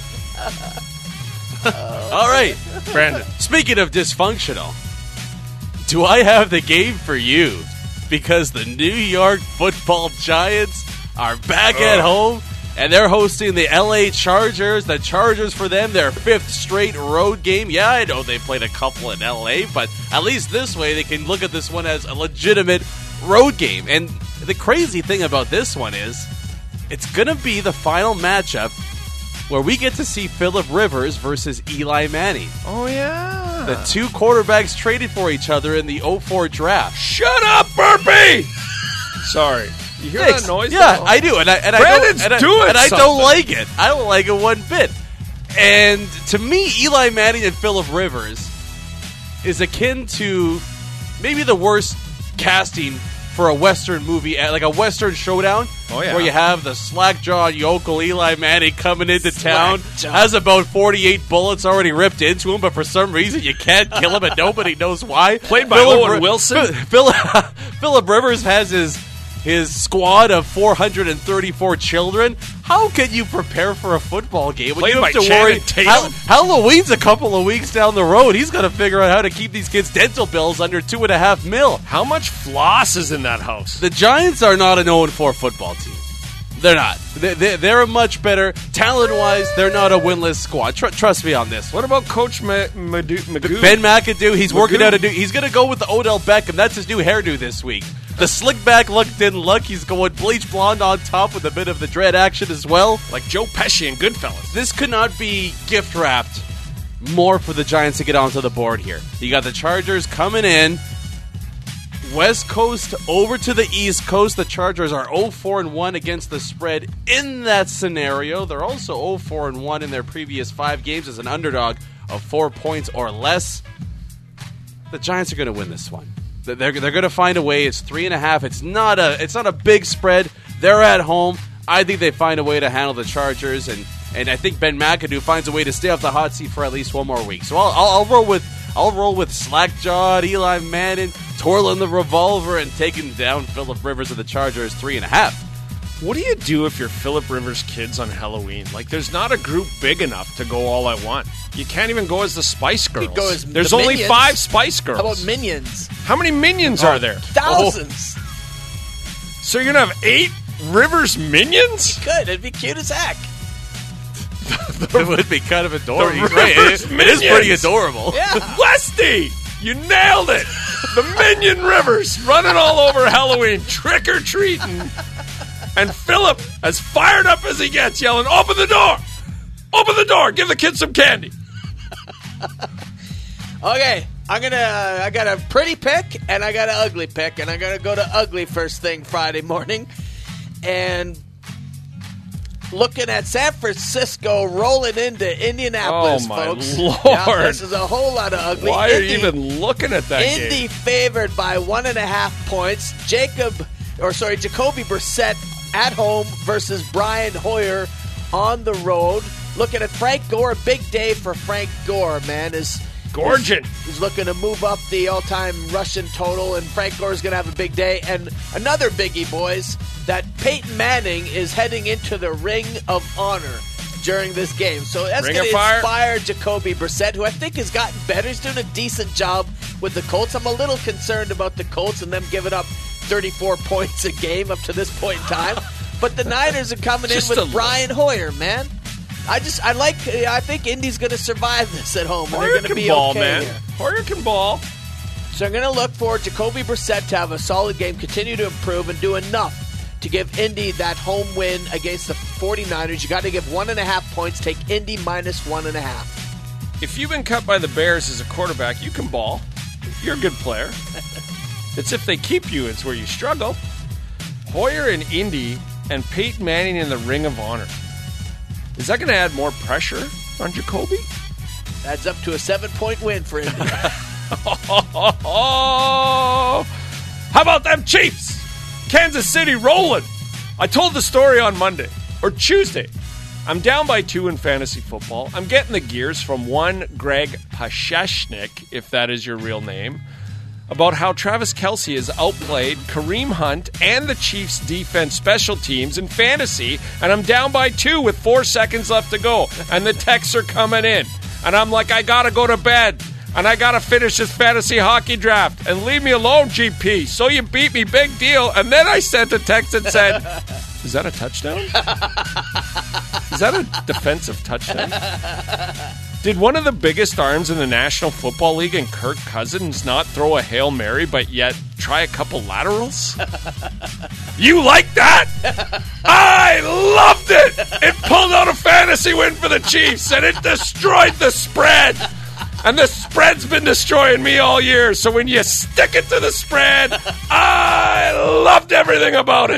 All right, Brandon. Speaking of dysfunctional, do I have the game for you? Because the New York Football Giants are back at home, and they're hosting the L A Chargers. The Chargers, for them, their fifth straight road game. Yeah, I know they played a couple in L A, but at least this way they can look at this one as a legitimate road game. And the crazy thing about this one is it's going to be the final matchup where we get to see Phillip Rivers versus Eli Manning. Oh, yeah. The two quarterbacks traded for each other in the oh four draft. Shut up, Burpee! Sorry. You hear Thanks. that noise? Yeah, though? I do, and I and Brandon's I don't, and, doing I, and I don't something. like it. I don't like it one bit. And to me, Eli Manning and Phillip Rivers is akin to maybe the worst casting for a Western movie, like a Western showdown, Oh, yeah. where you have the slack-jawed yokel Eli Manning coming into town, Slack-jawed. has about forty-eight bullets already ripped into him, but for some reason you can't kill him and nobody knows why. Played by Phillip Owen Ri- Wilson. Phil- Phillip Rivers has his his squad of four hundred thirty-four children. How can you prepare for a football game when Played you have by to Channing worry? Tatum. Hall- Halloween's a couple of weeks down the road. He's got to figure out how to keep these kids' dental bills under two and a half mil. How much floss is in that house? The Giants are not an oh and four football team. They're not. They- they- They're a much better talent-wise. They're not a winless squad. Tr- trust me on this. What about Coach Ma- Madu- Magoo? Ben McAdoo, he's working Magoo. out a new. He's going to go with the Odell Beckham. That's his new hairdo this week. The slick back look didn't look. He's going bleach blonde on top with a bit of the dread action as well. Like Joe Pesci in Goodfellas. This could not be gift wrapped more for the Giants to get onto the board here. You got the Chargers coming in. West Coast over to the East Coast. The Chargers are oh four and one against the spread in that scenario. They're also oh four and one in their previous five games as an underdog of four points or less. The Giants are going to win this one. They're they're going to find a way. It's three and a half. It's not a it's not a big spread. They're at home. I think they find a way to handle the Chargers, and, and I think Ben McAdoo finds a way to stay off the hot seat for at least one more week. So I'll I'll, I'll roll with I'll roll with slack-jawed Eli Manning twirling the revolver and taking down Phillip Rivers of the Chargers three and a half. What do you do if you're Phillip Rivers' kids on Halloween? Like, there's not a group big enough to go all at once. You can't even go as the Spice Girls. could go as there's the only Minions. five Spice Girls. How about Minions? How many Minions are there? Thousands. So you're going to have eight Rivers Minions? Good. It'd be cute as heck. It would be kind of adorable. The He's right. It, Rivers it is pretty Minions. adorable. Yeah. Westy! You nailed it! The Minion Rivers running all over Halloween, trick-or-treating. And Phillip, as fired up as he gets, yelling, "Open the door! Open the door! Give the kids some candy!" Okay, I'm gonna. Uh, I got a pretty pick and I got an ugly pick, and I'm gonna go to ugly first thing Friday morning, and looking at San Francisco rolling into Indianapolis, Oh, my folks. Lord. Yeah, this is a whole lot of ugly. Why are Indy, you even looking at that Indy game? favored by one and a half points. Jacob, or sorry, Jacoby Brissett at home versus Brian Hoyer on the road. Looking at Frank Gore, a big day for Frank Gore, man. Is Gorgin. He's looking to move up the all-time Russian total, and Frank Gore's going to have a big day. And another biggie, boys, that Peyton Manning is heading into the Ring of Honor during this game. So that's Ring going of to Fire? inspire Jacoby Brissett, who I think has gotten better. He's doing a decent job with the Colts. I'm a little concerned about the Colts and them giving up thirty-four points a game up to this point in time. But the Niners are coming in Just with a- Brian Hoyer, man. I just, I like, I think Indy's going to survive this at home, and Hoyer they're going to can be ball, okay man. here. Hoyer can ball. So I'm going to look for Jacoby Brissett to have a solid game, continue to improve, and do enough to give Indy that home win against the 49ers. You got to give one and a half points. Take Indy minus one and a half. If you've been cut by the Bears as a quarterback, you can ball. You're a good player. It's if they keep you, it's where you struggle. Hoyer in Indy and Peyton Manning in the Ring of Honor. Is that going to add more pressure on Jacoby? Adds up to a seven-point win for Indy. Oh, how about them Chiefs? Kansas City rolling. I told the story on Monday or Tuesday. I'm down by two in fantasy football. I'm getting the gears from one Greg Pasheshnik, if that is your real name, about how Travis Kelce has outplayed Kareem Hunt and the Chiefs' defense special teams in fantasy, and I'm down by two with four seconds left to go, and the texts are coming in. And I'm like, I gotta go to bed, and I gotta finish this fantasy hockey draft, and leave me alone, G P. So you beat me, big deal. And then I sent a text that said, is that a touchdown? Is that a defensive touchdown? Did one of the biggest arms in the National Football League and Kirk Cousins not throw a Hail Mary, but yet try a couple laterals? You like that? I loved it! It pulled out a fantasy win for the Chiefs, and it destroyed the spread. And the spread's been destroying me all year, so when you stick it to the spread, I loved everything about it.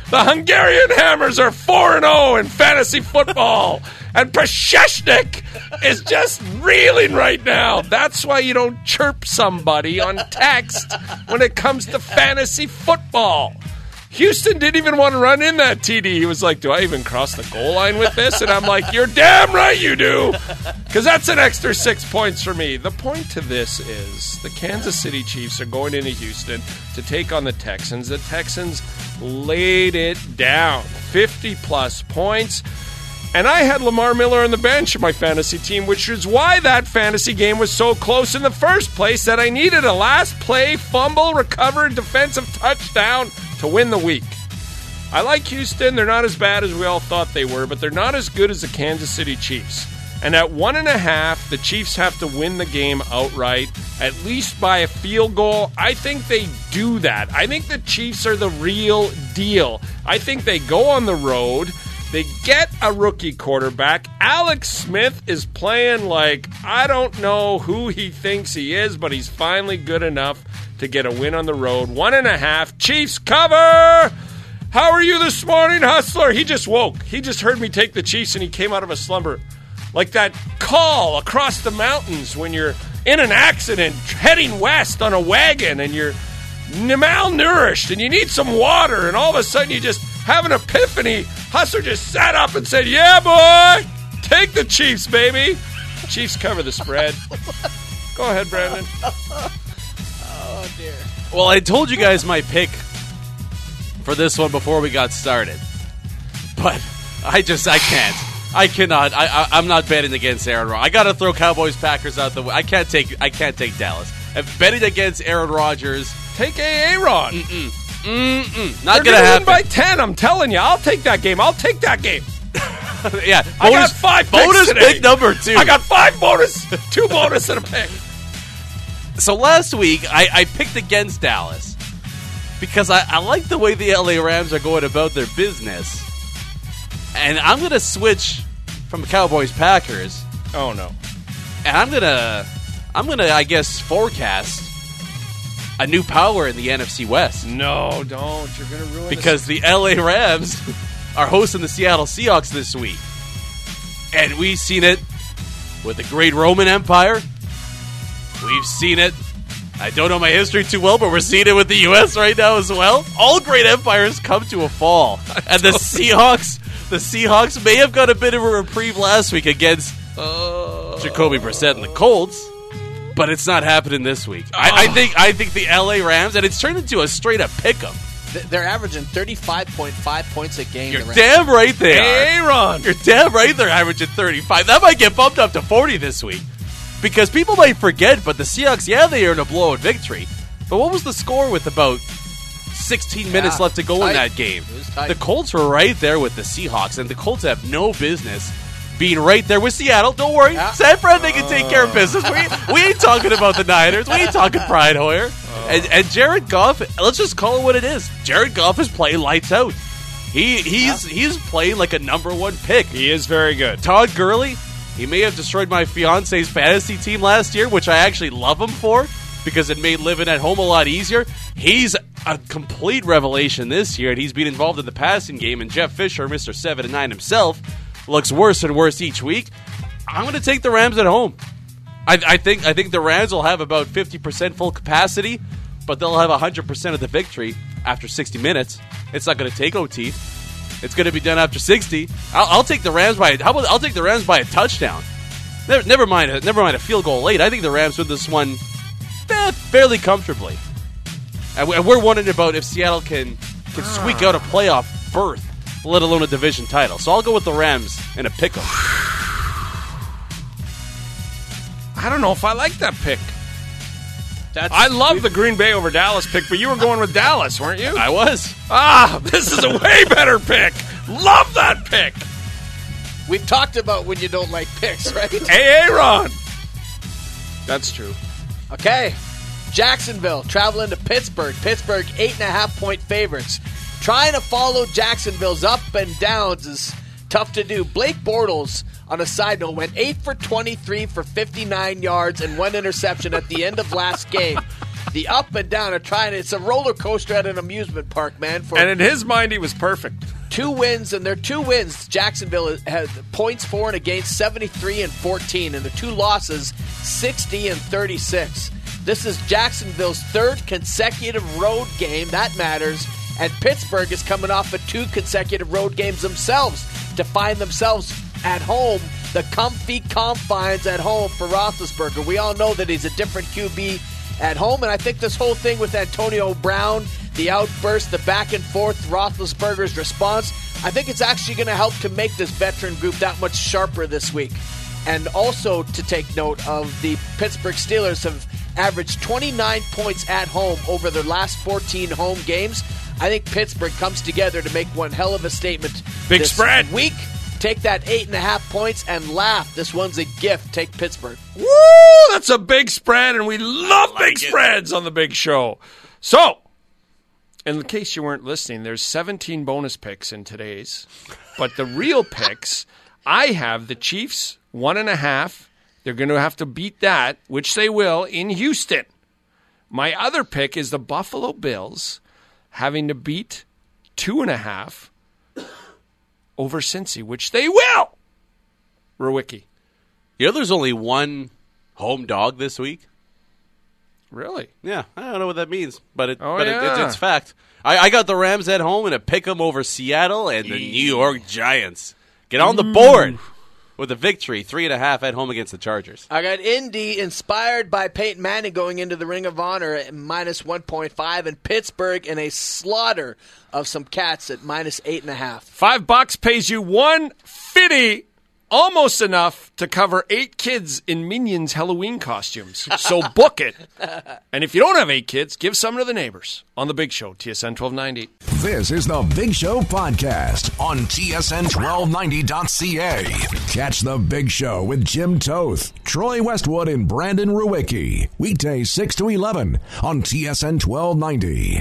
The Hungarian Hammers are four and oh in fantasy football. And Prasheshnik is just reeling right now. That's why you don't chirp somebody on text when it comes to fantasy football. Houston didn't even want to run in that T D. He was like, do I even cross the goal line with this? And I'm like, you're damn right you do. Because that's an extra six points for me. The point to this is the Kansas City Chiefs are going into Houston to take on the Texans. The Texans laid it down. fifty-plus points. And I had Lamar Miller on the bench in my fantasy team, which is why that fantasy game was so close in the first place, that I needed a last play, fumble, recovered, defensive touchdown to win the week. I like Houston. They're not as bad as we all thought they were, but they're not as good as the Kansas City Chiefs. And at one and a half, the Chiefs have to win the game outright, at least by a field goal. I think they do that. I think the Chiefs are the real deal. I think they go on the road. They get a rookie quarterback. Alex Smith is playing like I don't know who he thinks he is, but he's finally good enough to get a win on the road. One and a half. Chiefs cover! How are you this morning, Hustler? He just woke. He just heard me take the Chiefs, and he came out of a slumber. Like that call across the mountains when you're in an accident heading west on a wagon and you're malnourished and you need some water, and all of a sudden you just have an epiphany. Hustler just sat up and said, yeah, boy, take the Chiefs, baby. Chiefs cover the spread. Go ahead, Brandon. Oh, dear. Well, I told you guys my pick for this one before we got started. But I just, I can't. I cannot. I, I, I'm not betting against Aaron Rodgers. I got to throw Cowboys Packers out the way. I can't take I can't take Dallas. If betting against Aaron Rodgers, take Aaron. Mm-mm. Mm-mm. Not They're going to happen. Win by ten, I'm telling you. I'll take that game. I'll take that game. Yeah. Bonus, I got five bonus picks today. pick number two. I got five bonus. Two bonus and a pick. So last week, I, I picked against Dallas because I, I like the way the L A Rams are going about their business. And I'm going to switch from Cowboys Packers. Oh, no. And I'm going to, I'm going to, I guess, forecast a new power in the N F C West. No, don't. You're going to ruin Because this. the L A Rams are hosting the Seattle Seahawks this week. And we've seen it with the great Roman Empire. We've seen it. I don't know my history too well, but we're seeing it with the U S right now as well. All great empires come to a fall. And the Seahawks, the Seahawks may have got a bit of a reprieve last week against uh, Jacoby Brissett and the Colts. But it's not happening this week. Oh. I, I think I think the L A Rams, and it's turned into a straight-up pick-em. They're averaging thirty-five point five points a game. You're damn right they hey, are. Aaron. You're damn right they're averaging thirty-five. That might get bumped up to forty this week. Because people might forget, but the Seahawks, yeah, they earned a blowout victory. But what was the score with about sixteen minutes yeah, left to go tight. in that game? It was tight. The Colts were right there with the Seahawks, and the Colts have no business being right there with Seattle. Don't worry. Yeah. San Fran, they can take care of business. We, we ain't talking about the Niners. We ain't talking Pride Hoyer. Oh. And, and Jared Goff, let's just call it what it is. Jared Goff is playing lights out. He He's yeah. he's playing like a number one pick. He is very good. Todd Gurley, he may have destroyed my fiance's fantasy team last year, which I actually love him for because it made living at home a lot easier. He's a complete revelation this year, and he's been involved in the passing game. And Jeff Fisher, Mister seven and nine himself, looks worse and worse each week. I'm going to take the Rams at home. I, I think I think the Rams will have about fifty percent full capacity, but they'll have one hundred percent of the victory after sixty minutes. It's not going to take O T. It's going to be done after sixty. I'll, I'll take the Rams by. How about I'll take the Rams by a touchdown? Never, never mind. Never mind a field goal late. I think the Rams win this one eh, fairly comfortably. And we're wondering about if Seattle can can squeak out a playoff berth, let alone a division title. So I'll go with the Rams in a pick'em. I don't know if I like that pick. That's I love the Green Bay over Dallas pick, but you were going with Dallas, weren't you? I was. Ah, this is a way better pick. Love that pick. We've talked about when you don't like picks, right? Hey, Aaron. That's true. Okay. Jacksonville traveling to Pittsburgh. Pittsburgh eight and a half point favorites. Trying to follow Jacksonville's up and downs is tough to do. Blake Bortles, on a side note, went eight for twenty-three for fifty-nine yards and one interception at the end of last game. the up and down of trying. It's a roller coaster at an amusement park, man. For And in his mind, he was perfect. Two wins, and their two wins, Jacksonville has points for and against seventy-three and fourteen, and the two losses, sixty and thirty-six. This is Jacksonville's third consecutive road game. That matters. And Pittsburgh is coming off of two consecutive road games themselves to find themselves at home, the comfy confines at home for Roethlisberger. We all know that he's a different Q B at home, and I think this whole thing with Antonio Brown, the outburst, the back and forth, Roethlisberger's response, I think it's actually going to help to make this veteran group that much sharper this week. And also to take note of the Pittsburgh Steelers have averaged twenty-nine points at home over their last fourteen home games. I think Pittsburgh comes together to make one hell of a statement. Big this spread. week. Take that eight and a half points and laugh. This one's a gift. Take Pittsburgh. Woo! That's a big spread, and we love like big it. spreads on the Big Show. So, in case you weren't listening, there's seventeen bonus picks in today's. But the real picks, I have the Chiefs, one and a half. They're going to have to beat that, which they will, in Houston. My other pick is the Buffalo Bills having to beat two and a half over Cincy, which they will. Rewicki. You know there's only one home dog this week? Really? Yeah, I don't know what that means, but, it, oh, but yeah. it, it, it's fact. I, I got the Rams at home and a pick 'em over Seattle and the New York Giants. Get on the board with a victory, three and a half at home against the Chargers. I got Indy, inspired by Peyton Manning, going into the Ring of Honor at minus one point five, and Pittsburgh in a slaughter of some cats at minus eight and a half. Five bucks pays you one fifty, almost enough to cover eight kids in Minions Halloween costumes. So book it. And if you don't have eight kids, give some to the neighbors on The Big Show, T S N twelve ninety. This is The Big Show podcast on T S N twelve ninety dot C A. Catch The Big Show with Jim Toth, Troy Westwood, and Brandon Rewicki. Weekdays six to eleven on T S N twelve ninety.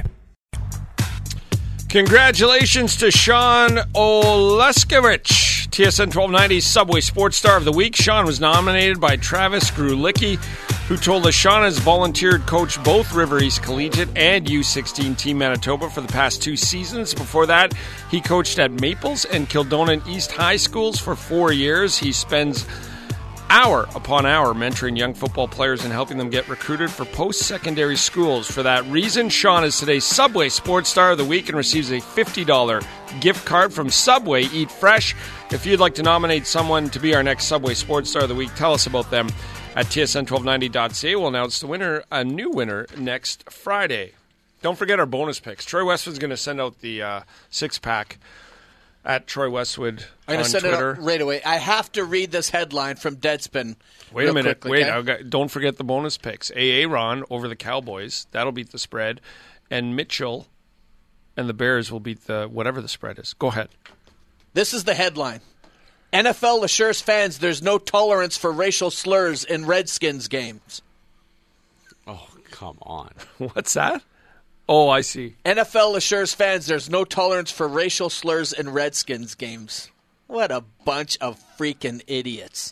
Congratulations to Sean Oleskowicz, T S N twelve ninety Subway Sports Star of the Week. Sean was nominated by Travis Grulicki, who told us Sean has volunteered coach both River East Collegiate and U sixteen Team Manitoba for the past two seasons. Before that, he coached at Maples and Kildonan East High Schools for four years. He spends hour upon hour mentoring young football players and helping them get recruited for post-secondary schools. For that reason, Sean is today's Subway Sports Star of the Week and receives a fifty dollars gift card from Subway Eat Fresh. If you'd like to nominate someone to be our next Subway Sports Star of the Week, tell us about them at T S N twelve ninety dot C A. We'll announce the winner, a new winner, next Friday. Don't forget our bonus picks. Troy Westwood's going to send out the uh, six-pack at Troy Westwood I'm going on to send Twitter. it out right away. I have to read this headline from Deadspin. Wait a minute. Quickly, Wait. okay? I've got, don't forget the bonus picks. Aaron over the Cowboys. That'll beat the spread. And Mitchell and the Bears will beat the whatever the spread is. Go ahead. This is the headline. N F L assures fans there's no tolerance for racial slurs in Redskins games. Oh, come on. What's that? Oh, I see. N F L assures fans there's no tolerance for racial slurs in Redskins games. What a bunch of freaking idiots.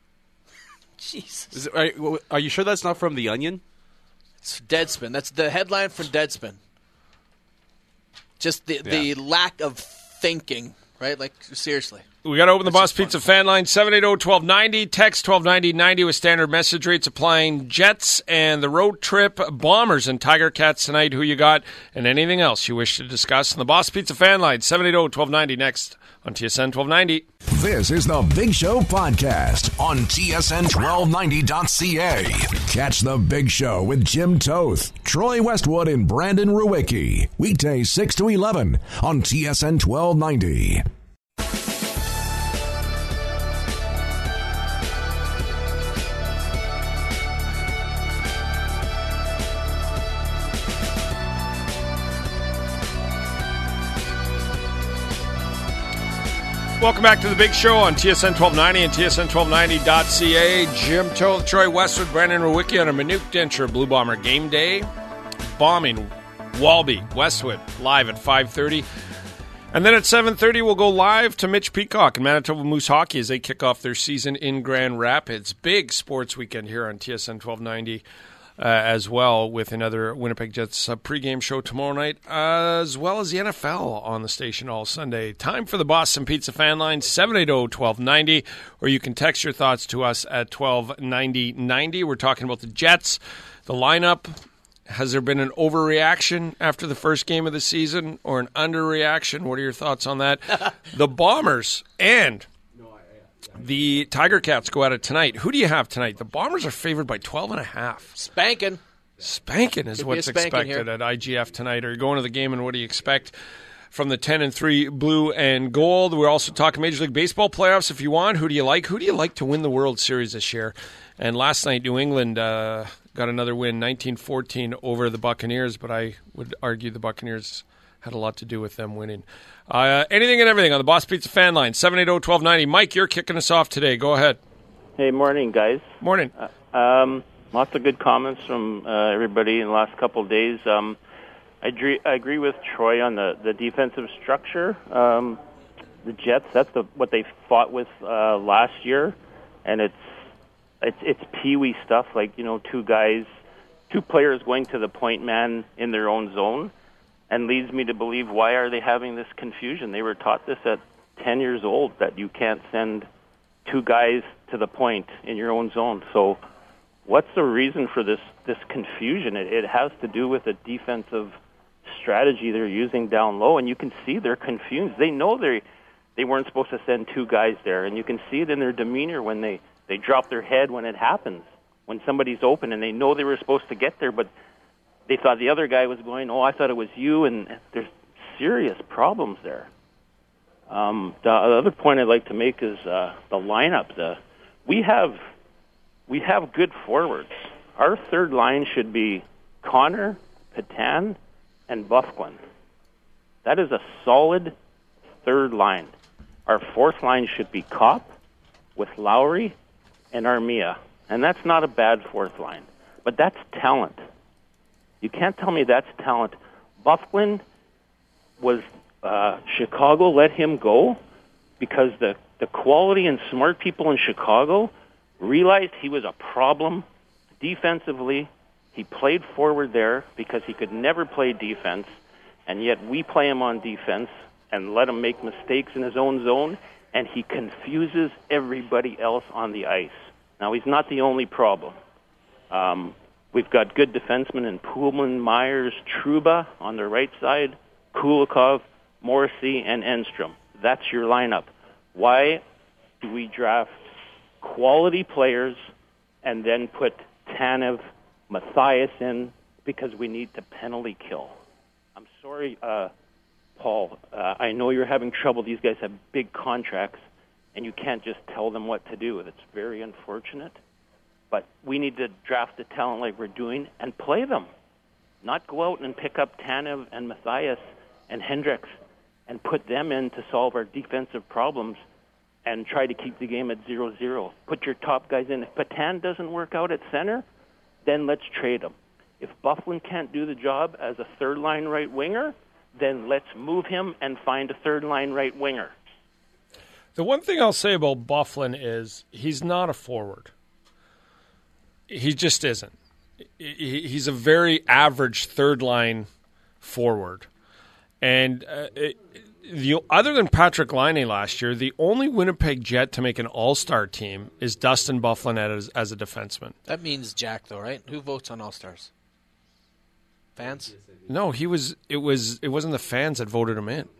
Jesus. Is it, are, are you sure that's not from The Onion? It's Deadspin. That's the headline from Deadspin. Just the, Yeah. the lack of thinking, right? Like, seriously. We got to open the Boss Pizza fan line, seven eight zero, one two nine zero. Text twelve ninety ninety with standard message rates applying. Jets and the road trip, Bombers and Tiger Cats tonight. Who you got? And anything else you wish to discuss. On the Boss Pizza fan line, seven eight zero, one two nine zero next on T S N twelve ninety. This is The Big Show podcast on T S N twelve ninety dot C A. Catch The Big Show with Jim Toth, Troy Westwood, and Brandon Rewicki. Weekdays six to eleven on T S N twelve ninety. Welcome back to the Big Show on T S N twelve ninety and T S N twelve ninety dot C A. Jim Toth, Troy Westwood, Brandon Rewicki on a Minute Denture Blue Bomber game day. Bombing Walby, Westwood, live at five thirty. And then at seven thirty, we'll go live to Mitch Peacock and Manitoba Moose Hockey as they kick off their season in Grand Rapids. Big sports weekend here on T S N twelve ninety. uh, as well with another Winnipeg Jets uh, pregame show tomorrow night, uh, as well as the N F L on the station all Sunday. Time for the Boston Pizza fan line, seven eight zero, one two nine zero, or you can text your thoughts to us at twelve ninety ninety. We're talking about the Jets, the lineup. Has there been an overreaction after the first game of the season or an underreaction? What are your thoughts on that? The Bombers and the Tiger Cats go at it tonight. Who do you have tonight? The Bombers are favored by twelve and a half. Spanking. Spanking is Could be what's a spanking expected here. at I G F tonight. Are you going to the game, and what do you expect from the ten and three blue and gold? We're also talking Major League Baseball playoffs if you want. Who do you like? Who do you like to win the World Series this year? And last night, New England uh, got another win, nineteen fourteen over the Buccaneers, but I would argue the Buccaneers had a lot to do with them winning. Uh, anything and everything on the Boss Pizza fan line, seven eight zero, one two nine zero. Mike, you're kicking us off today. Go ahead. Hey, morning, guys. Morning. Uh, um, lots of good comments from uh, everybody in the last couple of days. Um, I, agree, I agree with Troy on the, the defensive structure. Um, the Jets, that's the, what they fought with uh, last year, and it's it's it's peewee stuff, like, you know, two guys, two players going to the point man in their own zone, and leads me to believe, why are they having this confusion? They were taught this at ten years old, that you can't send two guys to the point in your own zone. So what's the reason for this, this confusion? It, it has to do with a defensive strategy they're using down low, and you can see they're confused. They know they they weren't supposed to send two guys there, and you can see it in their demeanor when they, they drop their head when it happens, when somebody's open, and they know they were supposed to get there, but they thought the other guy was going, oh, I thought it was you, and there's serious problems there. Um, the other point I'd like to make is uh, the lineup. The, we have we have good forwards. Our third line should be Connor, Patan, and Bufflin. That is a solid third line. Our fourth line should be Kopp with Lowry and Armia, and that's not a bad fourth line, but that's talent. You can't tell me that's talent. Bufflin was uh, Chicago let him go because the, the quality and smart people in Chicago realized he was a problem defensively. He played forward there because he could never play defense, and yet we play him on defense and let him make mistakes in his own zone, and he confuses everybody else on the ice. Now, he's not the only problem. Um, we've got good defensemen in Pullman, Myers, Trouba on the right side, Kulikov, Morrissey, and Enstrom. That's your lineup. Why do we draft quality players and then put Tanev, Matthias in because we need to penalty kill? I'm sorry, uh, Paul. Uh, I know you're having trouble. These guys have big contracts, and you can't just tell them what to do. It's very unfortunate. But we need to draft the talent like we're doing and play them, not go out and pick up Tanev and Matthias and Hendricks and put them in to solve our defensive problems and try to keep the game at zero zero. Put your top guys in. If Patan doesn't work out at center, then let's trade him. If Bufflin can't do the job as a third-line right winger, then let's move him and find a third-line right winger. The one thing I'll say about Bufflin is he's not a forward. He just isn't. He's a very average third-line forward. And uh, it, the, other than Patrick Laine last year, the only Winnipeg Jet to make an all-star team is Dustin Bufflin as, as a defenseman. That means Jack, though, right? Who votes on all-stars? Fans? No, he was. It was. It wasn't the fans that voted him in.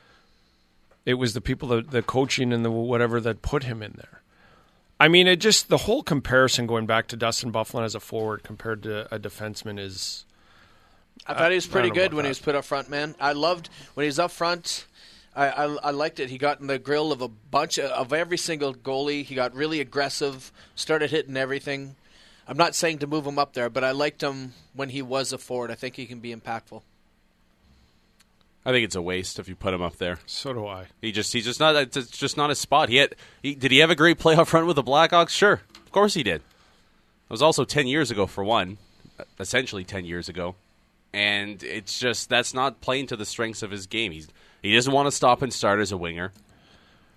It was the people, that, the coaching and the whatever that put him in there. I mean, it just the whole comparison going back to Dustin Bufflin as a forward compared to a defenseman is. I thought he was pretty good when that. he was put up front, man. I loved when he was up front. I, I, I liked it. He got in the grill of a bunch of, of every single goalie. He got really aggressive, started hitting everything. I'm not saying to move him up there, but I liked him when he was a forward. I think he can be impactful. I think it's a waste if you put him up there. So do I. He just he's just not it's just not his spot. He had he, did he have a great play up front with the Blackhawks? Sure, of course he did. It was also ten years ago for one, essentially ten years ago, and it's just that's not playing to the strengths of his game. He's he doesn't want to stop and start as a winger.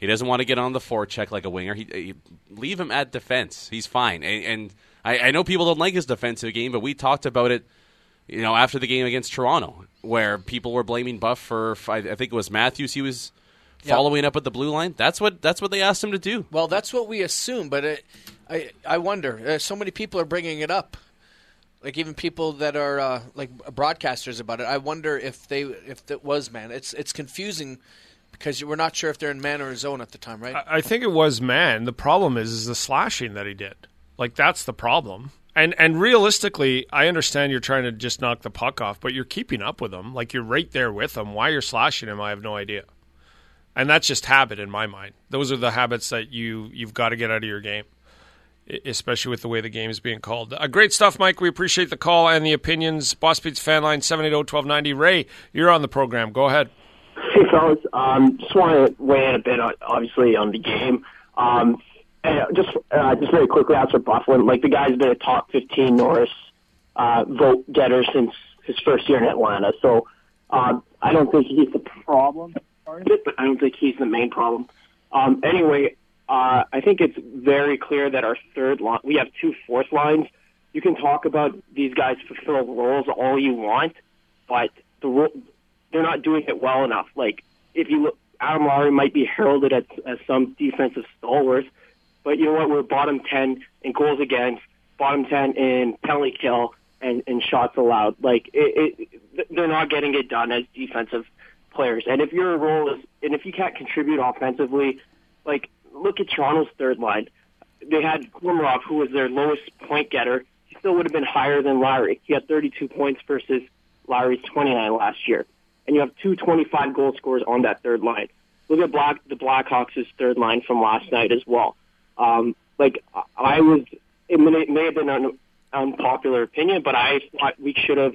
He doesn't want to get on the forecheck like a winger. He, he leave him at defense. He's fine. And, and I, I know people don't like his defensive game, but we talked about it, you know, after the game against Toronto, where people were blaming Buff for, I think it was Matthews. He was following yep. up at the blue line. That's what that's what they asked him to do. Well, that's what we assume, but it, I I wonder. Uh, so many people are bringing it up, like even people that are uh, like broadcasters about it. I wonder if they if it was man. It's it's confusing. Because we're not sure if they're in man or zone at the time, right? I think it was man. The problem is, is the slashing that he did. Like, that's the problem. And and realistically, I understand you're trying to just knock the puck off, but you're keeping up with him. Like, you're right there with him. Why you're slashing him, I have no idea. And that's just habit in my mind. Those are the habits that you, you've got to get out of your game, especially with the way the game is being called. Uh, great stuff, Mike. We appreciate the call and the opinions. Boss Beats Fan Line, seven eight zero, one two nine zero. Ray, you're on the program. Go ahead. Hey, fellas. Um, just want to weigh in a bit, on, obviously, on the game. Um, and just uh, just very quickly, after Buffalo, like the guy's been a top fifteen Norris uh, vote getter since his first year in Atlanta. So uh, I don't think he's the problem part of it, but I don't think he's the main problem. Um, anyway, uh, I think it's very clear that our third line, we have two fourth lines. You can talk about these guys fulfill roles all you want, but the role. They're not doing it well enough. Like, if you look, Adam Lowry might be heralded as, as some defensive stalwart, but you know what? We're bottom ten in goals against, bottom ten in penalty kill, and, and shots allowed. Like, it, it, they're not getting it done as defensive players. And if your role is, and if you can't contribute offensively, like, look at Toronto's third line. They had Komarov, who was their lowest point getter. He still would have been higher than Lowry. He had thirty-two points versus Lowry's twenty-nine last year. And you have two twenty-five goal scorers on that third line. Look at Black, the Blackhawks' third line from last night as well. Um, like, I was, it may, it may have been an unpopular opinion, but I thought we should have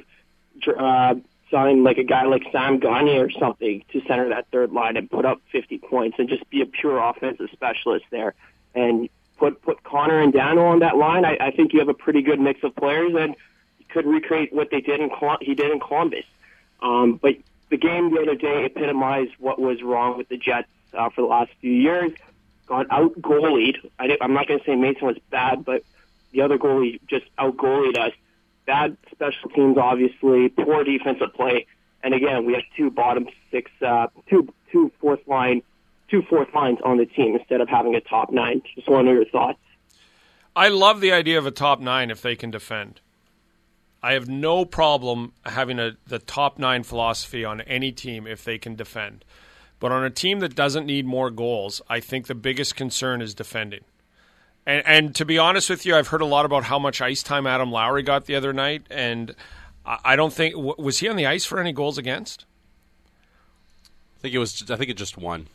uh, signed like a guy like Sam Gagner or something to center that third line and put up fifty points and just be a pure offensive specialist there. And put put Connor and Dano on that line. I, I think you have a pretty good mix of players, and you could recreate what they did in he did in Columbus. Um, but the game the other day epitomized what was wrong with the Jets uh, for the last few years. Got out-goalied. I I'm not going to say Mason was bad, but the other goalie just out-goalied us. Bad special teams, obviously. Poor defensive play. And again, we have two bottom six, uh, two two fourth line, two fourth lines on the team instead of having a top nine. Just want to know your thoughts. I love the idea of a top nine if they can defend. I have no problem having a the top nine philosophy on any team if they can defend. But on a team that doesn't need more goals, I think the biggest concern is defending. And, and to be honest with you, I've heard a lot about how much ice time Adam Lowry got the other night, and I don't think – was he on the ice for any goals against? I think it was. I think it just one.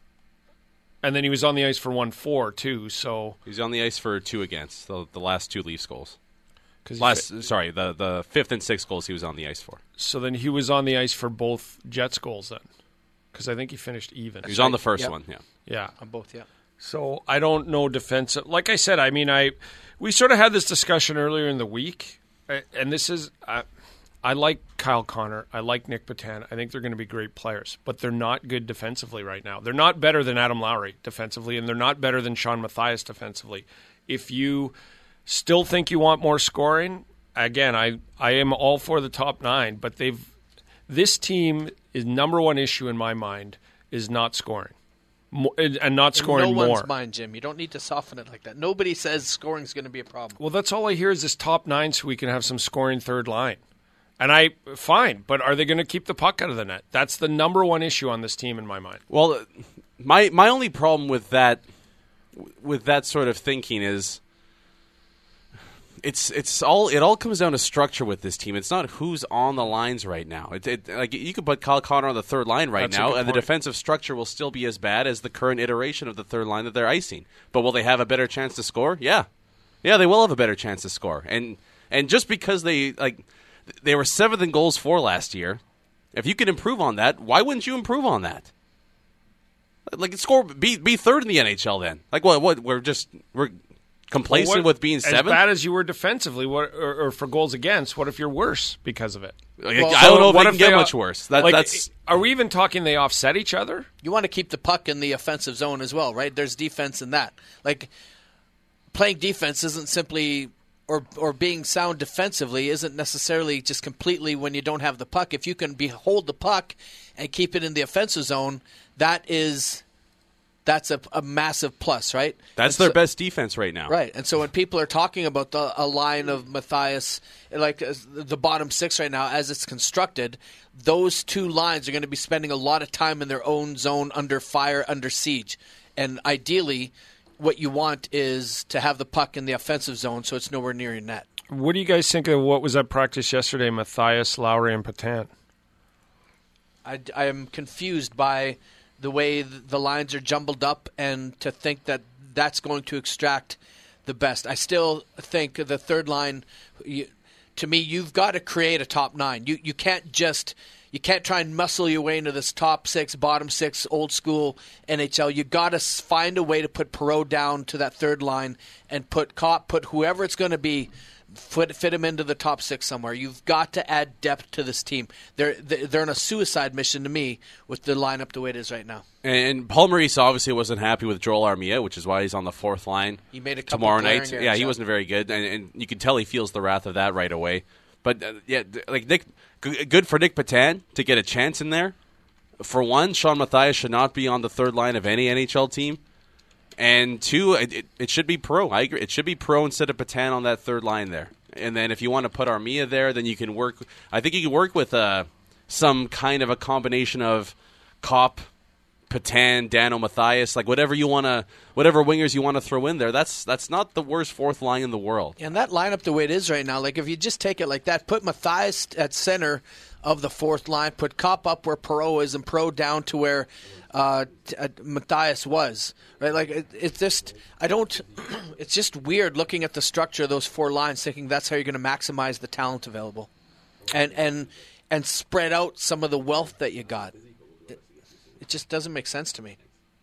And then he was on the ice for one four too. So he's on the ice for two against the, the last two Leafs goals. Last, fi- sorry, the the fifth and sixth goals he was on the ice for. So then he was on the ice for both Jets goals then, because I think he finished even. He was on the first yep. one, yeah, yeah, on both, yeah. So I don't know defensive. Like I said, I mean, I we sort of had this discussion earlier in the week, and this is uh, I like Kyle Connor, I like Nick Patan. I think they're going to be great players, but they're not good defensively right now. They're not better than Adam Lowry defensively, and they're not better than Sean Mathias defensively. If you still think you want more scoring? Again, I, I am all for the top nine, but they've this team is number one issue in my mind is not scoring, more, and not scoring in no more. No one's mind, Jim. You don't need to soften it like that. Nobody says scoring is going to be a problem. Well, that's all I hear is this top nine, so we can have some scoring third line. And I fine, but are they going to keep the puck out of the net? That's the number one issue on this team in my mind. Well, my my only problem with that with that sort of thinking is. It's it's all it all comes down to structure with this team. It's not who's on the lines right now. It, it like you could put Kyle Connor on the third line right That's now, and point. the defensive structure will still be as bad as the current iteration of the third line that they're icing. But will they have a better chance to score? Yeah, yeah, they will have a better chance to score. And and just because they like they were seventh in goals for last year, if you can improve on that, why wouldn't you improve on that? Like score, be be third in the N H L then. Like what? What we're just we're. complacent Well, what- with being as seventh. bad as you were defensively, what or, or for goals against, what if you're worse because of it? I don't know if what they can get they- much worse. That- like, that's- Are we even talking they offset each other? You want to keep the puck in the offensive zone as well, right? There's defense in that. Like, playing defense isn't simply or or being sound defensively isn't necessarily just completely when you don't have the puck. If you can be hold the puck and keep it in the offensive zone, that is that's a, a massive plus, right? That's And their so- best defense right now. Right, and so when people are talking about the, a line of Matthias, like uh, the bottom six right now, as it's constructed, those two lines are going to be spending a lot of time in their own zone, under fire, under siege. And ideally, what you want is to have the puck in the offensive zone so it's nowhere near your net. What do you guys think of what was at practice yesterday, Matthias, Lowry, and Patan? I, I am confused by the way the lines are jumbled up, and to think that that's going to extract the best. I still think the third line, you, to me, you've got to create a top nine. You you can't just you can't try and muscle your way into this top six, bottom six, old school N H L. You got to find a way to put Perreault down to that third line and put Kopp, put whoever it's going to be. Fit, fit him into the top six somewhere. You've got to add depth to this team. They're they're on a suicide mission to me with the lineup the way it is right now. And Paul Maurice obviously wasn't happy with Joel Armia, which is why he's on the fourth line He made a couple tomorrow glaring night. errors, Yeah, he yeah. wasn't very good, and, and you can tell he feels the wrath of that right away. But uh, yeah, th- like Nick, g- good for Nick Patan to get a chance in there. For one, Sean Matthias should not be on the third line of any N H L team. And two, it, it, it should be Pro. I agree. It should be Pro instead of Patan on that third line there. And then if you want to put Armia there, then you can work. I think you can work with uh, some kind of a combination of Kopp, Patan, Dano, Matthias, like whatever you want to, whatever wingers you want to throw in there. That's that's not the worst fourth line in the world. And that lineup the way it is right now, like if you just take it like that, put Matthias at center of the fourth line, put Kopp up where Perreault is, and Perreault down to where uh, t- uh, Matthias was. Right, like it, it's just I don't. It's just weird looking at the structure of those four lines, thinking that's how you're going to maximize the talent available, and and and spread out some of the wealth that you got. It, it just doesn't make sense to me.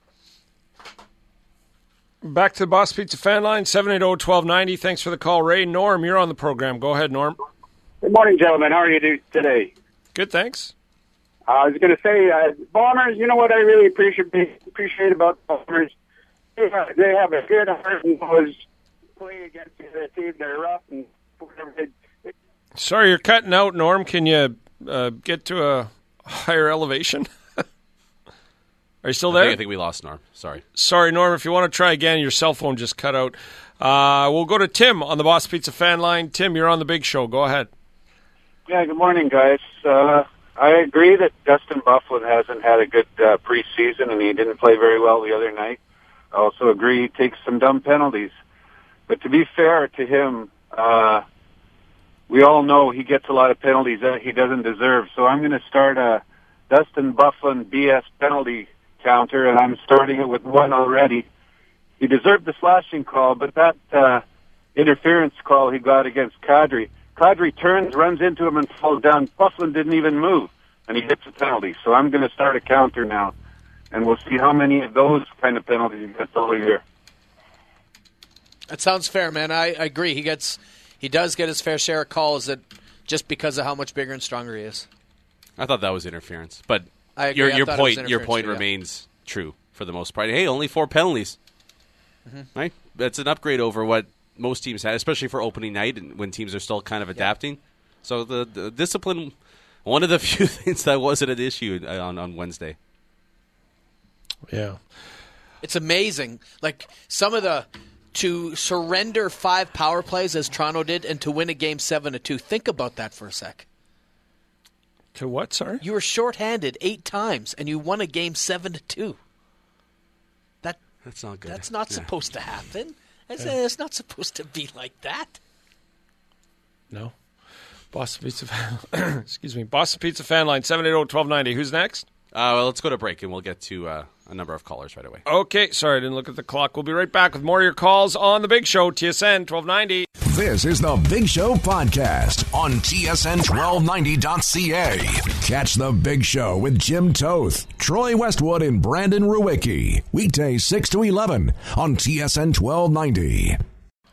Back to the Boss Pizza fan line, seven eight zero, one two nine zero. Thanks for the call, Ray. Norm, you're on the program. Go ahead, Norm. Good morning, gentlemen. How are you do today? Good, thanks. Uh, I was going to say, uh, Bombers, you know what I really appreciate appreciate about the Bombers? They have, they have a good heart and was playing against the team. They're rough and whatever. They, Sorry, you're cutting out, Norm. Can you uh, get to a higher elevation? Are you still I there? think, I think we lost Norm. Sorry. Sorry, Norm. If you want to try again, your cell phone just cut out. Uh, we'll go to Tim on the Boss Pizza fan line. Tim, you're on the big show. Go ahead. Yeah, good morning, guys. Uh, I agree that Dustin Byfuglien hasn't had a good uh, preseason, and he didn't play very well the other night. I also agree he takes some dumb penalties. But to be fair to him, uh, we all know he gets a lot of penalties that he doesn't deserve. So I'm going to start a Dustin Byfuglien B S penalty counter, and I'm starting it with one already. He deserved the slashing call, but that uh, interference call he got against Kadri, Kadri turns, runs into him, and falls down. Byfuglien didn't even move, and he gets a penalty. So I'm going to start a counter now, and we'll see how many of those kind of penalties he gets all year. That sounds fair, man. I, I agree. He gets, he does get his fair share of calls that just because of how much bigger and stronger he is. I thought that was interference, but I agree. your I your thought it was point your interference point too, yeah. remains true for the most part. Hey, only four penalties, Mhm. right? That's an upgrade over what most teams had, especially for opening night and when teams are still kind of adapting. So the, the discipline, one of the few things that wasn't an issue on on Wednesday. Yeah. It's amazing. Like some of the to surrender five power plays as Toronto did and to win a game seven to two. Think about that for a sec. To what, sorry? You were shorthanded eight times and you won a game seven to two. That That's not good. That's not Yeah. supposed to happen. It's, Yeah. it's not supposed to be like that. No. Boston Pizza fan, excuse me. Boston Pizza fan line, seven eight zero, one two nine zero. Who's next? Uh, well, let's go to break and we'll get to uh, a number of callers right away. Okay, sorry, I didn't look at the clock. We'll be right back with more of your calls on The Big Show, T S N twelve ninety. This is The Big Show Podcast on T S N twelve ninety dot C A. Catch The Big Show with Jim Toth, Troy Westwood, and Brandon Ruwicki. Weekdays six to eleven on T S N twelve ninety.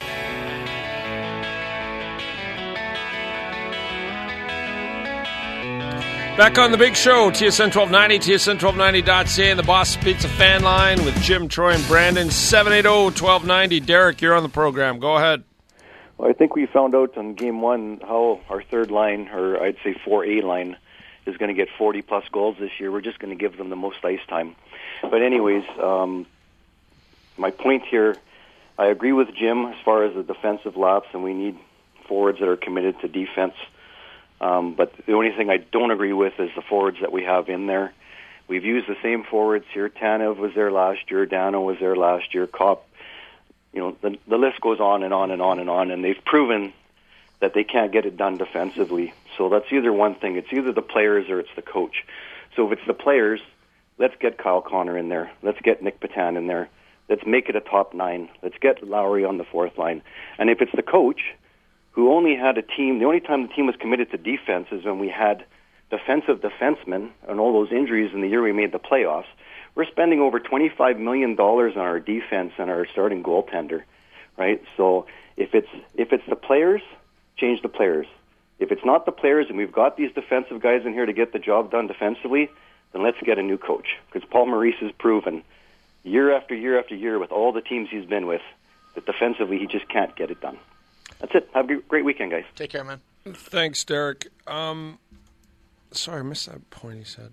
Back on the big show, T S N twelve ninety, T S N twelve ninety dot C A, and the Boss Pizza fan line with Jim, Troy, and Brandon. seven eight zero, one two nine zero. Derek, you're on the program. Go ahead. Well, I think we found out on game one how our third line, or I'd say four A line, is going to get forty-plus goals this year. We're just going to give them the most ice time. But anyways, um, my point here, I agree with Jim as far as the defensive lapse, and we need forwards that are committed to defense. Um, but the only thing I don't agree with is the forwards that we have in there. We've used the same forwards here. Tanev was there last year. Dano was there last year. Kopp. You know, the, the list goes on and on and on and on, and they've proven that they can't get it done defensively. So that's either one thing. It's either the players or it's the coach. So if it's the players, let's get Kyle Connor in there. Let's get Nick Patan in there. Let's make it a top nine. Let's get Lowry on the fourth line. And if it's the coach, who only had a team, the only time the team was committed to defense is when we had defensive defensemen and all those injuries in the year we made the playoffs. We're spending over twenty-five million dollars on our defense and our starting goaltender, right? So if it's if it's the players, change the players. If it's not the players and we've got these defensive guys in here to get the job done defensively, then let's get a new coach. Because Paul Maurice has proven year after year after year with all the teams he's been with that defensively he just can't get it done. That's it. Have a great weekend, guys. Take care, man. Thanks, Derek. Um, sorry, I missed that point he said.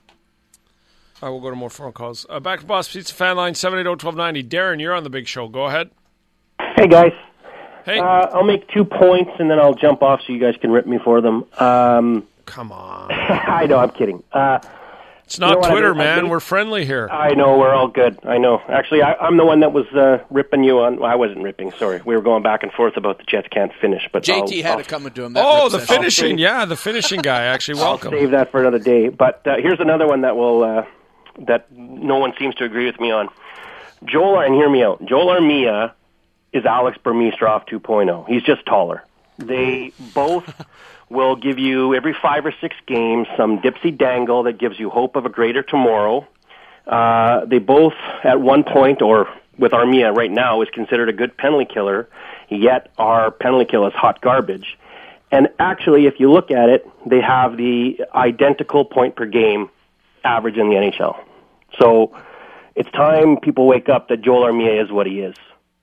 I will go to more phone calls. Uh, back to Boss Pizza fan line, seven eight zero, one two nine zero. Darren, you're on the big show. Go ahead. Hey, guys. Hey. Uh, I'll make two points, and then I'll jump off so you guys can rip me for them. Um, Come on. I know, I'm kidding. Uh, It's not you know what, Twitter, I've been- I've man. been- We're friendly here. I know, we're all good. I know. Actually, I, I'm the one that was uh, ripping you on. Well, I wasn't ripping, sorry. We were going back and forth about the Jets can't finish. But J T I'll, had I'll, it coming to him. That Oh, rip the session. finishing. Yeah, the finishing guy. Actually, welcome. I'll save that for another day. But uh, here's another one that will uh, that no one seems to agree with me on. Joel, and hear me out. Joel Armia is Alex Burmistrov two point oh. He's just taller. They both will give you every five or six games some dipsy dangle that gives you hope of a greater tomorrow. Uh, they both, at one point, or with Armia right now, is considered a good penalty killer, yet our penalty kill is hot garbage. And actually, if you look at it, they have the identical point per game average in the N H L. So it's time people wake up that Joel Armia is what he is.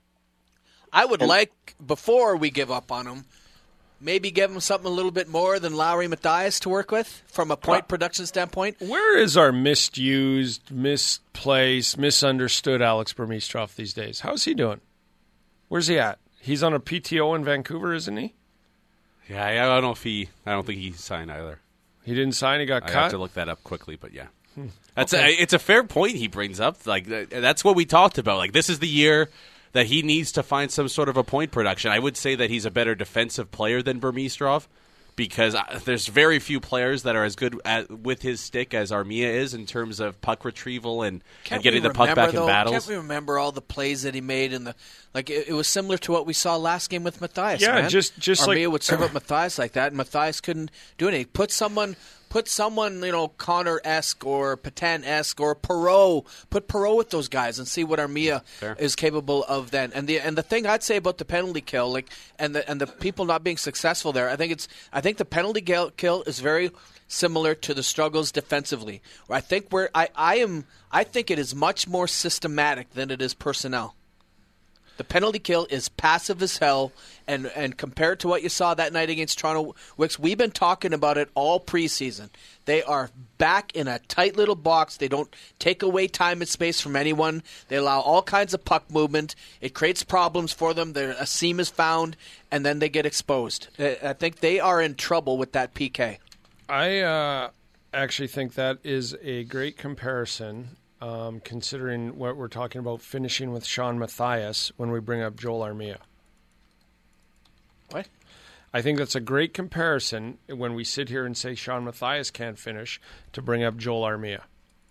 I would like, before we give up on him, maybe give him something a little bit more than Lowry Mathias to work with from a point production standpoint. Where is our misused, misplaced, misunderstood Alex Burmistrov these days? How's he doing? Where's he at? He's on a P T O in Vancouver, isn't he? Yeah, I don't know if he. I don't think he signed either. He didn't sign. He got I cut. have to look that up quickly, but yeah, Hmm. that's Okay. a, it's a fair point he brings up. Like that's what we talked about. Like this is the year that he needs to find some sort of a point production. I would say that he's a better defensive player than Burmistrov because uh, there's very few players that are as good at, with his stick as Armia is in terms of puck retrieval and, and getting we the puck remember, back though, in battles. Can't we remember all the plays that he made? In the like, it, it was similar to what we saw last game with Mathias. Yeah, man. just- just Armia like- would serve up Mathias like that, and Mathias couldn't do anything. Put someone, put someone, you know, Connor-esque or Patan-esque or Perreault. Put Perreault with those guys and see what Armia Fair. is capable of then. And the and the thing I'd say about the penalty kill, like, and the and the people not being successful there, I think it's I think the penalty kill, kill is very similar to the struggles defensively. Where I think we're I, I am I think it is much more systematic than it is personnel. The penalty kill is passive as hell, and, and compared to what you saw that night against Toronto Wicks, we've been talking about it all preseason. They are back in a tight little box. They don't take away time and space from anyone. They allow all kinds of puck movement. It creates problems for them. They're, a seam is found, and then they get exposed. I I think they are in trouble with that P K. I uh, actually think that is a great comparison, um, considering what we're talking about finishing with Sean Mathias when we bring up Joel Armia. What? I think that's a great comparison when we sit here and say Sean Mathias can't finish to bring up Joel Armia.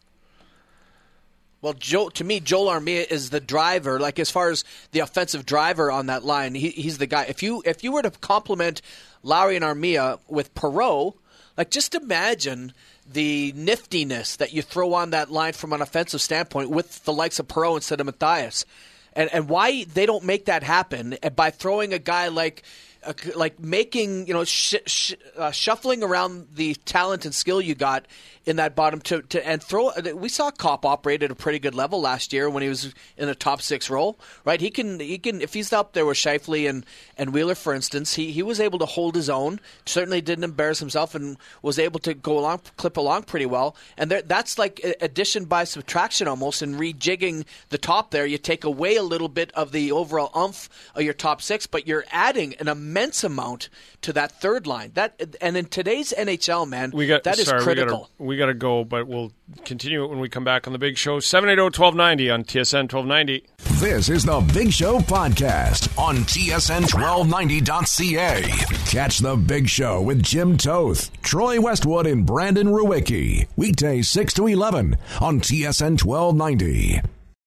Well, Joe, to me, Joel Armia is the driver. Like as far as the offensive driver on that line, he, he's the guy. If you if you were to complement Lowry and Armia with Perreault, like just imagine the niftiness that you throw on that line from an offensive standpoint with the likes of Perreault instead of Mathias. And and why they don't make that happen by throwing a guy like uh, like making, you know, sh- sh- uh, shuffling around the talent and skill you got in that bottom to, to and throw. We saw Kopp operate at a pretty good level last year when he was in a top six role, right? He can he can if he's up there with Scheifele and, and Wheeler, for instance, he, he was able to hold his own. Certainly didn't embarrass himself and was able to go along, clip along pretty well. And there, that's like addition by subtraction almost, and rejigging the top there. You take away a little bit of the overall umph of your top six, but you're adding an immense amount to that third line. That and in today's N H L, man, we got, that is sorry, critical. We got to go, but we'll continue it when we come back on The Big Show. seven eighty, twelve ninety on T S N twelve ninety. This is The Big Show podcast on T S N twelve ninety dot C A. Catch The Big Show with Jim Toth, Troy Westwood, and Brandon Ruwicki. Weekdays six to eleven on T S N twelve ninety.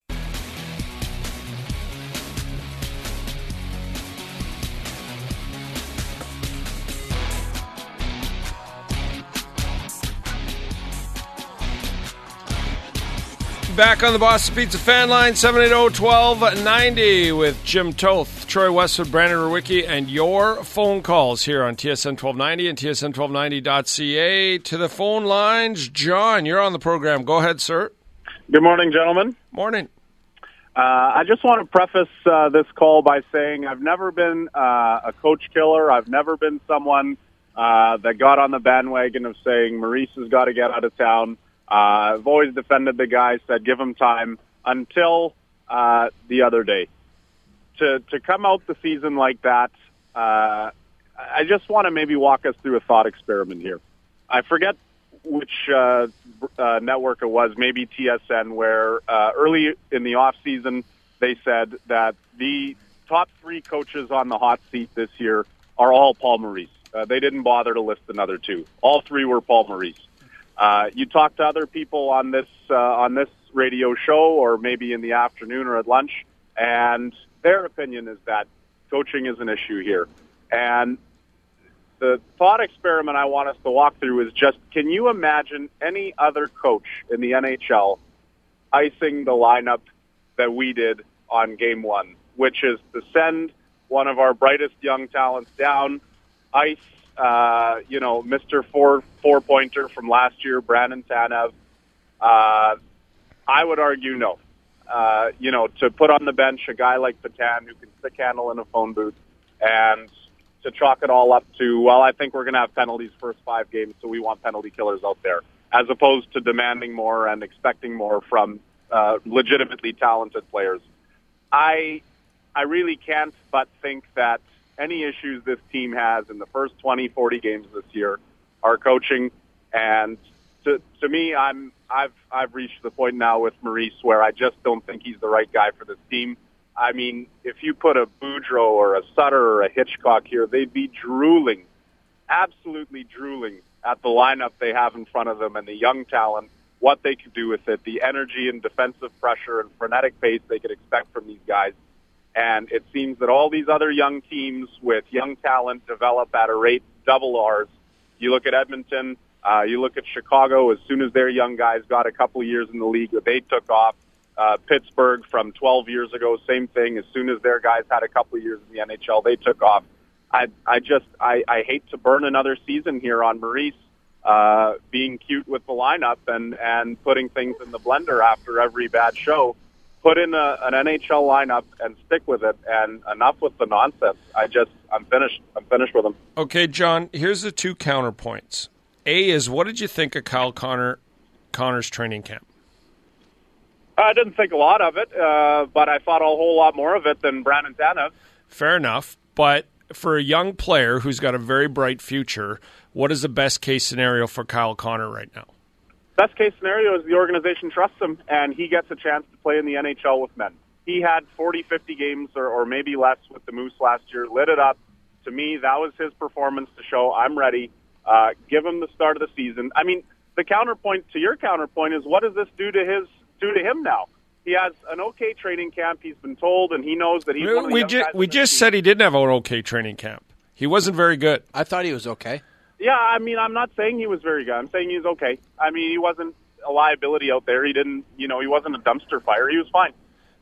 Back on the Boston Pizza fan line, seven eighty, twelve ninety with Jim Toth, Troy Westwood, Brandon Ruwicki, and your phone calls here on T S N twelve ninety and T S N twelve ninety dot C A. To the phone lines, John, you're on the program. Go ahead, sir. Good morning, gentlemen. Morning. Uh, I just want to preface uh, this call by saying I've never been uh, a coach killer. I've never been someone uh, that got on the bandwagon of saying Maurice has got to get out of town. Uh, I've always defended the guy, said give him time until uh, the other day. To to come out the season like that, uh, I just want to maybe walk us through a thought experiment here. I forget which uh, uh, network it was, maybe T S N, where uh, early in the off season they said that the top three coaches on the hot seat this year are all Paul Maurice. Uh, they didn't bother to list another two. All three were Paul Maurice. Uh, you talk to other people on this uh, on this radio show, or maybe in the afternoon or at lunch, and their opinion is that coaching is an issue here. And the thought experiment I want us to walk through is just: can you imagine any other coach in the N H L icing the lineup that we did on game one, which is to send one of our brightest young talents down, ice. Uh, you know, Mister Four four pointer from last year, Brandon Tanev. Uh, I would argue no. Uh, you know, to put on the bench a guy like Patan who can stick handle in a phone booth, and to chalk it all up to, well, I think we're going to have penalties first five games, so we want penalty killers out there, as opposed to demanding more and expecting more from uh, legitimately talented players. I I really can't but think that any issues this team has in the first twenty, forty games this year are coaching. And to, to me, I'm, I've, I've reached the point now with Maurice where I just don't think he's the right guy for this team. I mean, if you put a Boudreau or a Sutter or a Hitchcock here, they'd be drooling, absolutely drooling at the lineup they have in front of them and the young talent, what they could do with it, the energy and defensive pressure and frenetic pace they could expect from these guys. And it seems that all these other young teams with young talent develop at a rate double ours. You look at Edmonton, uh, you look at Chicago, as soon as their young guys got a couple of years in the league, they took off. Uh, Pittsburgh from twelve years ago, same thing. As soon as their guys had a couple of years in the N H L, they took off. I, I just, I, I hate to burn another season here on Maurice uh, being cute with the lineup and, and putting things in the blender after every bad show. Put in a, an N H L lineup and stick with it, and enough with the nonsense. I just, I'm finished. I'm finished with them. Okay, John, here's the two counterpoints. A is, what did you think of Kyle Connor, Connor's training camp? I didn't think a lot of it, uh, but I thought a whole lot more of it than Brandon Tanev. Fair enough, but for a young player who's got a very bright future, what is the best case scenario for Kyle Connor right now? Best case scenario is the organization trusts him, and he gets a chance to play in the N H L with men. He had forty, fifty games or, or maybe less with the Moose last year, lit it up. To me, that was his performance to show I'm ready. Uh, give him the start of the season. I mean, the counterpoint to your counterpoint is, what does this do to his do to him now? He has an okay training camp. He's been told, and he knows that he's we, one of the we young ju- guys We just team. said he didn't have an okay training camp. He wasn't very good. I thought he was okay. Yeah, I mean, I'm not saying he was very good. I'm saying he was okay. I mean, he wasn't a liability out there. He didn't, you know, he wasn't a dumpster fire. He was fine.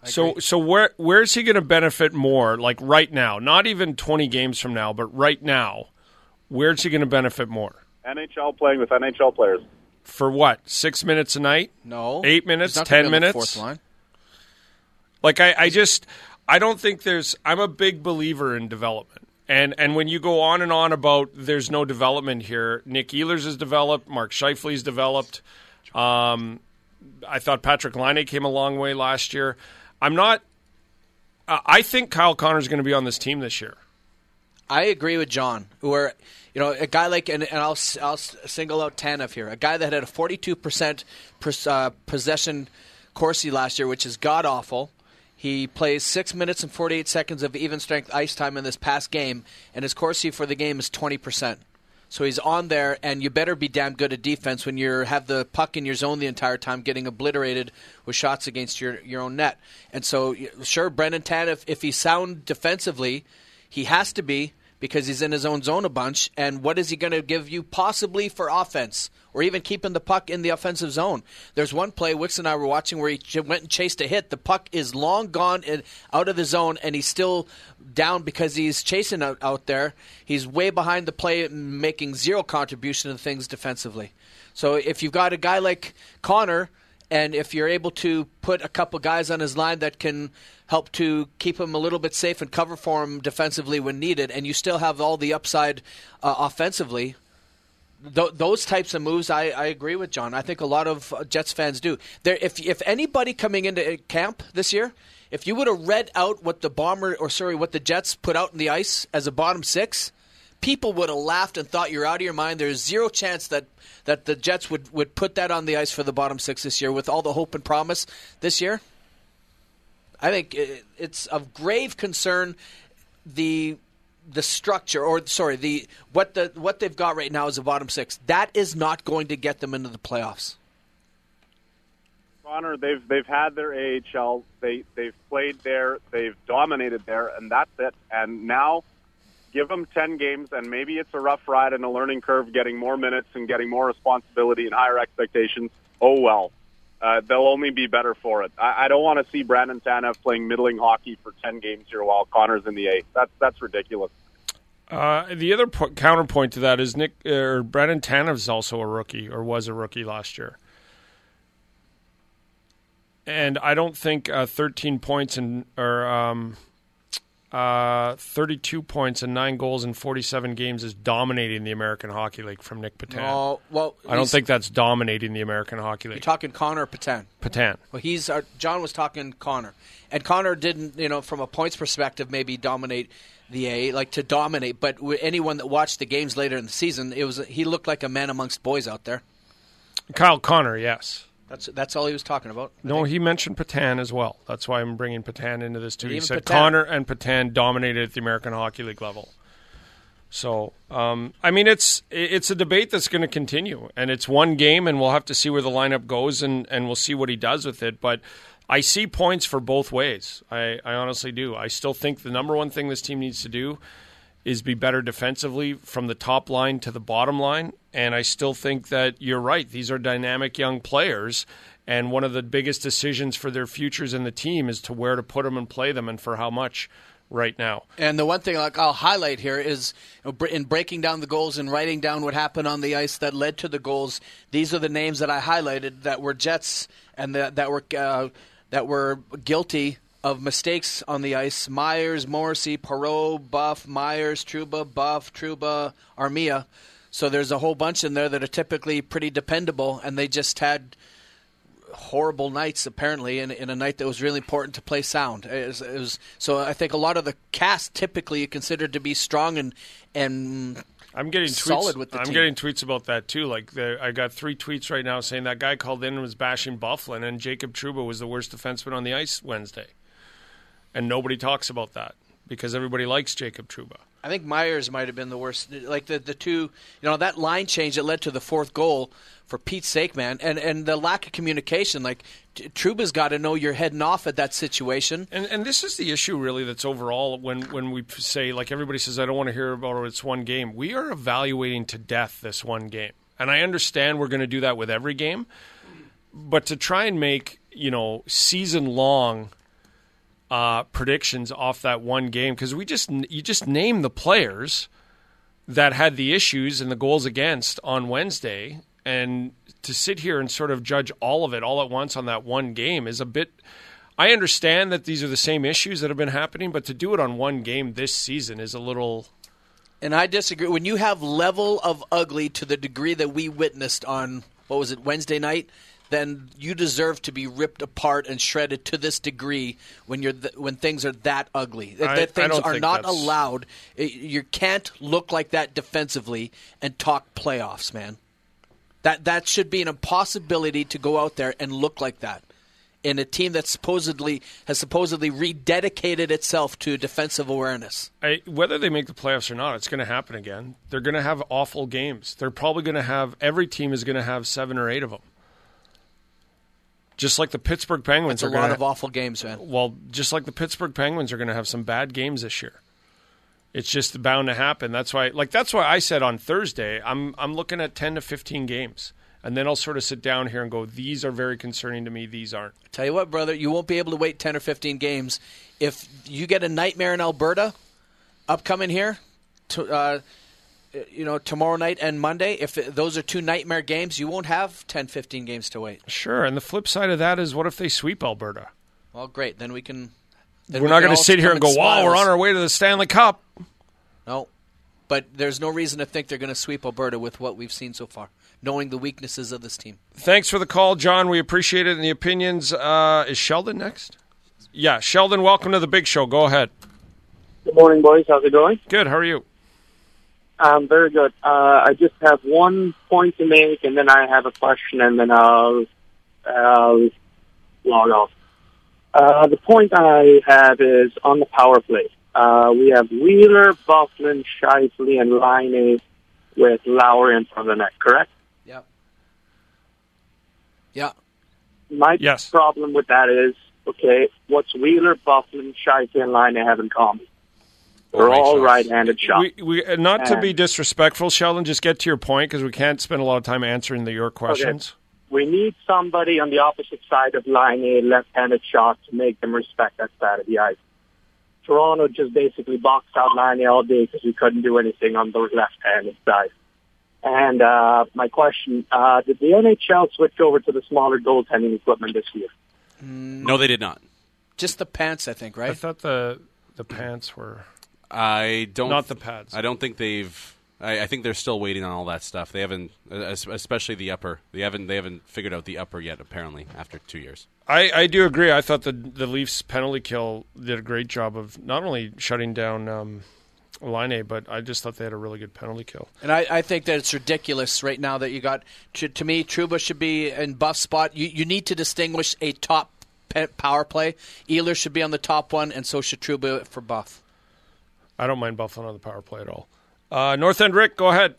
So so where where's he going to benefit more? Like right now, not even twenty games from now, but right now, where's he going to benefit more? N H L playing with N H L players. For what? Six minutes a night? No. Eight minutes? He's not gonna Ten be on the minutes? fourth line. Like I, I just I don't think there's. I'm a big believer in development. And and when you go on and on about there's no development here, Nick Ehlers has developed, Mark Scheifele's developed. Um, I thought Patrick Laine came a long way last year. I'm not. Uh, I think Kyle Connor's going to be on this team this year. I agree with John. Where you know a guy like and, and I'll I'll single out Tanev here, a guy that had a forty-two percent uh, possession Corsi last year, which is god awful. He plays six minutes and forty-eight seconds of even strength ice time in this past game, and his Corsi for the game is twenty percent. So he's on there, and you better be damn good at defense when you have the puck in your zone the entire time, getting obliterated with shots against your, your own net. And so, sure, Brendan Tanev, if he's sound defensively, he has to be because he's in his own zone a bunch. And what is he going to give you possibly for offense or even keeping the puck in the offensive zone? There's one play Wicks and I were watching where he went and chased a hit. The puck is long gone and out of the zone, and he's still down because he's chasing out, out there. He's way behind the play, making zero contribution to things defensively. So if you've got a guy like Connor, and if you're able to put a couple guys on his line that can help to keep him a little bit safe and cover for him defensively when needed, and you still have all the upside uh, offensively, th- those types of moves, I, I agree with John. I think a lot of Jets fans do. There, if if anybody coming into camp this year, if you would have read out what the Bomber or sorry what the Jets put out in the ice as a bottom six, people would have laughed and thought you're out of your mind. There's zero chance that, that the Jets would, would put that on the ice for the bottom six this year with all the hope and promise this year. I think it's of grave concern the the structure or sorry the what the what they've got right now is a bottom six. That is not going to get them into the playoffs. Connor, they've they've had their A H L. They they've played there. They've dominated there, and that's it. And now, give them ten games, and maybe it's a rough ride and a learning curve, getting more minutes and getting more responsibility and higher expectations. Oh well. Uh, they'll only be better for it. I, I don't want to see Brandon Tanev playing middling hockey for ten games here while Connor's in the A. That's that's ridiculous. Uh, the other po- counterpoint to that is Nick or uh, Brandon Tanev's also a rookie or was a rookie last year, and I don't think uh, thirteen points and or um, uh, thirty-two points and nine goals in forty-seven games is dominating the American Hockey League from Nick Petan. No, well, I don't think that's dominating the American Hockey League. You're talking Connor or Petan? Petan. Well, he's uh, John was talking Connor, and Connor didn't, you know, from a points perspective, maybe dominate the A, like to dominate. But anyone that watched the games later in the season, it was he looked like a man amongst boys out there. Kyle Connor, yes. That's that's all he was talking about. I No, think. he mentioned Petan as well. That's why I'm bringing Petan into this too. He Even said Petan. Connor and Petan dominated at the American Hockey League level. So, um, I mean, it's it's a debate that's going to continue, and it's one game, and we'll have to see where the lineup goes, and, and we'll see what he does with it. But I see points for both ways. I, I honestly do. I still think the number one thing this team needs to do is be better defensively from the top line to the bottom line. And I still think that you're right. These are dynamic young players, and one of the biggest decisions for their futures in the team is to where to put them and play them and for how much right now. And the one thing like I'll highlight here is in breaking down the goals and writing down what happened on the ice that led to the goals. These are the names that I highlighted that were Jets and that, that were uh, that were guilty of mistakes on the ice. Myers, Morrissey, Perreault, Buff, Myers, Trouba, Buff, Trouba, Armia. So there's a whole bunch in there that are typically pretty dependable, and they just had horrible nights, apparently, in, in a night that was really important to play sound. It was, it was, so I think a lot of the cast typically considered to be strong and and I'm getting solid tweets, with the I'm team. getting tweets about that too. Like the, I got three tweets right now saying that guy called in and was bashing Bufflin, and Jacob Trouba was the worst defenseman on the ice Wednesday, and nobody talks about that because everybody likes Jacob Trouba. I think Myers might have been the worst. Like the the two, you know, that line change that led to the fourth goal. For Pete's sake, man, and and the lack of communication. Like T- Trouba's got to know you're heading off at that situation. And and this is the issue really that's overall when when we say, like everybody says, I don't want to hear about it, it's one game. We are evaluating to death this one game, and I understand we're going to do that with every game, but to try and make, you know, season long uh, predictions off that one game because we just you just name the players that had the issues and the goals against on Wednesday, and to sit here and sort of judge all of it all at once on that one game is a bit. I understand that these are the same issues that have been happening, but to do it on one game this season is a little. And I disagree. When you have level of ugly to the degree that we witnessed on, what was it, Wednesday night, then you deserve to be ripped apart and shredded to this degree when you're th- when things are that ugly. That, I, that things I don't are think not that's... allowed. You can't look like that defensively and talk playoffs, man. That that should be an impossibility to go out there and look like that in a team that supposedly has supposedly rededicated itself to defensive awareness. I, whether they make the playoffs or not, it's going to happen again. They're going to have awful games. They're probably going to have every team is going to have seven or eight of them. Just like the Pittsburgh Penguins That's are a lot gonna, of awful games, man. Well, just like the Pittsburgh Penguins are going to have some bad games this year. It's just bound to happen. That's why, like that's why I said on Thursday, I'm I'm looking at ten to fifteen games, and then I'll sort of sit down here and go, these are very concerning to me. These aren't. Tell you what, brother, you won't be able to wait ten or fifteen games if you get a nightmare in Alberta upcoming here. To, uh, you know, tomorrow night and Monday. If it, those are two nightmare games, you won't have ten, fifteen games to wait. Sure, and the flip side of that is, what if they sweep Alberta? Well, great. Then we can. Then we're we not can going to all sit here come and go, in wow, smiles. we're on our way to the Stanley Cup. No, but there's no reason to think they're going to sweep Alberta with what we've seen so far, knowing the weaknesses of this team. Thanks for the call, John. We appreciate it. And the opinions. Uh, is Sheldon next? Yeah, Sheldon, welcome to the Big Show. Go ahead. Good morning, boys. How's it going? Good. How are you? Um, very good. Uh, I just have one point to make, and then I have a question, and then I'll, I'll log off. Uh, the point I have is on the power play. Uh, we have Wheeler, Bufflin, Scheifele, and Laine with Lowry in front of the net, correct? Yeah. Yeah. My yes. problem with that is, okay, what's Wheeler, Bufflin, Scheifele, and Laine have in common? They're Right all shots. right-handed shots. We, we, uh, not to And- be disrespectful, Sheldon, just get to your point because we can't spend a lot of time answering the, your questions. Okay. We need somebody on the opposite side of line A, left-handed shot, to make them respect that side of the ice. Toronto just basically boxed out line A all day because we couldn't do anything on the left-handed side. And uh, my question, uh, did the N H L switch over to the smaller goaltending equipment this year? No, they did not. Just the pants, I think, right? I thought the the pants were... I don't Not the pads. I don't think they've. I, I think they're still waiting on all that stuff. They haven't, especially the upper. They haven't. They haven't figured out the upper yet. Apparently, after two years. I, I do agree. I thought the the Leafs penalty kill did a great job of not only shutting down um, Laine, but I just thought they had a really good penalty kill. And I, I think that it's ridiculous right now that you got, to, to me, Trouba should be in Buff's spot. You, you need to distinguish a top pe- power play. Ehlers should be on the top one, and so should Trouba for Buff. I don't mind Buffalo on the power play at all. Uh, North End Rick, go ahead.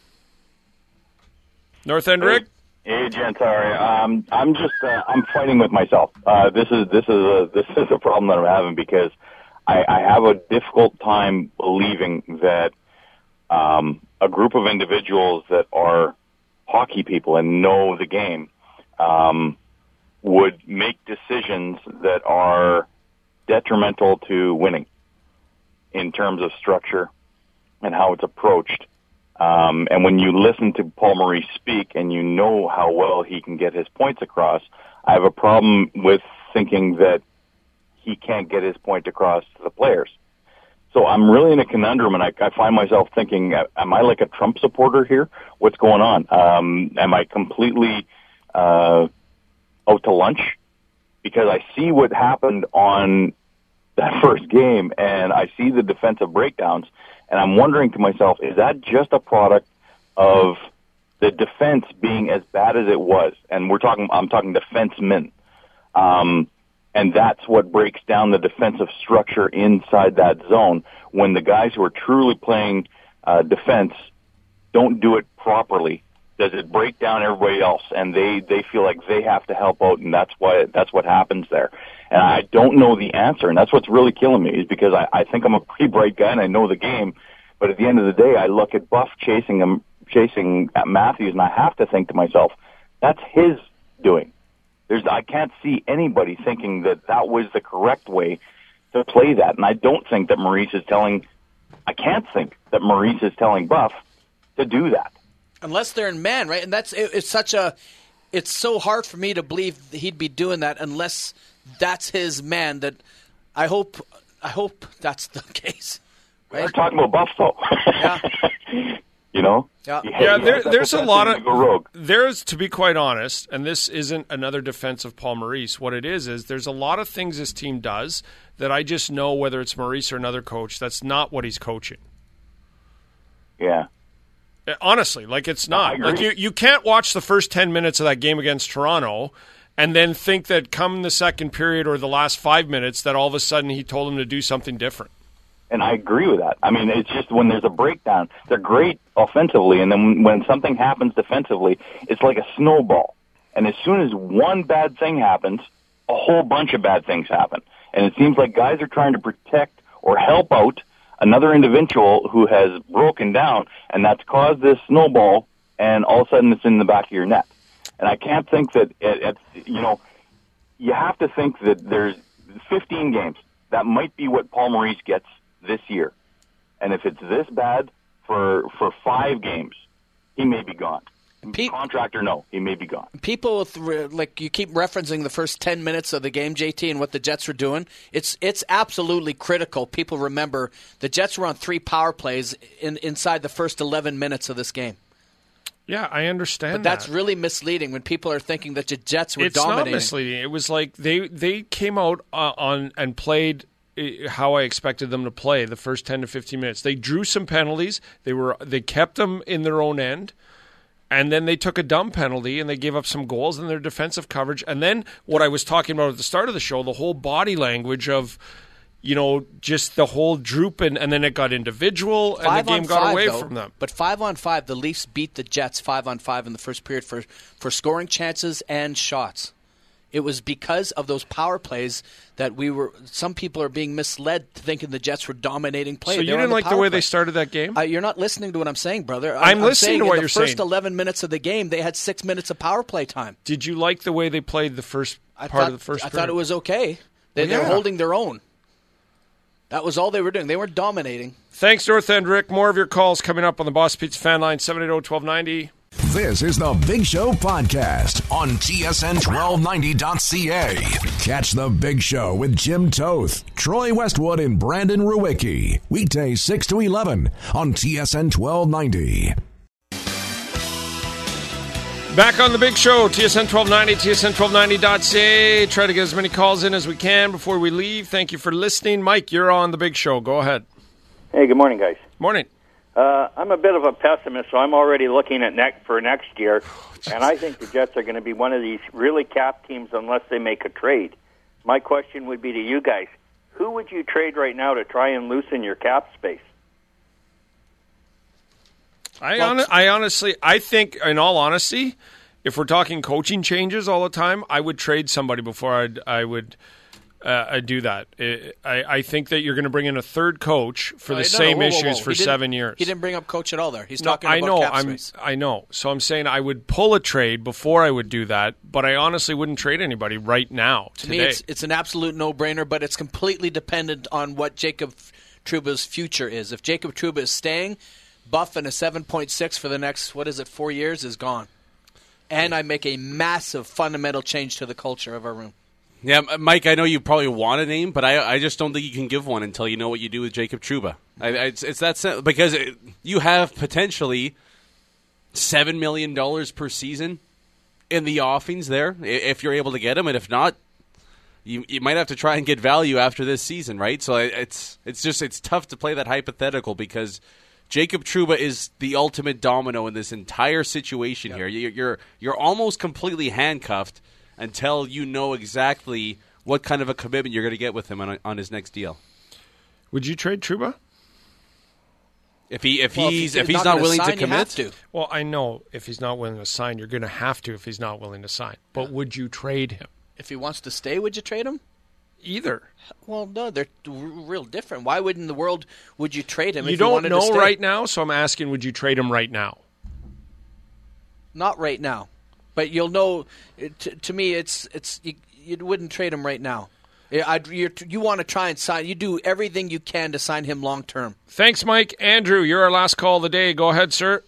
North End Rick? Hey, gents, sorry. Um, I'm just uh, I'm fighting with myself. Uh, this is this is a this is a problem that I'm having because I, I have a difficult time believing that um, a group of individuals that are hockey people and know the game um, would make decisions that are detrimental to winning in terms of structure and how it's approached. Um, and when you listen to Paul Maurice speak and you know how well he can get his points across, I have a problem with thinking that he can't get his point across to the players. So I'm really in a conundrum, and I, I find myself thinking, am I like a Trump supporter here? What's going on? Um, am I completely uh, out to lunch? Because I see what happened on that first game, and I see the defensive breakdowns, and I'm wondering to myself, is that just a product of the defense being as bad as it was? And we're talking, I'm talking defensemen. Um, and that's what breaks down the defensive structure inside that zone when the guys who are truly playing uh, defense don't do it properly. Does it break down everybody else, and they, they feel like they have to help out, and that's why that's what happens there. And I don't know the answer, and that's what's really killing me, is because I, I think I'm a pretty bright guy and I know the game, but at the end of the day, I look at Buff chasing him, chasing at Matthews, and I have to think to myself, that's his doing. There's I can't see anybody thinking that that was the correct way to play that. And I don't think that Maurice is telling, I can't think that Maurice is telling Buff to do that. Unless they're in man, right? And that's it, it's such a, it's so hard for me to believe he'd be doing that unless that's his man. That I hope, I hope that's the case. Right? We're talking about Buff, though. Yeah. You know? Yeah, He- yeah he there, has that there's a propensity lot to of go rogue. there's to be quite honest, and this isn't another defense of Paul Maurice. What it is is there's a lot of things this team does that I just know, whether it's Maurice or another coach, that's not what he's coaching. Yeah. Uh, Honestly, like it's not. I agree. Like you, you can't watch the first ten minutes of that game against Toronto and then think that come the second period or the last five minutes that all of a sudden he told him to do something different. And I agree with that. I mean, it's just when there's a breakdown, they're great offensively, and then when something happens defensively, it's like a snowball. And as soon as one bad thing happens, a whole bunch of bad things happen. And it seems like guys are trying to protect or help out another individual who has broken down, and that's caused this snowball, and all of a sudden it's in the back of your net. And I can't think that, it, it, you know, you have to think that there's fifteen games. That might be what Paul Maurice gets this year. And if it's this bad for for five games, he may be gone. Pe- Contract or no, he may be gone. People with re- like you keep referencing the first ten minutes of the game, J T, and what the Jets were doing. It's it's absolutely critical. People remember the Jets were on three power plays in, inside the first eleven minutes of this game. Yeah, I understand. But that's that. really misleading when people are thinking that the Jets were it's dominating. not misleading. It was like they they came out uh, on and played uh, how I expected them to play the first ten to fifteen minutes. They drew some penalties. They were they kept them in their own end. And then they took a dumb penalty and they gave up some goals in their defensive coverage. And then what I was talking about at the start of the show, the whole body language of, you know, just the whole droop and, and then it got individual and Five the game on got five, away though, from them. But five on five, the Leafs beat the Jets five on five in the first period for, for scoring chances and shots. It was because of those power plays that we were. Some people are being misled thinking the Jets were dominating play. So They you were on didn't like the power way play. they started that game? Uh, you're not listening to what I'm saying, brother. I'm listening saying to what in you're the first saying. eleven minutes of the game, they had six minutes of power play time. Did you like the way they played the first I part thought, of the first I period? thought it was okay. They, Well, they were yeah. holding their own. That was all they were doing. They weren't dominating. Thanks, North End Rick. More of your calls coming up on the Boss Pizza fan line, seven eight zero, one two nine zero. This is the Big Show podcast on T S N twelve ninety dot C A. Catch the Big Show with Jim Toth, Troy Westwood, and Brandon Ruwicki. Weekdays six to eleven on T S N twelve ninety. Back on the Big Show, T S N twelve ninety, T S N twelve ninety dot C A. Try to get as many calls in as we can before we leave. Thank you for listening. Mike, you're on the Big Show. Go ahead. Hey, good morning, guys. Morning. Uh, I'm a bit of a pessimist, so I'm already looking at next for next year, and I think the Jets are going to be one of these really capped teams unless they make a trade. My question would be to you guys, who would you trade right now to try and loosen your cap space? I, hon- I honestly, I think, in all honesty, if we're talking coaching changes all the time, I would trade somebody before I'd, I would uh, I'd do that. It, I, I think that you're going to bring in a third coach for No, the no, same whoa, whoa, whoa. issues for He didn't- seven years. He didn't bring up coach at all there. He's No, talking I about know, cap I'm, space. I know. So I'm saying I would pull a trade before I would do that, but I honestly wouldn't trade anybody right now, To today. me, it's, it's an absolute no-brainer, but it's completely dependent on what Jacob Trouba's future is. If Jacob Trouba is staying, Buff and a seven point six for the next, what is it, four years is gone. And I make a massive fundamental change to the culture of our room. Yeah, M- Mike, I know you probably want a name, but I I just don't think you can give one until you know what you do with Jacob Trouba. I, I, it's, it's that simple, because it, you have potentially seven million dollars per season in the offings there, i- if you're able to get him, and if not, you you might have to try and get value after this season, right? So it- it's it's just it's tough to play that hypothetical because Jacob Trouba is the ultimate domino in this entire situation here. You- You're you're almost completely handcuffed until you know exactly what kind of a commitment you're going to get with him on, on his next deal. Would you trade Trouba? If he if Well, if he's he's if he's not not gonna willing to sign, you have commit, to. Well, I know if he's not willing to sign, you're going to have to if he's not willing to sign. But would you trade him? If he wants to stay, would you trade him? Either. Well, no, they're r- real different. Why would in the world would you trade him You if don't you wanted to know stay? right now, so I'm asking, would you trade him right now? Not right now, but you'll know. To, to me, it's it's you, you wouldn't trade him right now. I'd, you're, you want to try and sign. You do everything you can to sign him long term. Thanks, Mike. Andrew, you're our last call of the day. Go ahead, sir.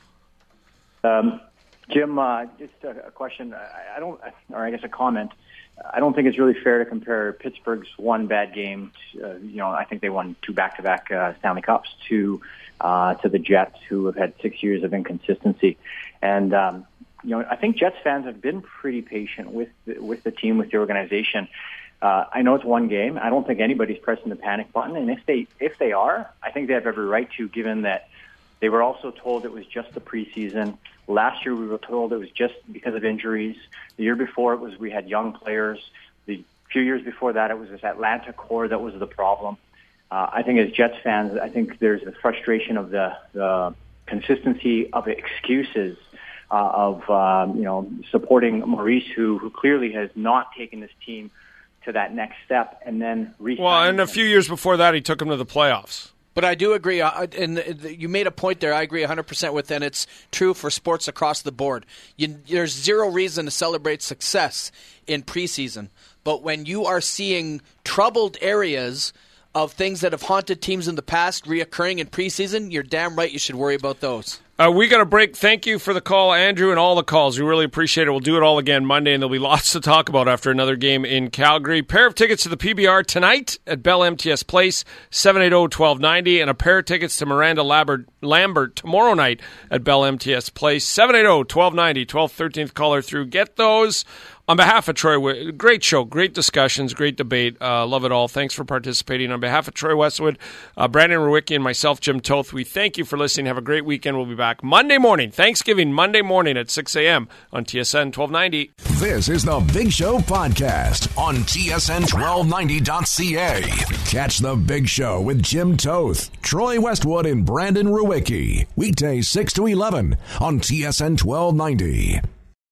Um, Jim, uh, just a, a question. I, I don't, or I guess a comment. I don't think it's really fair to compare Pittsburgh's one bad game. To, uh, you know, I think they won two back-to-back uh, Stanley Cups to uh, to the Jets, who have had six years of inconsistency. And um, you know, I think Jets fans have been pretty patient with the, with the team, with the organization. Uh, I know it's one game. I don't think anybody's pressing the panic button, and if they if they are, I think they have every right to, given that they were also told it was just the preseason. Last year we were told it was just because of injuries. The year before it was we had young players. The few years before that it was this Atlanta core that was the problem. Uh, I think as Jets fans, I think there's the frustration of the, the consistency of excuses uh, of um, you know supporting Maurice, who who clearly has not taken this team to that next step, and then re-signing well, and a few years before that, he took him to the playoffs. But I do agree, uh, and you made a point there. I agree one hundred percent with, and it's true for sports across the board. You, there's zero reason to celebrate success in preseason, but when you are seeing troubled areas of things that have haunted teams in the past reoccurring in preseason, you're damn right you should worry about those. Uh, we got a break. Thank you for the call, Andrew, and all the calls. We really appreciate it. We'll do it all again Monday, and there'll be lots to talk about after another game in Calgary. Pair of tickets to the P B R tonight at Bell M T S Place, seven eight zero, one two nine zero, and a pair of tickets to Miranda Lambert, Lambert tomorrow night at Bell M T S Place, seven eight zero, one two nine zero, twelfth, thirteenth caller through. Get those. On behalf of Troy, great show, great discussions, great debate. Uh, love it all. Thanks for participating. On behalf of Troy Westwood, uh, Brandon Rewicki, and myself, Jim Toth, we thank you for listening. Have a great weekend. We'll be back Monday morning, Thanksgiving, Monday morning at six a.m. on T S N twelve ninety. This is the Big Show podcast on T S N twelve ninety dot C A. Catch the Big Show with Jim Toth, Troy Westwood, and Brandon Rewicki. Weekdays six to eleven on T S N twelve ninety.